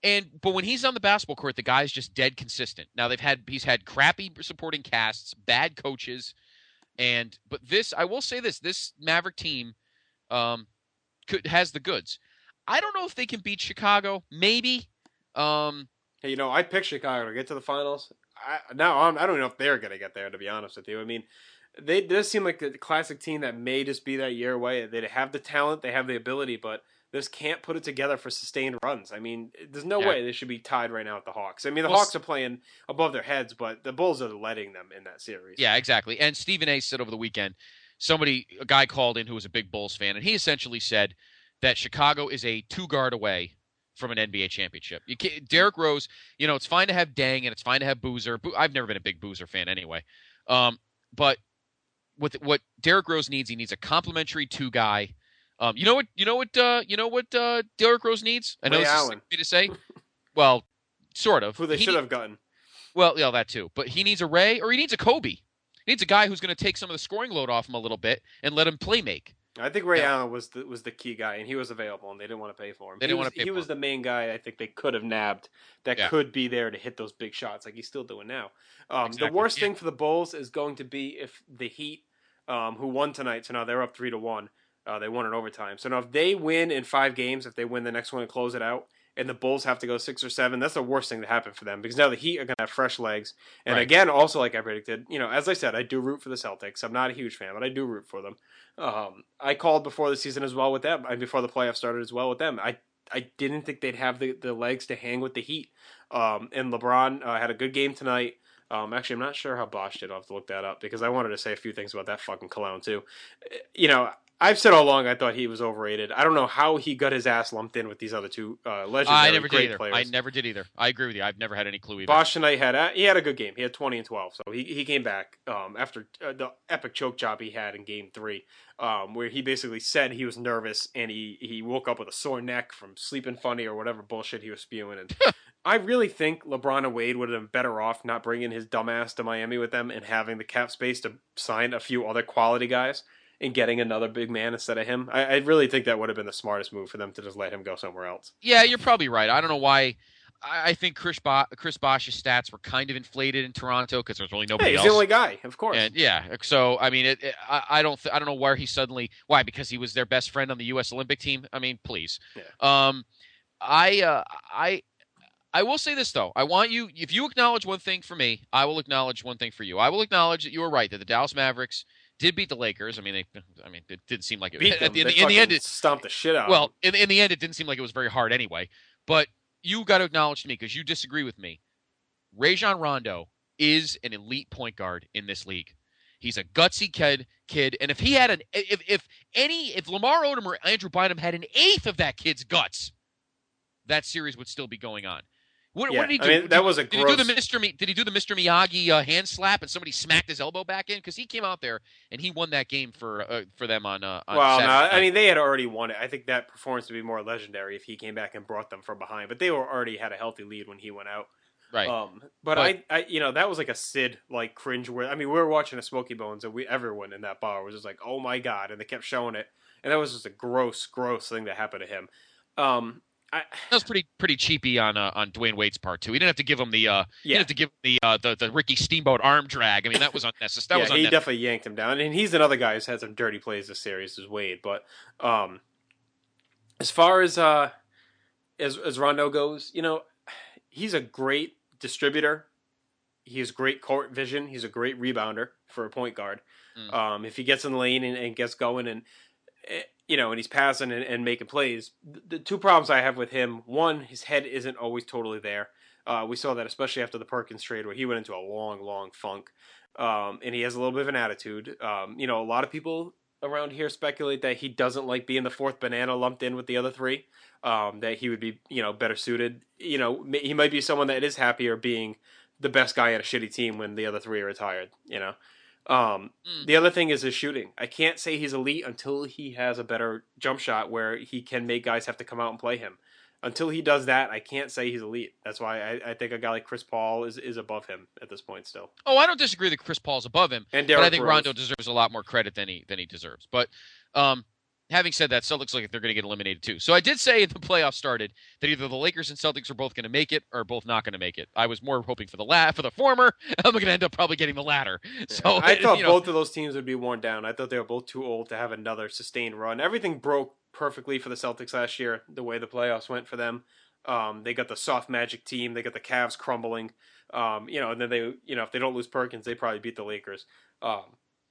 And but when he's on the basketball court, the guy's just dead consistent. Now they've had he's had crappy supporting casts, bad coaches, and but this I will say this this Maverick team um, could has the goods. I don't know if they can beat Chicago. Maybe. Um, hey, you know, I picked Chicago to get to the finals. I, now I'm, I don't know if they're going to get there. To be honest with you, I mean, they does seem like the classic team that may just be that year away. They have the talent, they have the ability, but they just can't put it together for sustained runs. I mean, there's no Yeah. way they should be tied right now with the Hawks. I mean, the Well, Hawks are playing above their heads, but the Bulls are letting them in that series. Yeah, exactly. And Stephen A. said over the weekend, somebody, a guy called in who was a big Bulls fan, and he essentially said that Chicago is a two-guard away from an N B A championship. You can't, Derrick Rose, you know, it's fine to have Dang and it's fine to have Boozer. Bo- I've never been a big Boozer fan anyway. Um, but with what Derrick Rose needs, he needs a complimentary two guy. Um, you know what? You know what? Uh, you know what? Uh, Derrick Rose needs. I know Ray this is Allen. sick for me to say. Well, sort of. Who they He should need- have gotten. Well, yeah, that too. But he needs a Ray or he needs a Kobe. He needs a guy who's going to take some of the scoring load off him a little bit and let him play make. I think Ray Yeah. Allen was the, was the key guy, and he was available, and they didn't want to pay for him. They he didn't was, wanna pay He for was him. the main guy I think they could have nabbed that Yeah. could be there to hit those big shots like he's still doing now. Um, Exactly. The worst Yeah. thing for the Bulls is going to be if the Heat, um, who won tonight, so now they're up three to one. Uh, they won in overtime. So now if they win in five games, if they win the next one and close it out, and the Bulls have to go six or seven, that's the worst thing to happen for them because now the Heat are going to have fresh legs. And Right. again, also like I predicted, you know, as I said, I do root for the Celtics. I'm not a huge fan, but I do root for them. Um, I called before the season as well with them, and before the playoffs started as well with them. I I didn't think they'd have the, the legs to hang with the Heat. Um, and LeBron uh, had a good game tonight. Um, actually, I'm not sure how Bosch did. I'll have to look that up because I wanted to say a few things about that fucking clown too. You know, I've said all along I thought he was overrated. I don't know how he got his ass lumped in with these other two uh, legendary I never did great either. players. I never did either. I agree with you. I've never had any clue either. Bosch tonight had a, he had a good game. He had twenty and twelve, so he he came back um, after uh, the epic choke job he had in Game Three, um, where he basically said he was nervous and he he woke up with a sore neck from sleeping funny or whatever bullshit he was spewing. And I really think LeBron and Wade would have been better off not bringing his dumbass to Miami with them and having the cap space to sign a few other quality guys and getting another big man instead of him. I, I really think that would have been the smartest move for them to just let him go somewhere else. Yeah, you're probably right. I don't know why. I, I think Chris, Bo- Chris Bosch's stats were kind of inflated in Toronto because there's really nobody Hey, he's else. the only guy, of course. And yeah, so I mean, it, it, I, I don't, th- I don't know where he suddenly. Why? Because he was their best friend on the U S Olympic team. I mean, please. Yeah. Um, I, uh, I, I will say this though. I want you. If you acknowledge one thing for me, I will acknowledge one thing for you. I will acknowledge that you were right that the Dallas Mavericks did beat the Lakers. I mean, they. I mean, it didn't seem like it. Beat at them. the, in, They the- in the end, fucking it, stomped the shit out of well, them. in, in the end, it didn't seem like it was very hard anyway. But you got to acknowledge to me because you disagree with me. Rajon Rondo is an elite point guard in this league. He's a gutsy kid, kid, and if he had an, if if any, if Lamar Odom or Andrew Bynum had an eighth of that kid's guts, that series would still be going on. What, Yeah, what did he I do? mean, that did, was a did he do the gross- Mister Mi- Did he do the Mister Miyagi uh, hand slap and somebody smacked his elbow back in? Because he came out there and he won that game for uh, for them on. Uh, on Well, no, Saturday I night. mean they had already won it. I think that performance would be more legendary if he came back and brought them from behind. But they were already had a healthy lead when he went out. right. Um, but, But- I, I, you know, that was like a Sid like cringe. Where I mean, we were watching a Smoky Bones, and we everyone in that bar was just like, "Oh my god!" and they kept showing it, and that was just a gross, gross thing that happened to him. Um, I, That was pretty pretty cheapy on uh, on Dwayne Wade's part too. He didn't have to give him the uh, he Yeah. didn't have to give him the uh, the the Ricky Steamboat arm drag. I mean that was unnecessary. That yeah, was he unnecessary. definitely yanked him down, and he's another guy who's had some dirty plays this series as Wade. But um, as far as uh, as as Rondo goes, you know, he's a great distributor. He has great court vision. He's a great rebounder for a point guard. Mm. Um, if he gets in the lane and, and gets going, and eh, you know, and he's passing and, and making plays. The, the two problems I have with him: one, his head isn't always totally there. Uh, we saw that especially after the Perkins trade, where he went into a long, long funk, um, and he has a little bit of an attitude. Um, you know, a lot of people around here speculate that he doesn't like being the fourth banana lumped in with the other three. Um, that he would be, you know, better suited. You know, he might be someone that is happier being the best guy on a shitty team when the other three are retired. You know. Um, Mm. The other thing is his shooting. I can't say he's elite until he has a better jump shot where he can make guys have to come out and play him. Until he does that, I can't say he's elite. That's why I, I think a guy like Chris Paul is, is above him at this point still. Oh, I don't disagree that Chris Paul's above him, And but I Derrick think Rose. Rondo deserves a lot more credit than he than he deserves. But um, having said that, Celtics look like they're going to get eliminated too. So I did say in the playoffs started that either the Lakers and Celtics are both going to make it or both not going to make it. I was more hoping for the la- for the former. I'm going to end up probably getting the latter. So I thought you know, both of those teams would be worn down. I thought they were both too old to have another sustained run. Everything broke perfectly for the Celtics last year, the way the playoffs went for them. Um, they got the soft magic team. They got the Cavs crumbling. Um, you know, and then they, you know, if they don't lose Perkins, they probably beat the Lakers. Um,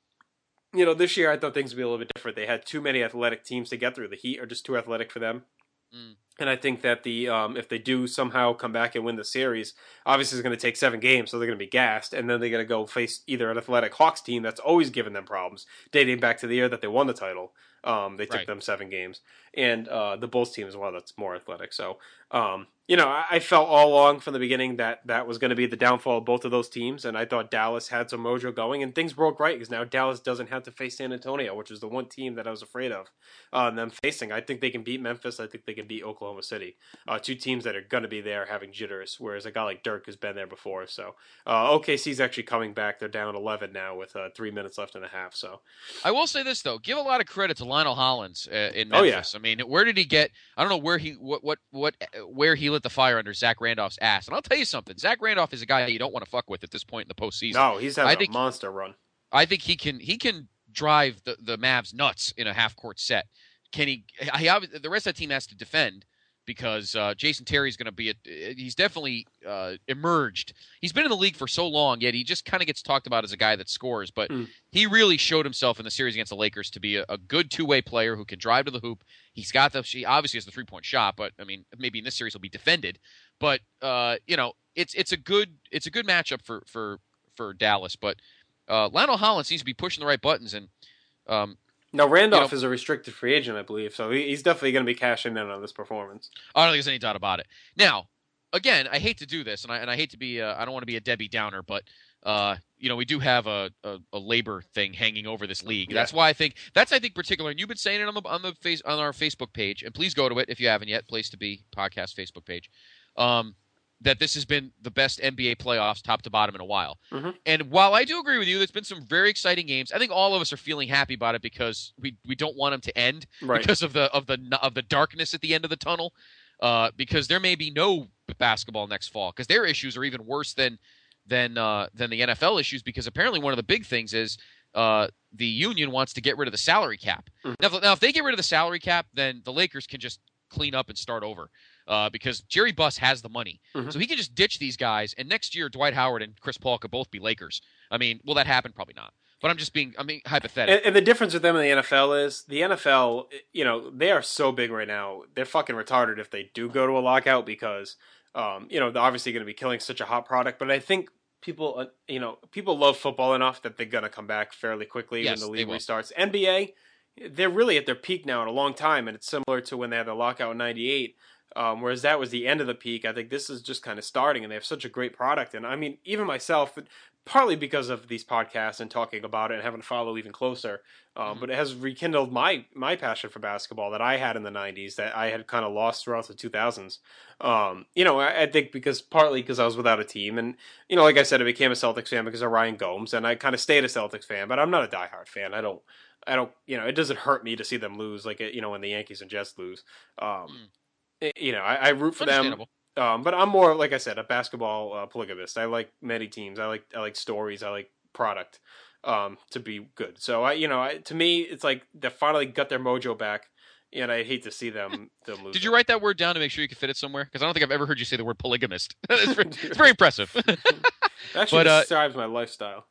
you know, this year I thought things would be a little bit different. They had too many athletic teams to get through. The Heat are just too athletic for them. Mm. And I think that the um, if they do somehow come back and win the series, obviously it's going to take seven games, so they're going to be gassed, and then they're going to go face either an athletic Hawks team that's always given them problems, dating back to the year that they won the title. Um, they took Right. them seven games, and uh, the Bulls team is one that's more athletic. So, um, you know, I, I felt all along from the beginning that that was going to be the downfall of both of those teams, and I thought Dallas had some mojo going, and things broke right because now Dallas doesn't have to face San Antonio, which is the one team that I was afraid of uh, them facing. I think they can beat Memphis. I think they can beat Oklahoma City. Uh, two teams that are going to be there having jitters, whereas a guy like Dirk has been there before. So uh, O K C's actually coming back. They're down eleven now with uh, three minutes left in the half. So I will say this though, give a lot of credit to Lionel Hollins uh, in Oh, yeah. Memphis. I mean, where did he get? I don't know where he what what what where he lit the fire under Zach Randolph's ass. And I'll tell you something, Zach Randolph is a guy you don't want to fuck with at this point in the postseason. no, he's having I a think- monster run. I think he can he can drive the, the Mavs nuts in a half court set. Can he? He obvi- the rest of the team has to defend because uh, Jason Terry's going to be. A, he's definitely uh, emerged. He's been in the league for so long, yet he just kind of gets talked about as a guy that scores. But Mm. he really showed himself in the series against the Lakers to be a, a good two way player who can drive to the hoop. He's got the. He obviously has the three point shot, but I mean, maybe in this series he'll be defended. But uh, you know, it's it's a good it's a good matchup for for for Dallas, but. Uh, Lionel Hollins seems to be pushing the right buttons, and um, No, Randolph you know- is a restricted free agent, I believe, so he, he's definitely going to be cashing in on this performance. I don't think there's any doubt about it. Now, again, I hate to do this, and I and I hate to be uh, I don't want to be a Debbie Downer, but uh, you know, we do have a, a, a labor thing hanging over this league. Yeah. That's why I think that's I think particular, and you've been saying it on the on the face on our Facebook page, and please go to it if you haven't yet. Place to Be podcast Facebook page. Um, that this has been the best N B A playoffs, top to bottom, in a while. Mhm. And while I do agree with you, there's been some very exciting games. I think all of us are feeling happy about it because we, we don't want them to end Right. because of the of the of the darkness at the end of the tunnel. Uh, because there may be no basketball next fall because their issues are even worse than than uh, than the N F L issues because apparently one of the big things is uh, the union wants to get rid of the salary cap. Mhm. Now, if, now, if they get rid of the salary cap, then the Lakers can just clean up and start over. Uh, because Jerry Buss has the money. Mhm. So he can just ditch these guys, and next year Dwight Howard and Chris Paul could both be Lakers. I mean, will that happen? Probably not. But I'm just being, I mean, hypothetical. And, and the difference with them in the N F L is the N F L, you know, they are so big right now. They're fucking retarded if they do go to a lockout because, um, you know, they're obviously going to be killing such a hot product. But I think people, uh, you know, people love football enough that they're going to come back fairly quickly Yes, when the they league will. restarts. N B A, they're really at their peak now in a long time, and it's similar to when they had the lockout in ninety-eight. Um, whereas that was the end of the peak. I think this is just kind of starting, and they have such a great product. And I mean, even myself, partly because of these podcasts and talking about it and having to follow even closer, um, Mm-hmm. but it has rekindled my my passion for basketball that I had in the nineties that I had kind of lost throughout the two thousands. Um, you know, I, I think because partly because I was without a team, and you know, like I said, I became a Celtics fan because of Ryan Gomes, and I kind of stayed a Celtics fan, but I'm not a diehard fan. I don't. I don't, you know, it doesn't hurt me to see them lose, like, you know, when the Yankees and Jets lose. Um, it- you know, I, I root for them. Understandable. Um, but I'm more, like I said, a basketball uh, polygamist. I like many teams. I like I like stories. I like product um, to be good. So I, you know, I, to me, it's like they finally got their mojo back, and I hate to see them them lose. Did you it. write that word down to make sure you could fit it somewhere? Because I don't think I've ever heard you say the word polygamist. it's, very, it's very impressive. That actually but, uh, describes my lifestyle.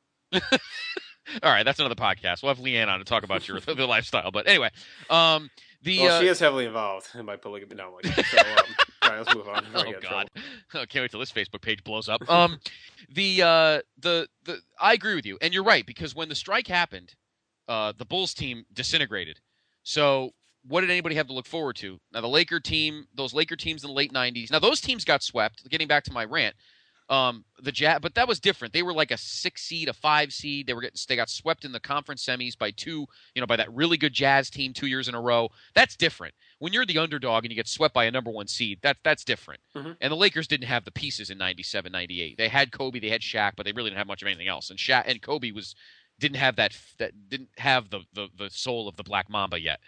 All right, that's another podcast. We'll have Leanne on to talk about your the lifestyle. But anyway, um, the Well, uh, she is heavily involved in my polygamy. No, I'm like, so, um, all right, let's move on. before I Oh get in God! trouble. I can't wait till this Facebook page blows up. Um, the uh, the the I agree with you, and you're right because when the strike happened, uh, the Bulls team disintegrated. So what did anybody have to look forward to? Now the Laker team, those Laker teams in the late nineties. Now those teams got swept. Getting back to my rant, um, the Jazz, but that was different. They were like a six seed, a five seed. They were getting, they got swept in the conference semis by two, you know, by that really good Jazz team two years in a row. That's different. When you're the underdog and you get swept by a number one seed, that that's different. Mhm. And the Lakers didn't have the pieces in ninety-seven, ninety-eight. They had Kobe, they had Shaq, but they really didn't have much of anything else. And Shaq and Kobe was didn't have that that didn't have the the, the soul of the Black Mamba yet.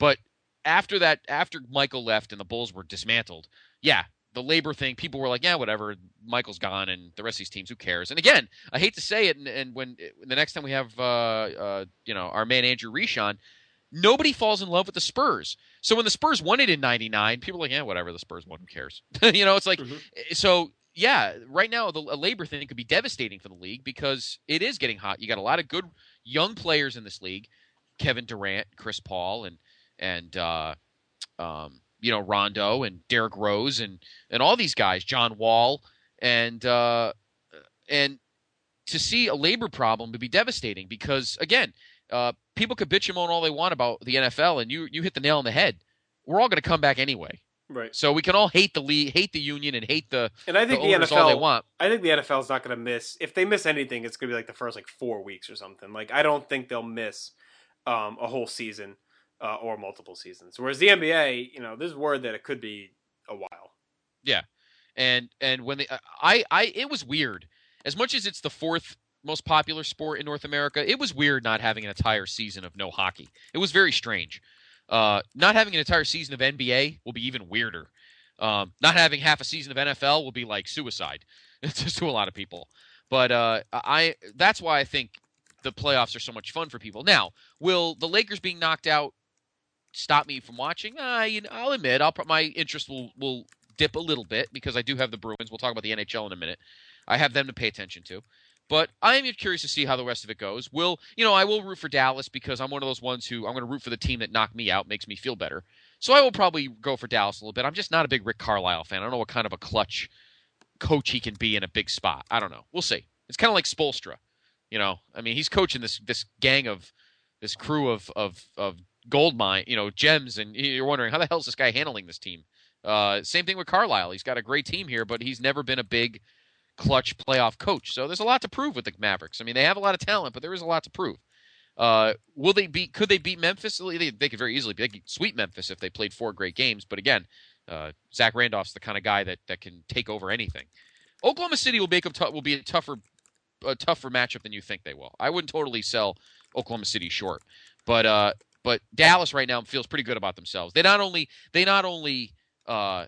But after that, after Michael left and the Bulls were dismantled, yeah, the labor thing, people were like, yeah, whatever, Michael's gone, and the rest of these teams, who cares? And again, I hate to say it, and, and when the next time we have, uh, uh, you know, our man Andrew Rishon, nobody falls in love with the Spurs. So when the Spurs won it in ninety-nine, people are like, yeah, whatever, the Spurs won, who cares? You know, it's like, mm-hmm. so yeah, right now the a labor thing could be devastating for the league because it is getting hot. You got a lot of good young players in this league, Kevin Durant, Chris Paul, and and uh, um, you know, Rondo and Derrick Rose and and all these guys, John Wall, and uh, and to see a labor problem would be devastating because again, uh, people could bitch and moan all they want about the N F L, and you you hit the nail on the head. We're all going to come back anyway. Right. So we can all hate the league, hate the union, and hate the and I think the, the owners N F L. All they want. I think the N F L is not going to miss. If they miss anything, it's going to be like the first like four weeks or something. Like I don't think they'll miss um, a whole season uh, or multiple seasons. Whereas the N B A, you know, there's word that it could be a while. Yeah, and and when the I I it was weird. As much as it's the fourth most popular sport in North America, it was weird not having an entire season of no hockey. It was very strange. Uh, not having an entire season of N B A will be even weirder. Um, not having half a season of N F L will be like suicide to a lot of people. But uh, I that's why I think the playoffs are so much fun for people. Now, will the Lakers being knocked out stop me from watching? Uh, you know, I'll admit, I'll my interest will will dip a little bit because I do have the Bruins. We'll talk about the N H L in a minute. I have them to pay attention to. But I am curious to see how the rest of it goes. Will you know? I will root for Dallas because I'm one of those ones who I'm going to root for the team that knocked me out, makes me feel better. So I will probably go for Dallas a little bit. I'm just not a big Rick Carlisle fan. I don't know what kind of a clutch coach he can be in a big spot. I don't know. We'll see. It's kind of like Spoelstra. You know, I mean, he's coaching this this gang of this crew of of of gold mine, you know, gems, and you're wondering how the hell is this guy handling this team? Uh, same thing with Carlisle. He's got a great team here, but he's never been a big clutch playoff coach. So there's a lot to prove with the Mavericks. I mean, they have a lot of talent, but there is a lot to prove. Uh, will they beat? Could they beat Memphis? They, they could very easily. They could sweep Memphis if they played four great games. But again, uh, Zach Randolph's the kind of guy that, that can take over anything. Oklahoma City will make them t- will be a tougher a tougher matchup than you think they will. I wouldn't totally sell Oklahoma City short, but uh, but Dallas right now feels pretty good about themselves. They not only they not only uh,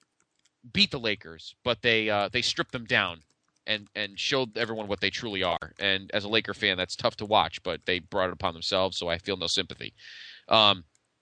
beat the Lakers, but they uh, they stripped them down. And, and showed everyone what they truly are. And as a Laker fan, that's tough to watch, but they brought it upon themselves, so I feel no sympathy. Um,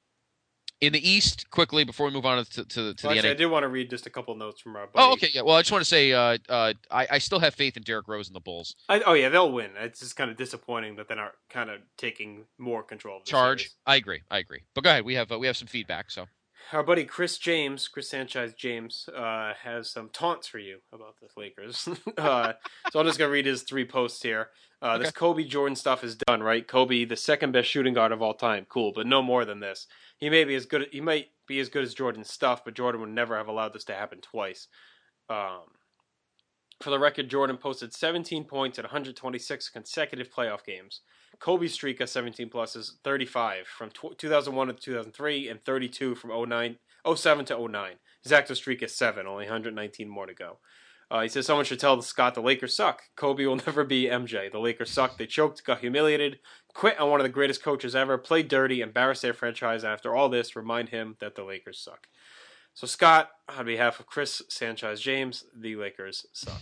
in the East, quickly, before we move on to, to, to well, the actually, N H L. I did want to read just a couple of notes from our buddy. Oh, okay. Yeah. Well, I just want to say uh, uh, I, I still have faith in Derrick Rose and the Bulls. I, oh, yeah, they'll win. It's just kind of disappointing that they're not kind of taking more control of the Charge. series. I agree. I agree. But go ahead. We have uh, we have some feedback, so. Our buddy Chris James, Chris Sanchez James, uh, has some taunts for you about the Lakers. uh, so I'm just going to read his three posts here. Uh, okay. This Kobe Jordan stuff is done, right? Kobe, the second best shooting guard of all time. Cool, but no more than this. He may be as good. He might be as good as Jordan's stuff, but Jordan would never have allowed this to happen twice. Um, for the record, Jordan posted seventeen points in one hundred twenty-six consecutive playoff games. Kobe's streak of seventeen plus is thirty-five from two thousand one to two thousand three and thirty-two from oh nine, oh seven to oh nine. His active streak is seven, only one hundred nineteen more to go. Uh, he says someone should tell Scott the Lakers suck. Kobe will never be M J. The Lakers suck. They choked, got humiliated, quit on one of the greatest coaches ever, played dirty, embarrassed their franchise. After all this, remind him that the Lakers suck. So Scott, on behalf of Chris Sanchez James, the Lakers suck.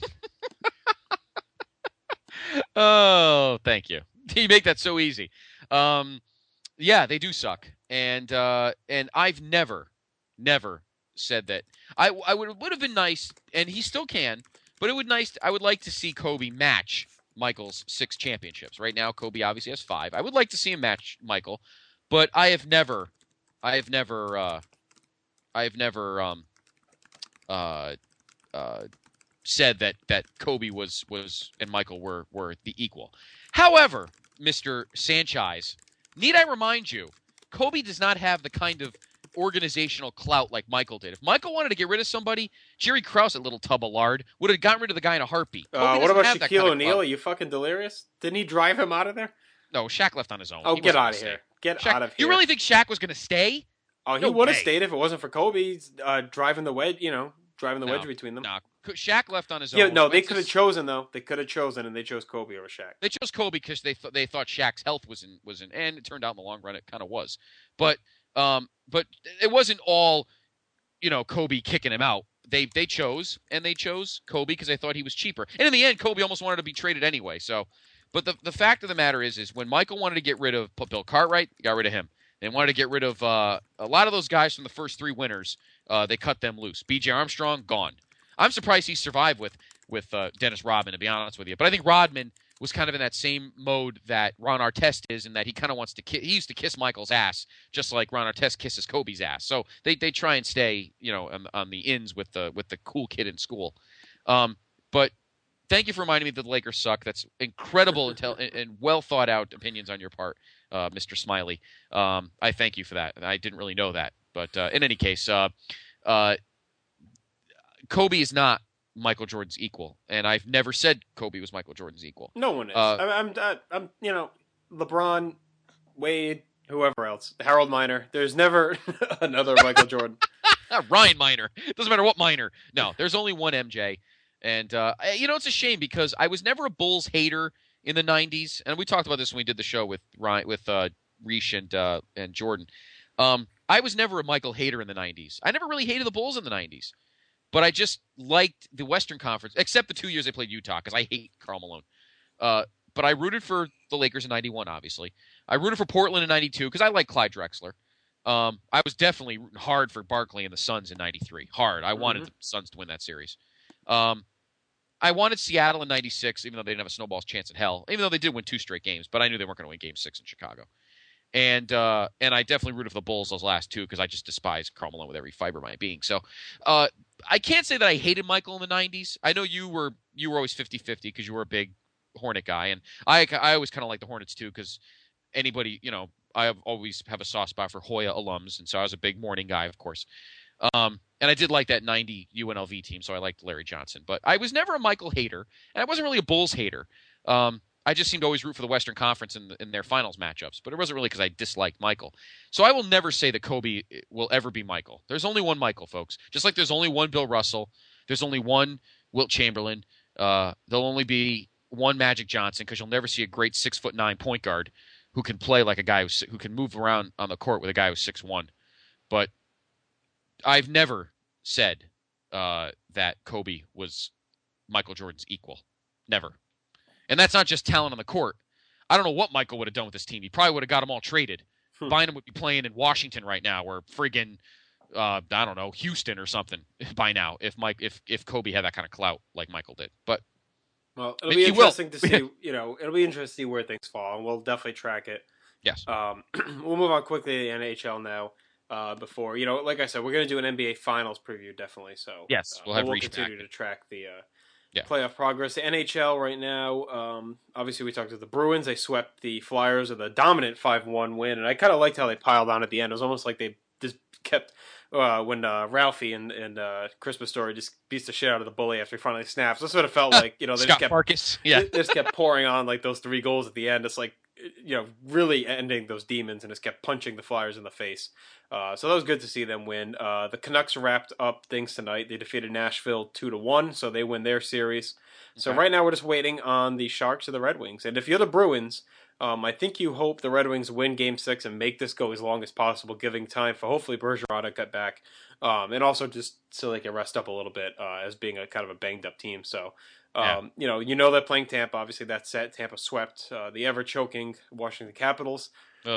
Oh, thank you. You make that so easy. Um, yeah, they do suck, and uh, and I've never, never said that. I I would would have been nice, and he still can, but it would nice. I would like to see Kobe match Michael's six championships. Right now, Kobe obviously has five. I would like to see him match Michael, but I have never, I have never, uh, I have never, um, uh, uh. said that, that Kobe was, was and Michael were, were the equal. However, Mister Sanchez, need I remind you, Kobe does not have the kind of organizational clout like Michael did. If Michael wanted to get rid of somebody, Jerry Krause, that little tub of lard, would have gotten rid of the guy in a heartbeat. Uh, what about Shaquille kind of O'Neal? Are you fucking delirious? Didn't he drive him out of there? No, Shaq left on his own. Oh, he get out of here. Get Shaq, out of here. You really think Shaq was going to stay? Oh, he no would have way. stayed if it wasn't for Kobe uh, driving the wedge, you know, driving the no, wedge between them. No, Shaq left on his yeah, own. Yeah, no, they could have chosen though. They could have chosen, and they chose Kobe over Shaq. They chose Kobe because they th- they thought Shaq's health was in was in, and it turned out in the long run it kind of was. But Um, but it wasn't all, you know, Kobe kicking him out. They they chose, and they chose Kobe because they thought he was cheaper. And in the end, Kobe almost wanted to be traded anyway. So, but the the fact of the matter is, is when Michael wanted to get rid of Bill Cartwright, they got rid of him. They wanted to get rid of uh, a lot of those guys from the first three winners. Uh, they cut them loose. B J Armstrong, gone. I'm surprised he survived with with uh, Dennis Rodman, to be honest with you. But I think Rodman was kind of in that same mode that Ron Artest is, in that he kind of wants to ki- he used to kiss Michael's ass, just like Ron Artest kisses Kobe's ass. So they they try and stay, you know, on, on the ins with the with the cool kid in school. Um, but thank you for reminding me that the Lakers suck. That's incredible intel- and, and well thought out opinions on your part, uh, Mister Smiley. Um, I thank you for that. I didn't really know that, but uh, in any case, uh, uh, Kobe is not Michael Jordan's equal, and I've never said Kobe was Michael Jordan's equal. No one is. Uh, I'm, I'm, I'm, you know, LeBron, Wade, whoever else, Harold Miner. There's never another Michael Jordan. Ryan Miner. Doesn't matter what Miner. No, there's only one M J. And, uh, you know, it's a shame because I was never a Bulls hater in the nineties. And we talked about this when we did the show with Ryan, with uh, Reish and, uh, and Jordan. Um, I was never a Michael hater in the nineties. I never really hated the Bulls in the nineties. But I just liked the Western Conference, except the two years they played Utah, because I hate Karl Malone. Uh, but I rooted for the Lakers in ninety-one, obviously. I rooted for Portland in ninety-two, because I like Clyde Drexler. Um, I was definitely rooting hard for Barkley and the Suns in ninety-three. Hard. I mm-hmm. wanted the Suns to win that series. Um, I wanted Seattle in ninety-six, even though they didn't have a snowball's chance in hell, even though they did win two straight games, but I knew they weren't going to win game six in Chicago. And uh, and I definitely rooted for the Bulls those last two because I just despise Karl Malone with every fiber of my being. So uh, I can't say that I hated Michael in the nineties. I know you were you were always fifty-fifty because you were a big Hornet guy. And I, I always kind of like the Hornets too because anybody, you know, I have always have a soft spot for Hoya alums. And so I was a big morning guy, of course. Um, and I did like that ninety U N L V team, so I liked Larry Johnson. But I was never a Michael hater, and I wasn't really a Bulls hater. Um, I just seemed to always root for the Western Conference in, the, in their finals matchups, but it wasn't really because I disliked Michael. So I will never say that Kobe will ever be Michael. There's only one Michael, folks. Just like there's only one Bill Russell. There's only one Wilt Chamberlain. Uh, there'll only be one Magic Johnson because you'll never see a great six foot nine point guard who can play like a guy who's, who can move around on the court with a guy who's six one. But I've never said uh, that Kobe was Michael Jordan's equal. Never. And that's not just talent on the court. I don't know what Michael would have done with this team. He probably would have got them all traded. Hmm. Bynum would be playing in Washington right now, or friggin', uh, I don't know, Houston or something by now. If Mike, if if Kobe had that kind of clout like Michael did, but well, it'll be interesting will. to see. You know, it'll be interesting to see where things fall, and we'll definitely track it. Yes. Um, we'll move on quickly to the N H L now. Uh, before you know, like I said, we're going to do an N B A Finals preview definitely. So yes, we'll have uh, we'll Reish continue back. to track the. Uh, Yeah. Playoff progress. The N H L right now, um, obviously we talked to the Bruins. They swept the Flyers with a dominant five one win, and I kind of liked how they piled on at the end. It was almost like they just kept, uh, when uh, Ralphie and, and uh, Christmas Story just beats the shit out of the bully after he finally snaps. That's what it felt like. You know, they Scott just kept, Farkas. Yeah. they just kept pouring on like those three goals at the end. It's like, you know, really ending those demons and just kept punching the Flyers in the face. Uh, so that was good to see them win. Uh, the Canucks wrapped up things tonight. They defeated Nashville two to one, so they win their series. So okay. Right now we're just waiting on the Sharks or the Red Wings. And if you're the Bruins, um, I think you hope the Red Wings win Game Six and make this go as long as possible, giving time for hopefully Bergeron to get back, um, and also just so they can rest up a little bit uh, as being a kind of a banged up team. So. Um, yeah. You know, you know they're playing Tampa. Obviously, that's set. Tampa swept uh, the ever choking Washington Capitals.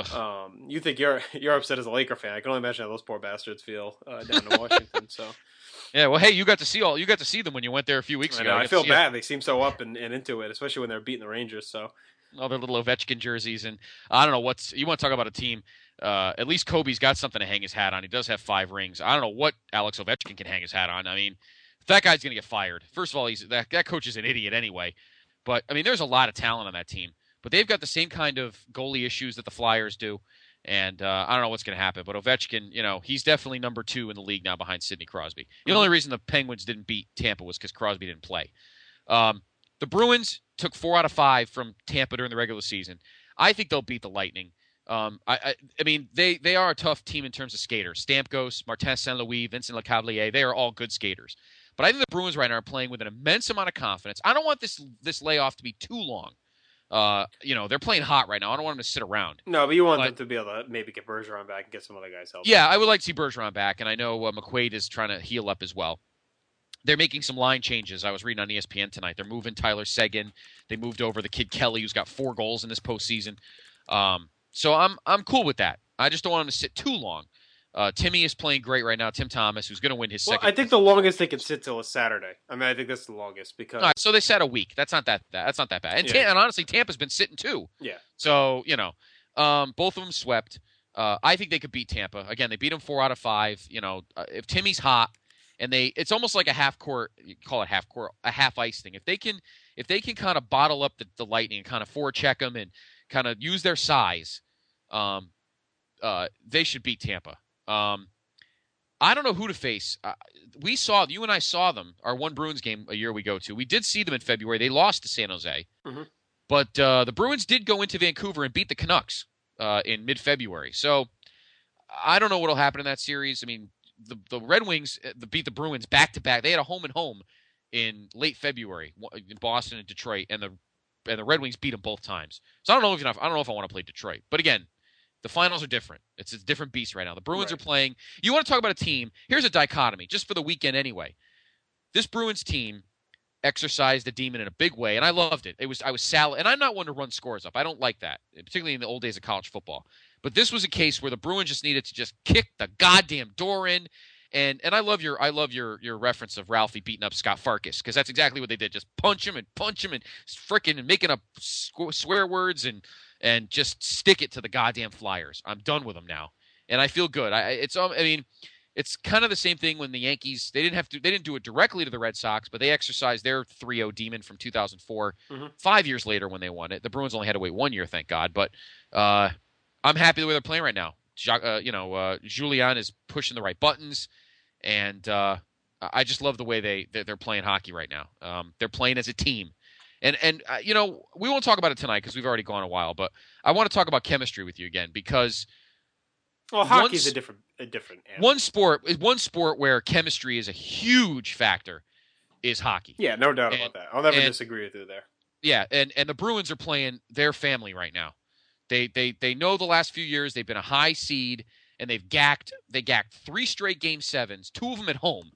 Um, you think you're you're upset as a Laker fan? I can only imagine how those poor bastards feel uh, down in Washington. So, yeah. Well, hey, you got to see all you got to see them when you went there a few weeks I ago. Know, I, I feel bad. It. They seem so up and, and into it, especially when they're beating the Rangers. So, all their little Ovechkin jerseys, and I don't know what's you want to talk about a team. Uh, at least Kobe's got something to hang his hat on. He does have five rings. I don't know what Alex Ovechkin can hang his hat on. I mean. That guy's going to get fired. First of all, he's that, that coach is an idiot anyway. But, I mean, there's a lot of talent on that team. But they've got the same kind of goalie issues that the Flyers do. And uh, I don't know what's going to happen. But Ovechkin, you know, he's definitely number two in the league now behind Sidney Crosby. The only reason the Penguins didn't beat Tampa was because Crosby didn't play. Um, the Bruins took four out of five from Tampa during the regular season. I think they'll beat the Lightning. Um, I, I, I mean, they, they are a tough team in terms of skaters. Stamkos, Martin Saint Louis, Vincent Lecavalier, they are all good skaters. But I think the Bruins right now are playing with an immense amount of confidence. I don't want this this layoff to be too long. Uh, you know, they're playing hot right now. I don't want them to sit around. No, but you want But- them to be able to maybe get Bergeron back and get some other guys help. Yeah, I would like to see Bergeron back, and I know uh, McQuaid is trying to heal up as well. They're making some line changes. I was reading on E S P N tonight. They're moving Tyler Seguin. They moved over the kid Kelly, who's got four goals in this postseason. Um, so I'm I'm cool with that. I just don't want him to sit too long. Uh, Timmy is playing great right now. Tim Thomas, who's going to win his Well, second. I think the longest they can sit till is Saturday. I mean, I think that's the longest because All right, so they sat a week. That's not that. that that's not that bad. And, Yeah. Ta- and honestly, Tampa's been sitting too. yeah, So you know, um, both of them swept. Uh, I think they could beat Tampa again. They beat them four out of five. You know, uh, if Timmy's hot, and they, it's almost like a half court. You call it half court, a half ice thing. If they can, if they can kind of bottle up the, the Lightning and kind of forecheck them and kind of use their size, um, uh, they should beat Tampa. Um, I don't know who to face. Uh, we saw you and I saw them. Our one Bruins game a year we go to. We did see them in February. They lost to San Jose, Mhm. but uh, the Bruins did go into Vancouver and beat the Canucks uh, in mid-February. So I don't know what will happen in that series. I mean, the the Red Wings uh, beat the Bruins back to back. They had a home and home in late February in Boston and Detroit, and the and the Red Wings beat them both times. So I don't know if you know, I don't know if I want to play Detroit, but again. The finals are different. It's a different beast right now. The Bruins Right. are playing. You want to talk about a team? Here's a dichotomy, just for the weekend anyway. This Bruins team exercised the demon in a big way, and I loved it. It was I was salad, and I'm not one to run scores up. I don't like that, particularly in the old days of college football. But this was a case where the Bruins just needed to just kick the goddamn door in. And and I love your I love your your reference of Ralphie beating up Scott Farkas, because that's exactly what they did. Just punch him and punch him and frickin' and making up sw- swear words and and just stick it to the goddamn Flyers. I'm done with them now, and I feel good. I it's um, I mean, it's kind of the same thing when the Yankees they didn't have to they didn't do it directly to the Red Sox, but they exercised their three oh demon from two thousand four. Mhm. Five years later when they won it, the Bruins only had to wait one year, thank God. But uh, I'm happy the way they're playing right now. Ja- uh, you know, uh, Julian is pushing the right buttons, and uh, I just love the way they they're they're playing hockey right now. Um, they're playing as a team. And, and uh, you know, we won't talk about it tonight because we've already gone a while, but I want to talk about chemistry with you again because well, hockey's once- a different a different animal. one sport one sport where chemistry is a huge factor is hockey. Yeah, no doubt And- about that. I'll never and- disagree with you there. Yeah, and, and the Bruins are playing their family right now. They they they know the last few years they've been a high seed and they've gacked they gacked three straight game sevens, two of them at home.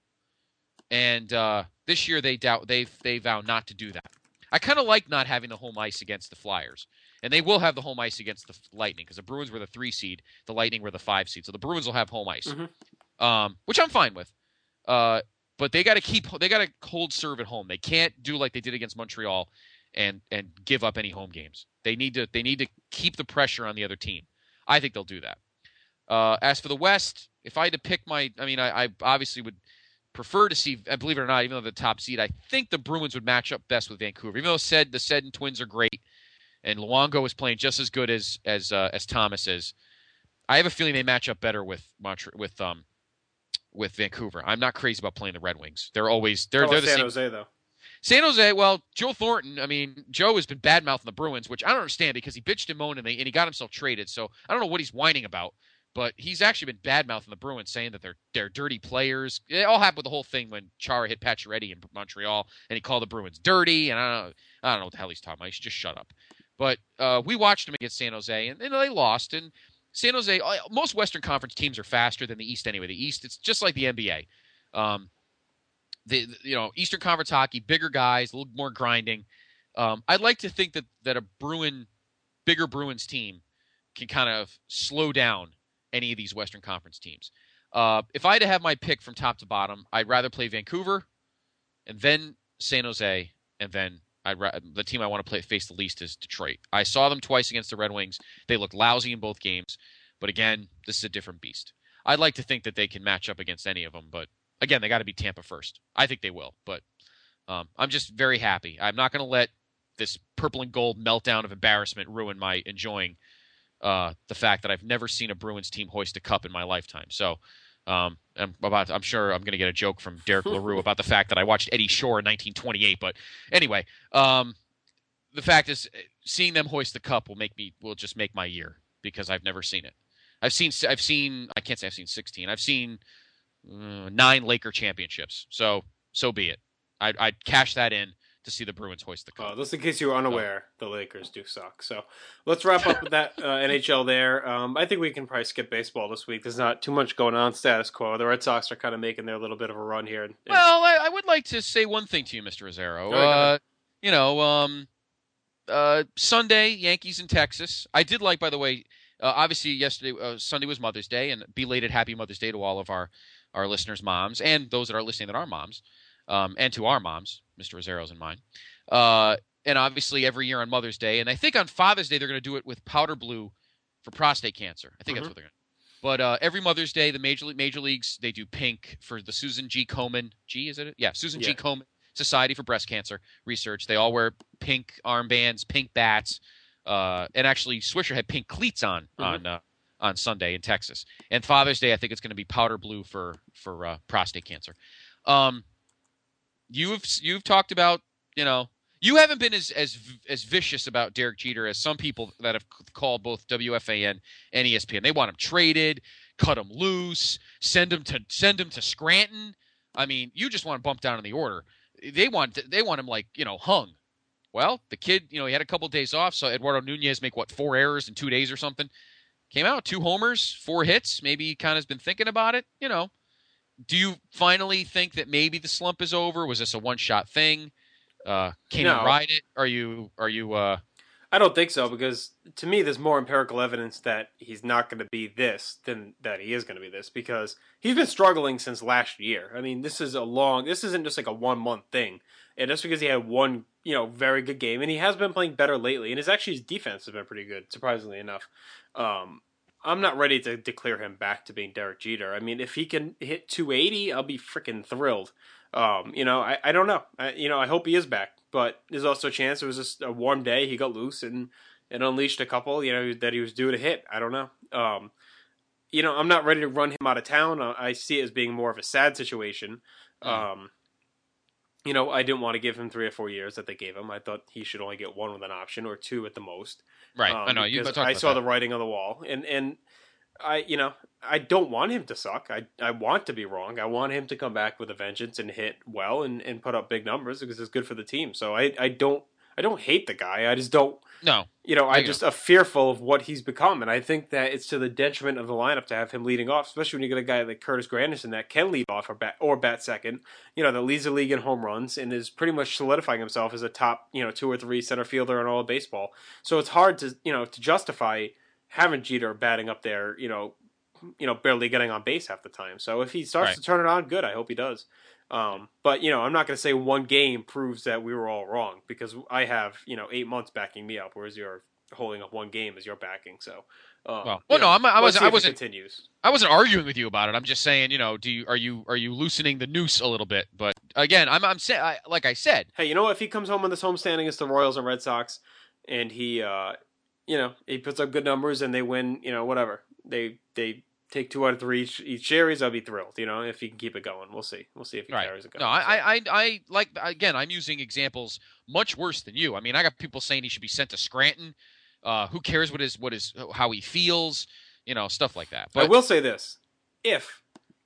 And uh, this year they doubt they they vow not to do that. I kind of like not having the home ice against the Flyers. And they will have the home ice against the Lightning because the Bruins were the three seed, the Lightning were the five seed. So the Bruins will have home ice, Mhm. um, which I'm fine with. Uh, but they got to keep they got to hold serve at home. They can't do like they did against Montreal and and give up any home games. They need to they need to keep the pressure on the other team. I think they'll do that. Uh, as for the West, if I had to pick my, I mean, I, I obviously would prefer to see, believe it or not, even though the top seed, I think the Bruins would match up best with Vancouver. Even though said the Sedin twins are great, and Luongo is playing just as good as as uh, as Thomas is, I have a feeling they match up better with Montre- with um with Vancouver. I'm not crazy about playing the Red Wings. They're always they're Oh, they're the San same. Jose though. San Jose, well, Joe Thornton, I mean, Joe has been bad-mouthing the Bruins, which I don't understand because he bitched and moaned and, they, and he got himself traded. So I don't know what he's whining about, but he's actually been bad-mouthing the Bruins, saying that they're they're dirty players. It all happened with the whole thing when Chara hit Pacioretty in Montreal, and he called the Bruins dirty, and I don't know, I don't know what the hell he's talking about. He should just shut up. But uh, we watched him against San Jose, and, and they lost. And San Jose, most Western Conference teams are faster than the East anyway. The East, it's just like the N B A. Um, The, the you know Eastern Conference hockey, bigger guys, a little more grinding. Um, I'd like to think that that a Bruin, bigger Bruins team can kind of slow down any of these Western Conference teams. Uh, if I had to have my pick from top to bottom, I'd rather play Vancouver, and then San Jose, and then I'd ra- the team I want to play face the least is Detroit. I saw them twice against the Red Wings. They looked lousy in both games, but again, this is a different beast. I'd like to think that they can match up against any of them, but again, they got to beat Tampa first. I think they will, but um, I'm just very happy. I'm not going to let this purple and gold meltdown of embarrassment ruin my enjoying uh, the fact that I've never seen a Bruins team hoist a cup in my lifetime. So um, I'm about. To, I'm sure I'm going to get a joke from Derek LaRue about the fact that I watched Eddie Shore in nineteen twenty-eight. But anyway, um, the fact is, seeing them hoist the cup will make me will just make my year because I've never seen it. I've seen. I've seen. I can't say I've seen sixteen. I've seen. Uh, nine Laker championships. So, so be it. I'd, I'd cash that in to see the Bruins hoist the cup. Uh, just in case you were unaware, the Lakers do suck. So let's wrap up with that uh, N H L there. Um, I think we can probably skip baseball this week. There's not too much going on. Status quo. The Red Sox are kind of making their little bit of a run here. And, well, I, I would like to say one thing to you, Mister Rozzero. Right, uh, you know, um, uh, Sunday, Yankees in Texas. I did like, by the way, uh, obviously yesterday, uh, Sunday was Mother's Day, and belated Happy Mother's Day to all of our, our listeners' moms and those that are listening that are moms, um, and to our moms, Mister Rozzero's and mine. Uh, and obviously every year on Mother's Day, and I think on Father's Day they're going to do it with powder blue for prostate cancer. I think Mm-hmm. that's what they're going to do. But uh, every Mother's Day, the major major leagues, they do pink for the Susan G. Komen. G, is it? Yeah, Susan Yeah. G. Komen Society for Breast Cancer Research. They all wear pink armbands, pink bats, uh, and actually Swisher had pink cleats on Mm-hmm. on uh, on Sunday in Texas. And Father's Day, I think it's going to be powder blue for for uh, prostate cancer. Um, you've you've talked about, you know, you haven't been as as as vicious about Derek Jeter as some people that have called both W F A N and E S P N. They want him traded, cut him loose, send him to send him to Scranton. I mean, you just want to bump down in the order. They want they want him like, you know, hung. Well, the kid, you know, he had a couple of days off, so Eduardo Nunez make what four errors in two days or something. Came out two homers, four hits. Maybe he kind of has been thinking about it. You know, do you finally think that maybe the slump is over? Was this a one shot thing? Uh, can No. you ride it? Are you are you? Uh, I don't think so, because to me there's more empirical evidence that he's not going to be this than that he is going to be this, because he's been struggling since last year. I mean, this is a long, this isn't just like a one month thing. And just because he had one, you know, very good game, and he has been playing better lately, and his actually his defense has been pretty good, surprisingly enough. Um, I'm not ready to declare him back to being Derek Jeter. I mean, if he can hit two eighty, I'll be freaking thrilled. Um, you know, I, I don't know. I, you know, I hope he is back, but there's also a chance it was just a warm day. He got loose and, and unleashed a couple, you know, that he was due to hit. I don't know. Um, you know, I'm not ready to run him out of town. I see it as being more of a sad situation. Um, you know, I didn't want to give him three or four years that they gave him. I thought he should only get one with an option, or two at the most. right. Um, I know you. because talked I about saw that. the writing on the wall, and and I, you know, I don't want him to suck. I I want to be wrong. I want him to come back with a vengeance and hit well and, and put up big numbers, because it's good for the team. So I, I don't I don't hate the guy. I just don't. No. You know, I you just am fearful of what he's become, and I think that it's to the detriment of the lineup to have him leading off, especially when you get a guy like Curtis Granderson that can lead off or bat or bat second. You know, that leads the league in home runs and is pretty much solidifying himself as a top, you know, two or three center fielder in all of baseball. So it's hard to, you know, to justify having Jeter batting up there, you know, you know, barely getting on base half the time. So if he starts Right. to turn it on, good. I hope he does. Um, but, you know, I'm not going to say one game proves that we were all wrong, because I have, you know, eight months backing me up, whereas you're holding up one game as your backing. So, um, Well, you well, no, know, I'm- I let's wasn't- see I if it wasn't- continues. I wasn't arguing with you about it. I'm just saying, you know, do you are you are you loosening the noose a little bit? But again, I'm I'm say, I, like I said, Hey, you know what? If he comes home on this homestand against the Royals and Red Sox, and he, uh, you know, he puts up good numbers and they win, you know, whatever, they they take two out of three each, each series, I'll be thrilled. You know, if he can keep it going, we'll see. We'll see if he right? carries it going. No, I, I I I like again. I'm using examples much worse than you. I mean, I got people saying he should be sent to Scranton. Uh, who cares what his what his how he feels? You know, stuff like that. But I will say this: if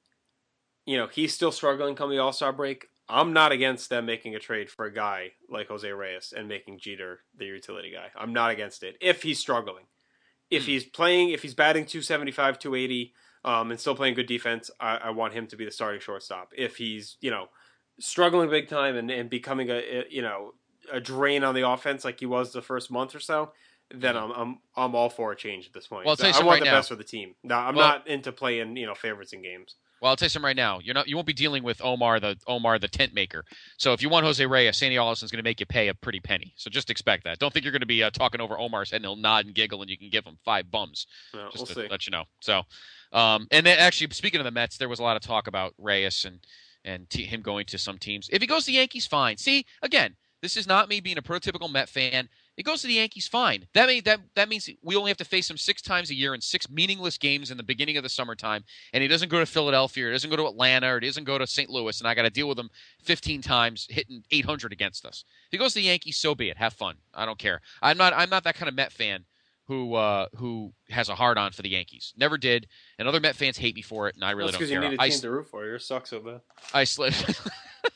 you know he's still struggling come the All Star break, I'm not against them making a trade for a guy like Jose Reyes and making Jeter the utility guy. I'm not against it if he's struggling. If Hmm. he's playing, if he's batting two seventy-five, two eighty, um, and still playing good defense, I, I want him to be the starting shortstop. If he's, you know, struggling big time and, and becoming a, a, you know, a drain on the offense like he was the first month or so, then I'm I'm I'm all for a change at this point. Well, I'll tell you I something want right the now. best for the team. No, I'm Well- not into playing, you know, favorites in games. Well, I'll tell you something right now. You're not. You won't be dealing with Omar the Omar the tent maker. So if you want Jose Reyes, Sandy Allison's going to make you pay a pretty penny. So just expect that. Don't think you're going to be uh, talking over Omar's head and he'll nod and giggle and you can give him five bums. No, Just we'll to see. let you know. So, um, and then actually speaking of the Mets, there was a lot of talk about Reyes and and t- him going to some teams. If he goes to the Yankees, fine. See, again, this is not me being a prototypical Met fan. It goes to the Yankees, fine. That mean that that means we only have to face him six times a year in six meaningless games in the beginning of the summertime, and he doesn't go to Philadelphia, or he doesn't go to Atlanta, or he doesn't go to Saint Louis, and I got to deal with him fifteen times, hitting eight hundred against us. If he goes to the Yankees, so be it. Have fun. I don't care. I'm not. I'm not that kind of Met fan who uh, who has a hard on for the Yankees. Never did, and other Met fans hate me for it, and I really That's don't because you care. need a I, team to root for. Yours sucks so bad. I slip.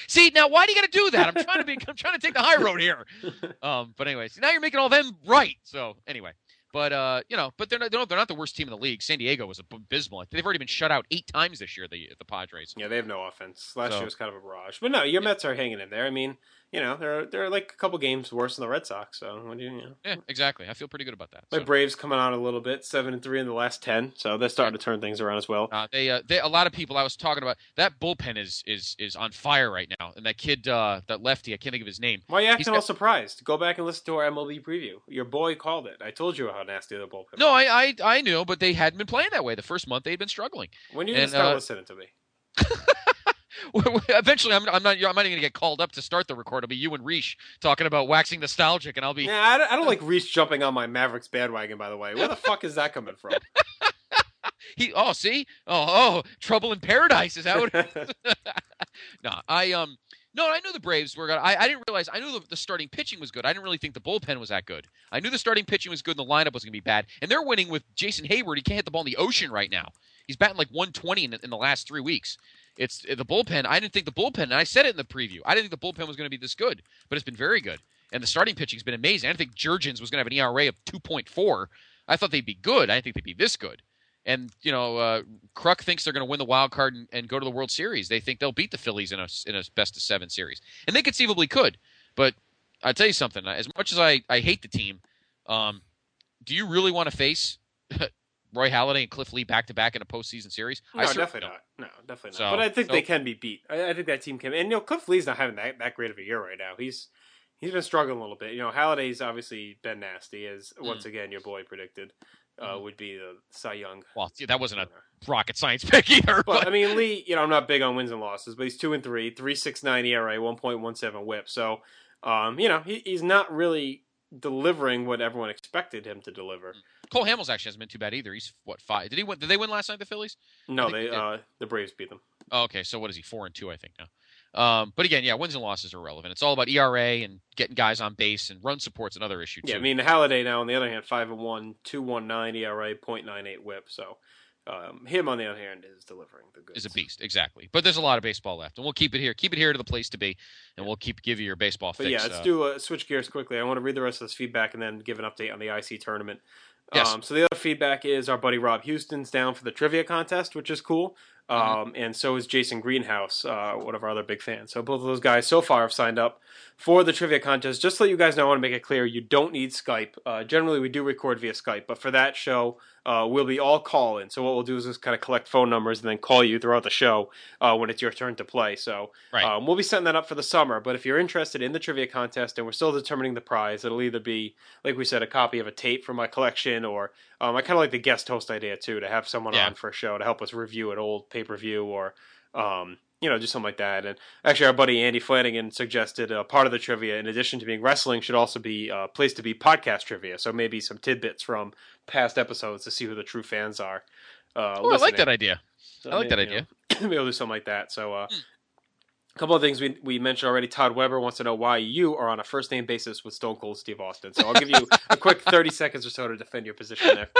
See, now why do you got to do that? I'm trying to be. I'm trying to take the high road here. Um, but anyways, now you're making all them right. So anyway, but uh, you know, but they're not. They're not the worst team in the league. San Diego was abysmal. They've already been shut out eight times this year. The the Padres. Yeah, they have no offense. Last So- year was kind of a barrage. But no, your Mets are hanging in there. I mean, you know, they're they're like a couple games worse than the Red Sox. So what do you, you know? Yeah, exactly. I feel pretty good about that. My So, Braves coming on a little bit, seven and three in the last ten. So they're starting to turn things around as well. uh, they, uh, they, a lot of people I was talking about that bullpen is is is on fire right now, and that kid, uh, that lefty, I can't think of his name. Why are you He's acting got- all surprised? Go back and listen to our M L B preview. Your boy called it. I told you how nasty the bullpen. No, was. I, I I knew, but they hadn't been playing that way. The first month they'd been struggling. When you gonna and, start uh, listening to me? Eventually, I'm, I'm not. I'm not even gonna get called up to start the record. It'll be you and Reesh talking about waxing nostalgic, and I'll be. Yeah, I don't, I don't like Reese jumping on my Mavericks bandwagon. By the way, where the fuck is that coming from? He. Oh, see. Oh, oh, trouble in paradise is that what? It is? no, I um. No, I knew the Braves were gonna. I, I didn't realize. I knew the, the starting pitching was good. I didn't really think the bullpen was that good. I knew the starting pitching was good, and the lineup was gonna be bad. And they're winning with Jason Hayward. He can't hit the ball in the ocean right now. He's batting like one twenty in, in the last three weeks. It's the bullpen. I didn't think the bullpen, and I said it in the preview. I didn't think the bullpen was going to be this good, but it's been very good. And the starting pitching's been amazing. I didn't think Jurgens was going to have an E R A of two point four. I thought they'd be good. I didn't think they'd be this good. And you know, uh, Kruk thinks they're going to win the wild card and, and go to the World Series. They think they'll beat the Phillies in a in a best of seven series, and they conceivably could. But I tell you something. As much as I, I hate the team, um, do you really want to face Roy Halladay and Cliff Lee back to back in a postseason series? No, I certainly definitely don't. not. No, definitely not. So- but I think so- they can be beat. I, I think that team can. And you know, Cliff Lee's not having that, that great of a year right now. He's he's been struggling a little bit. You know, Halladay's obviously been nasty, as once again your boy predicted uh, Mm. would be the Cy Young. Well, see, that wasn't a rocket science pick either. But But, I mean, Lee, you know, I'm not big on wins and losses, but he's two and three, three six nine E R A, one point one seven WHIP. So, um, you know, he, he's not really delivering what everyone expected him to deliver. Cole Hamels actually hasn't been too bad either. He's what five? Did he win? Did they win last night? The Phillies? No, think they he did. uh, the Braves beat them. Oh, okay, so what is he? Four and two, I think now. Um, but again, yeah, wins and losses are irrelevant. It's all about E R A and getting guys on base, and run support's another issue too. Yeah, I mean, Halladay now, on the other hand, five and one, two one nine E R A, point nine eight WHIP. So, um, him on the other hand is delivering the goods. is a beast, exactly. But there's a lot of baseball left, and we'll keep it here. Keep it here to the place to be, and we'll keep give you your baseball But fix. yeah, let's uh, do a switch gears quickly. I want to read the rest of this feedback and then give an update on the I C tournament. Yes. Um, so the other feedback is our buddy Rob Houston's down for the trivia contest, which is cool. Um, Mm-hmm. And so is Jason Greenhouse, uh, one of our other big fans. So both of those guys so far have signed up for the trivia contest. Just to let you guys know, I want to make it clear, you don't need Skype. Uh, generally, we do record via Skype, but for that show, uh, we'll be all call-in. So what we'll do is just kind of collect phone numbers and then call you throughout the show uh, when it's your turn to play. So Right. um, we'll be setting that up for the summer. But if you're interested in the trivia contest and we're still determining the prize, it'll either be, like we said, a copy of a tape from my collection, or um, I kind of like the guest host idea too, to have someone Yeah. on for a show to help us review an old pay-per-view or um, you know, just something like that. And actually, our buddy Andy Flanagan suggested uh, part of the trivia, in addition to being wrestling, should also be uh, place to be podcast trivia. So maybe some tidbits from past episodes to see who the true fans are. Uh, Oh, I like listening. that idea. So I like maybe, that you idea. know, maybe we'll do something like that. So uh, a couple of things we we mentioned already. Todd Weber wants to know why you are on a first name basis with Stone Cold Steve Austin. So I'll give you a quick thirty seconds or so to defend your position there.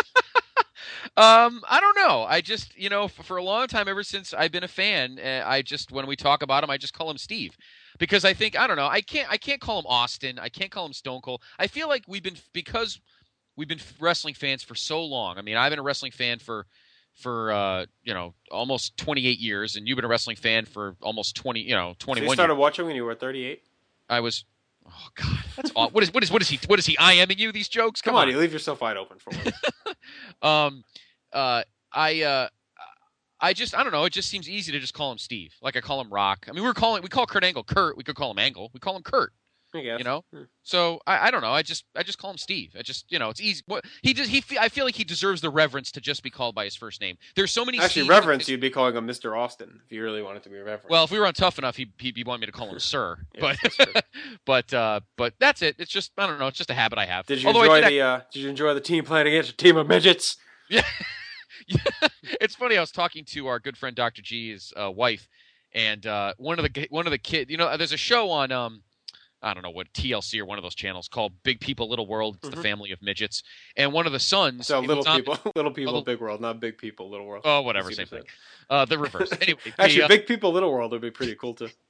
Um, I don't know. I just, you know, for, for a long time, ever since I've been a fan, uh, I just, when we talk about him, I just call him Steve, because I think, I don't know, I can't, I can't call him Austin. I can't call him Stone Cold. I feel like we've been, because we've been wrestling fans for so long. I mean, I've been a wrestling fan for, for, uh, you know, almost twenty-eight years, and you've been a wrestling fan for almost twenty, you know, So twenty-one you started years. watching when you were thirty-eight? I was, oh God, that's aw- what is, what is, what is he, what is he IMing you these jokes? Come, on, you leave yourself wide open for once. Um, uh, I, uh, I just, I don't know. It just seems easy to just call him Steve. Like I call him Rock. I mean, we were calling, we call Kurt Angle Kurt. We could call him Angle. We call him Kurt. I guess. You know. Hmm. So I, I don't know. I just, I just call him Steve. I just, you know, it's easy. What he does, he, fe- I feel like he deserves the reverence to just be called by his first name. There's so many. Actually, Steves- reverence, you'd be calling him Mister Austin if you really wanted to be reverent. Well, if we were on Tough Enough, he he, he wanted me to call him Sir. Yes, but, that's true. but, uh, but that's it. It's just, I don't know. It's just a habit I have. did you Although enjoy I did the? Uh, did you enjoy the team playing against a team of midgets? Yeah. Yeah. It's funny. I was talking to our good friend Doctor G's uh, wife, and uh, one of the one of the kids. You know, there's a show on um, I don't know what T L C or one of those channels called Big People Little World. It's Mhm. the family of midgets, and one of the sons. So it little was on- people, little people, little- big world, not big people, little world. Oh, whatever, As same you thing. said. Uh, the reverse. Anyway, the, Actually, uh, big people, little world would be pretty cool too.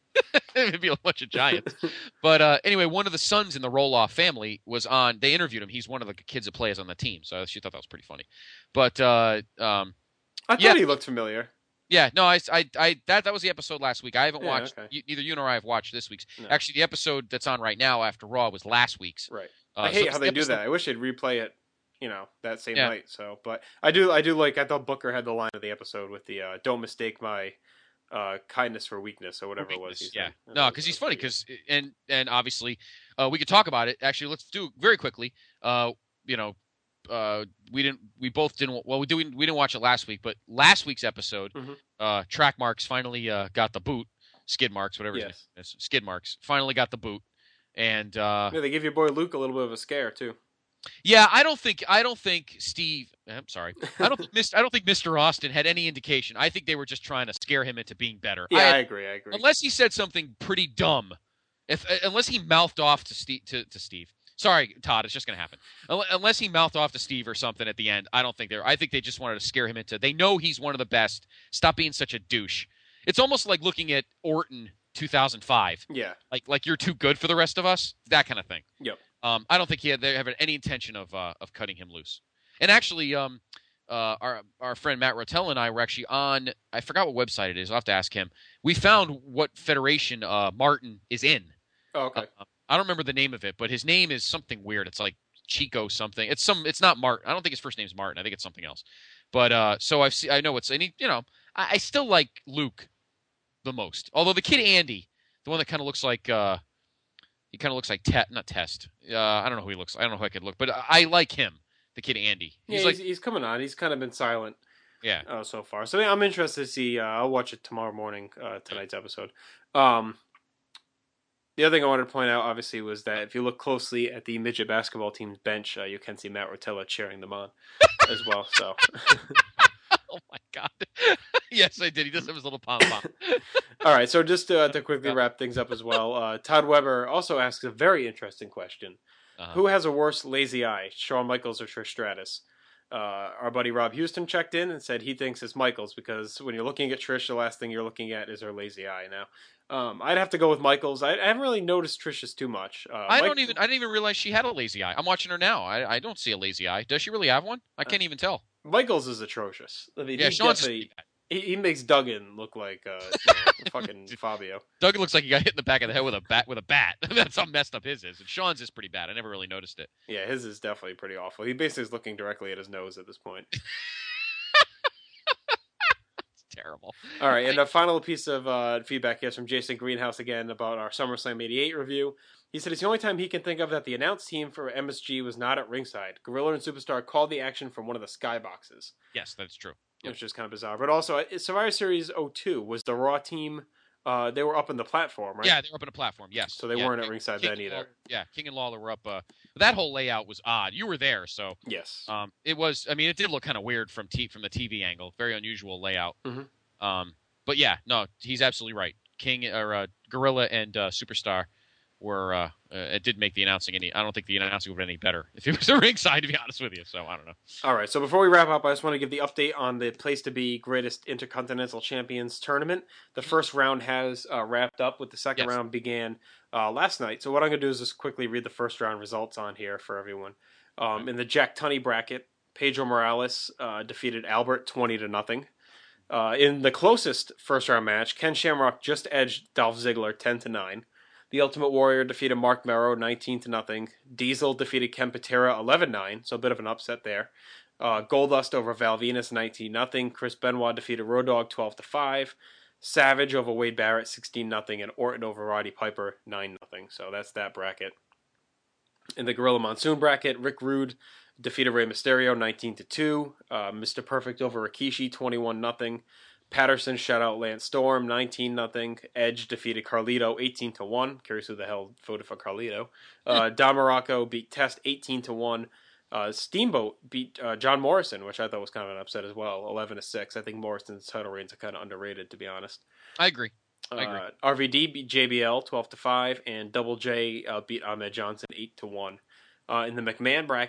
It'd be a bunch of giants. But uh, anyway, one of the sons in the Roloff family was on. They interviewed him. He's one of the kids that plays on the team, so she thought that was pretty funny. But uh, um, I thought yeah. he looked familiar. Yeah, no, I, I, I, that that was the episode last week. I haven't Yeah, watched. okay. You, neither you nor I have watched this week's. No. Actually, the episode that's on right now after Raw was last week's. Right. Uh, I so hate it's how the they do episode- that. I wish they'd replay it, you know, that same Yeah. night. So, but I do, I do like. I thought Booker had the line of the episode with the uh, "Don't mistake my uh, kindness for weakness" or whatever it was. He Weakness, yeah, said. no, That was- because he's that was funny. pretty Because and and obviously, uh, we could talk about it. Actually, let's do very quickly. Uh, you know, uh, we didn't. We both didn't. Well, we do. We didn't watch it last week, but last week's episode, Mhm. uh, Track Marks finally uh, got the boot. Skid Marks, whatever his Yes. name is. Skid Marks finally got the boot, and uh, good. Yeah, they give your boy Luke a little bit of a scare too. yeah, I don't think I don't think Steve. I'm sorry. I don't think Mister I don't think Mister Austin had any indication. I think they were just trying to scare him into being better. Yeah, I, I agree. I agree. unless he said something pretty dumb, if uh, unless he mouthed off to Steve to, to Steve. Sorry, Todd, it's just gonna happen. Unle- Unless he mouthed off to Steve or something at the end, I don't think they're. I think they just wanted to scare him into. They know he's one of the best. Stop being such a douche. It's almost like looking at Orton two thousand five. Yeah. Like like you're too good for the rest of us. That kind of thing. Yep. Um, I don't think he had they have any intention of uh, of cutting him loose. And actually, um, uh, our our friend Matt Rotel and I were actually on. I forgot what website it is. I'll have to ask him. We found what federation uh, Martin is in. Oh, okay. Uh, I don't remember the name of it, but his name is something weird. It's like Chico something. It's some. It's not Martin. I don't think his first name is Martin. I think it's something else. But uh, so I've seen. I know it's. And he, you know, I, I still like Luke the most. Although the kid Andy, the one that kind of looks like. Uh, He kind of looks like Te- not Test. Uh, I don't know who he looks. I don't know who I could look, but I, I like him, the kid Andy. Yeah, He's he's, like, he's coming on. He's kind of been silent yeah, uh, so far. So yeah, I'm interested to see. Uh, I'll watch it tomorrow morning. Uh, tonight's episode. Um, the other thing I wanted to point out, obviously, was that if you look closely at the midget basketball team's bench, uh, you can see Matt Rotella cheering them on as well. So. oh my god, yes, I did. He does have his little pom pom. All right, so just to, uh, to quickly wrap things up as well, uh, Todd Weber also asks a very interesting question. Uh-huh. Who has a worse lazy eye, Shawn Michaels or Trish Stratus? Uh, our buddy Rob Houston checked in and said he thinks it's Michaels because when you're looking at Trish, the last thing you're looking at is her lazy eye. Now, um, I'd have to go with Michaels. I, I haven't really noticed Trish's too much. Uh, I Mike- don't even. I didn't even realize she had a lazy eye. I'm watching her now. I, I don't see a lazy eye. Does she really have one? I can't even tell. Michaels is atrocious. I mean, Yeah, he Shawn's definitely- He, he makes Duggan look like uh, you know, fucking Fabio. Doug looks like he got hit in the back of the head with a bat. With a bat. That's how messed up his is. And Sean's is pretty bad. I never really noticed it. Yeah, his is definitely pretty awful. He basically is looking directly at his nose at this point. It's terrible. All right, and a final piece of uh, feedback here is from Jason Greenhouse again about our SummerSlam eighty-eight review. He said it's the only time he can think of that the announce team for M S G was not at ringside. Gorilla and Superstar called the action from one of the skyboxes, Yes, that's true. Yep. which is kind of bizarre. But also, uh, Survivor Series oh two was the Raw team. Uh, they were up on the platform, right? Yeah, they were up on a platform. Yes. So they Yeah, weren't at King- ringside King then and either. Lawler- yeah, King and Lawler were up. Uh, that whole layout was odd. You were there, so Yes. um, it was. I mean, it did look kind of weird from t- from the T V angle. Very unusual layout. Mhm. Um, but yeah, no, he's absolutely right. King or uh, Gorilla and uh, Superstar were. Uh, uh, it did make the announcing any. I don't think the announcing would have been any better if it was a ringside. To be honest with you, so I don't know. All right, so before we wrap up, I just want to give the update on the Place to Be Greatest Intercontinental Champions tournament. The first round has uh, wrapped up, with the second Yes. round began uh, last night. So what I'm going to do is just quickly read the first round results on here for everyone. Um, in the Jack Tunney bracket, Pedro Morales uh, defeated Albert twenty to nothing. Uh, in the closest first round match, Ken Shamrock just edged Dolph Ziggler ten to nine. The Ultimate Warrior defeated Mark Merrow nineteen to nothing. Diesel defeated Ken Patera eleven nine, so a bit of an upset there. Uh, Goldust over Val Venus nineteen nothing. Chris Benoit defeated Road Dogg twelve to five. Savage over Wade Barrett sixteen nothing, and Orton over Roddy Piper nine nothing. So that's that bracket. In the Gorilla Monsoon bracket, Rick Rude defeated Rey Mysterio nineteen to two. Uh, Mister Perfect over Rikishi twenty-one nothing. Patterson shut out Lance Storm nineteen nothing. Edge defeated Carlito eighteen to one. Curious who the hell voted for Carlito. Uh, Don Morocco beat Test eighteen to one. Uh, Steamboat beat uh, John Morrison, which I thought was kind of an upset as well, eleven to six. I think Morrison's title reigns are kind of underrated, to be honest. I agree. I agree. Uh, R V D beat J B L twelve to five, and Double J uh, beat Ahmed Johnson eight to one. Uh, in the McMahon bracket,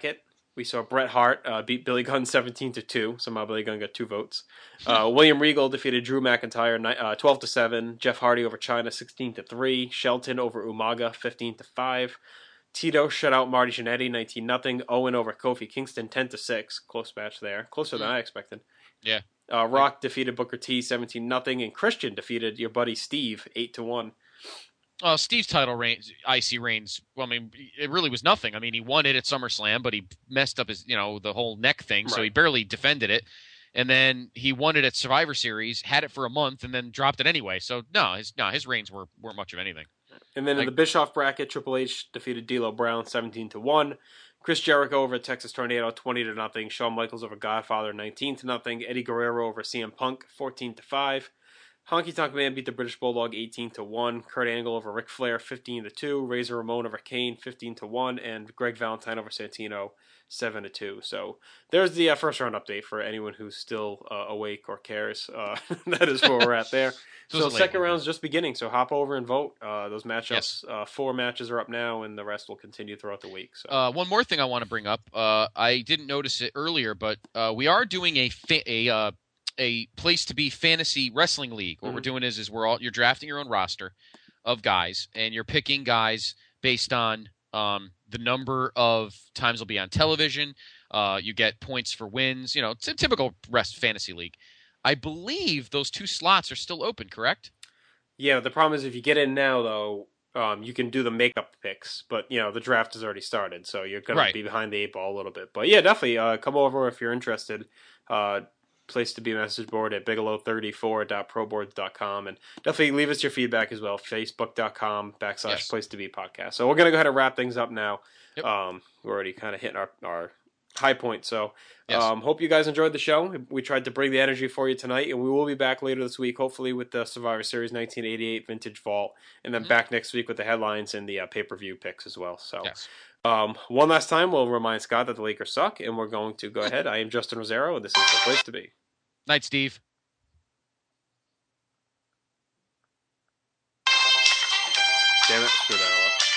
We saw Bret Hart uh, beat Billy Gunn seventeen to two. Somehow Billy Gunn got two votes. Uh, William Regal defeated Drew McIntyre uh, twelve to seven. Jeff Hardy over China sixteen to three. Shelton over Umaga fifteen to five. Tito shut out Marty Jannetty nineteen nothing. Owen over Kofi Kingston ten to six. Close match there. Closer than I expected. Yeah. Uh, Rock defeated Booker T seventeen nothing. And Christian defeated your buddy Steve eight to one. Oh, Steve's title reign, I C reigns. Well, I mean, it really was nothing. I mean, he won it at SummerSlam, but he messed up his, you know, the whole neck thing, so Right. he barely defended it. And then he won it at Survivor Series, had it for a month, and then dropped it anyway. So no, his no, his reigns were weren't much of anything. And then in Like- the Bischoff bracket, Triple H defeated D'Lo Brown seventeen to one. Chris Jericho over Texas Tornado twenty to nothing. Shawn Michaels over Godfather nineteen to nothing. Eddie Guerrero over C M Punk fourteen to five. Honky Tonk Man beat the British Bulldog eighteen to one. Kurt Angle over Ric Flair fifteen to two. Razor Ramon over Kane fifteen to one. And Greg Valentine over Santino seven to two. So there's the uh, first round update for anyone who's still uh, awake or cares. Uh, that is where we're at there. So So it's a second late one. round's just beginning, so hop over and vote. Uh, those matchups, Yes. uh, four matches are up now, and the rest will continue throughout the week. So Uh, one more thing I want to bring up. Uh, I didn't notice it earlier, but uh, we are doing a fa- a uh, a place to be fantasy wrestling league. What we're Mhm. doing is is we're all you're drafting your own roster of guys, and you're picking guys based on um, the number of times they'll be on television. Uh, you get points for wins. You know, it's a typical rest fantasy league. I believe those two slots are still open. Correct? yeah, the problem is if you get in now, though, um, you can do the makeup picks, but you know the draft has already started, so you're gonna Right. be behind the eight ball a little bit. But yeah, definitely uh, come over if you're interested. Uh, place to be message board at bigelow thirty-four dot proboards dot com, and definitely leave us your feedback as well. Facebook.com backslash Yes. place to be podcast. So we're gonna go ahead and wrap things up now. Yep. Um, we're already kind of hitting our, our high point. So Yes. um, hope you guys enjoyed the show. We tried to bring the energy for you tonight, and we will be back later this week, hopefully with the Survivor Series nineteen eighty-eight Vintage Vault, and then Mhm. back next week with the headlines and the uh, pay-per-view picks as well. So Yes. um, one last time, we'll remind Scott that the Lakers suck, and we're going to go ahead. I am Justin Rosero, and this is the place to be. Night, Steve. Damn it, screw that all up.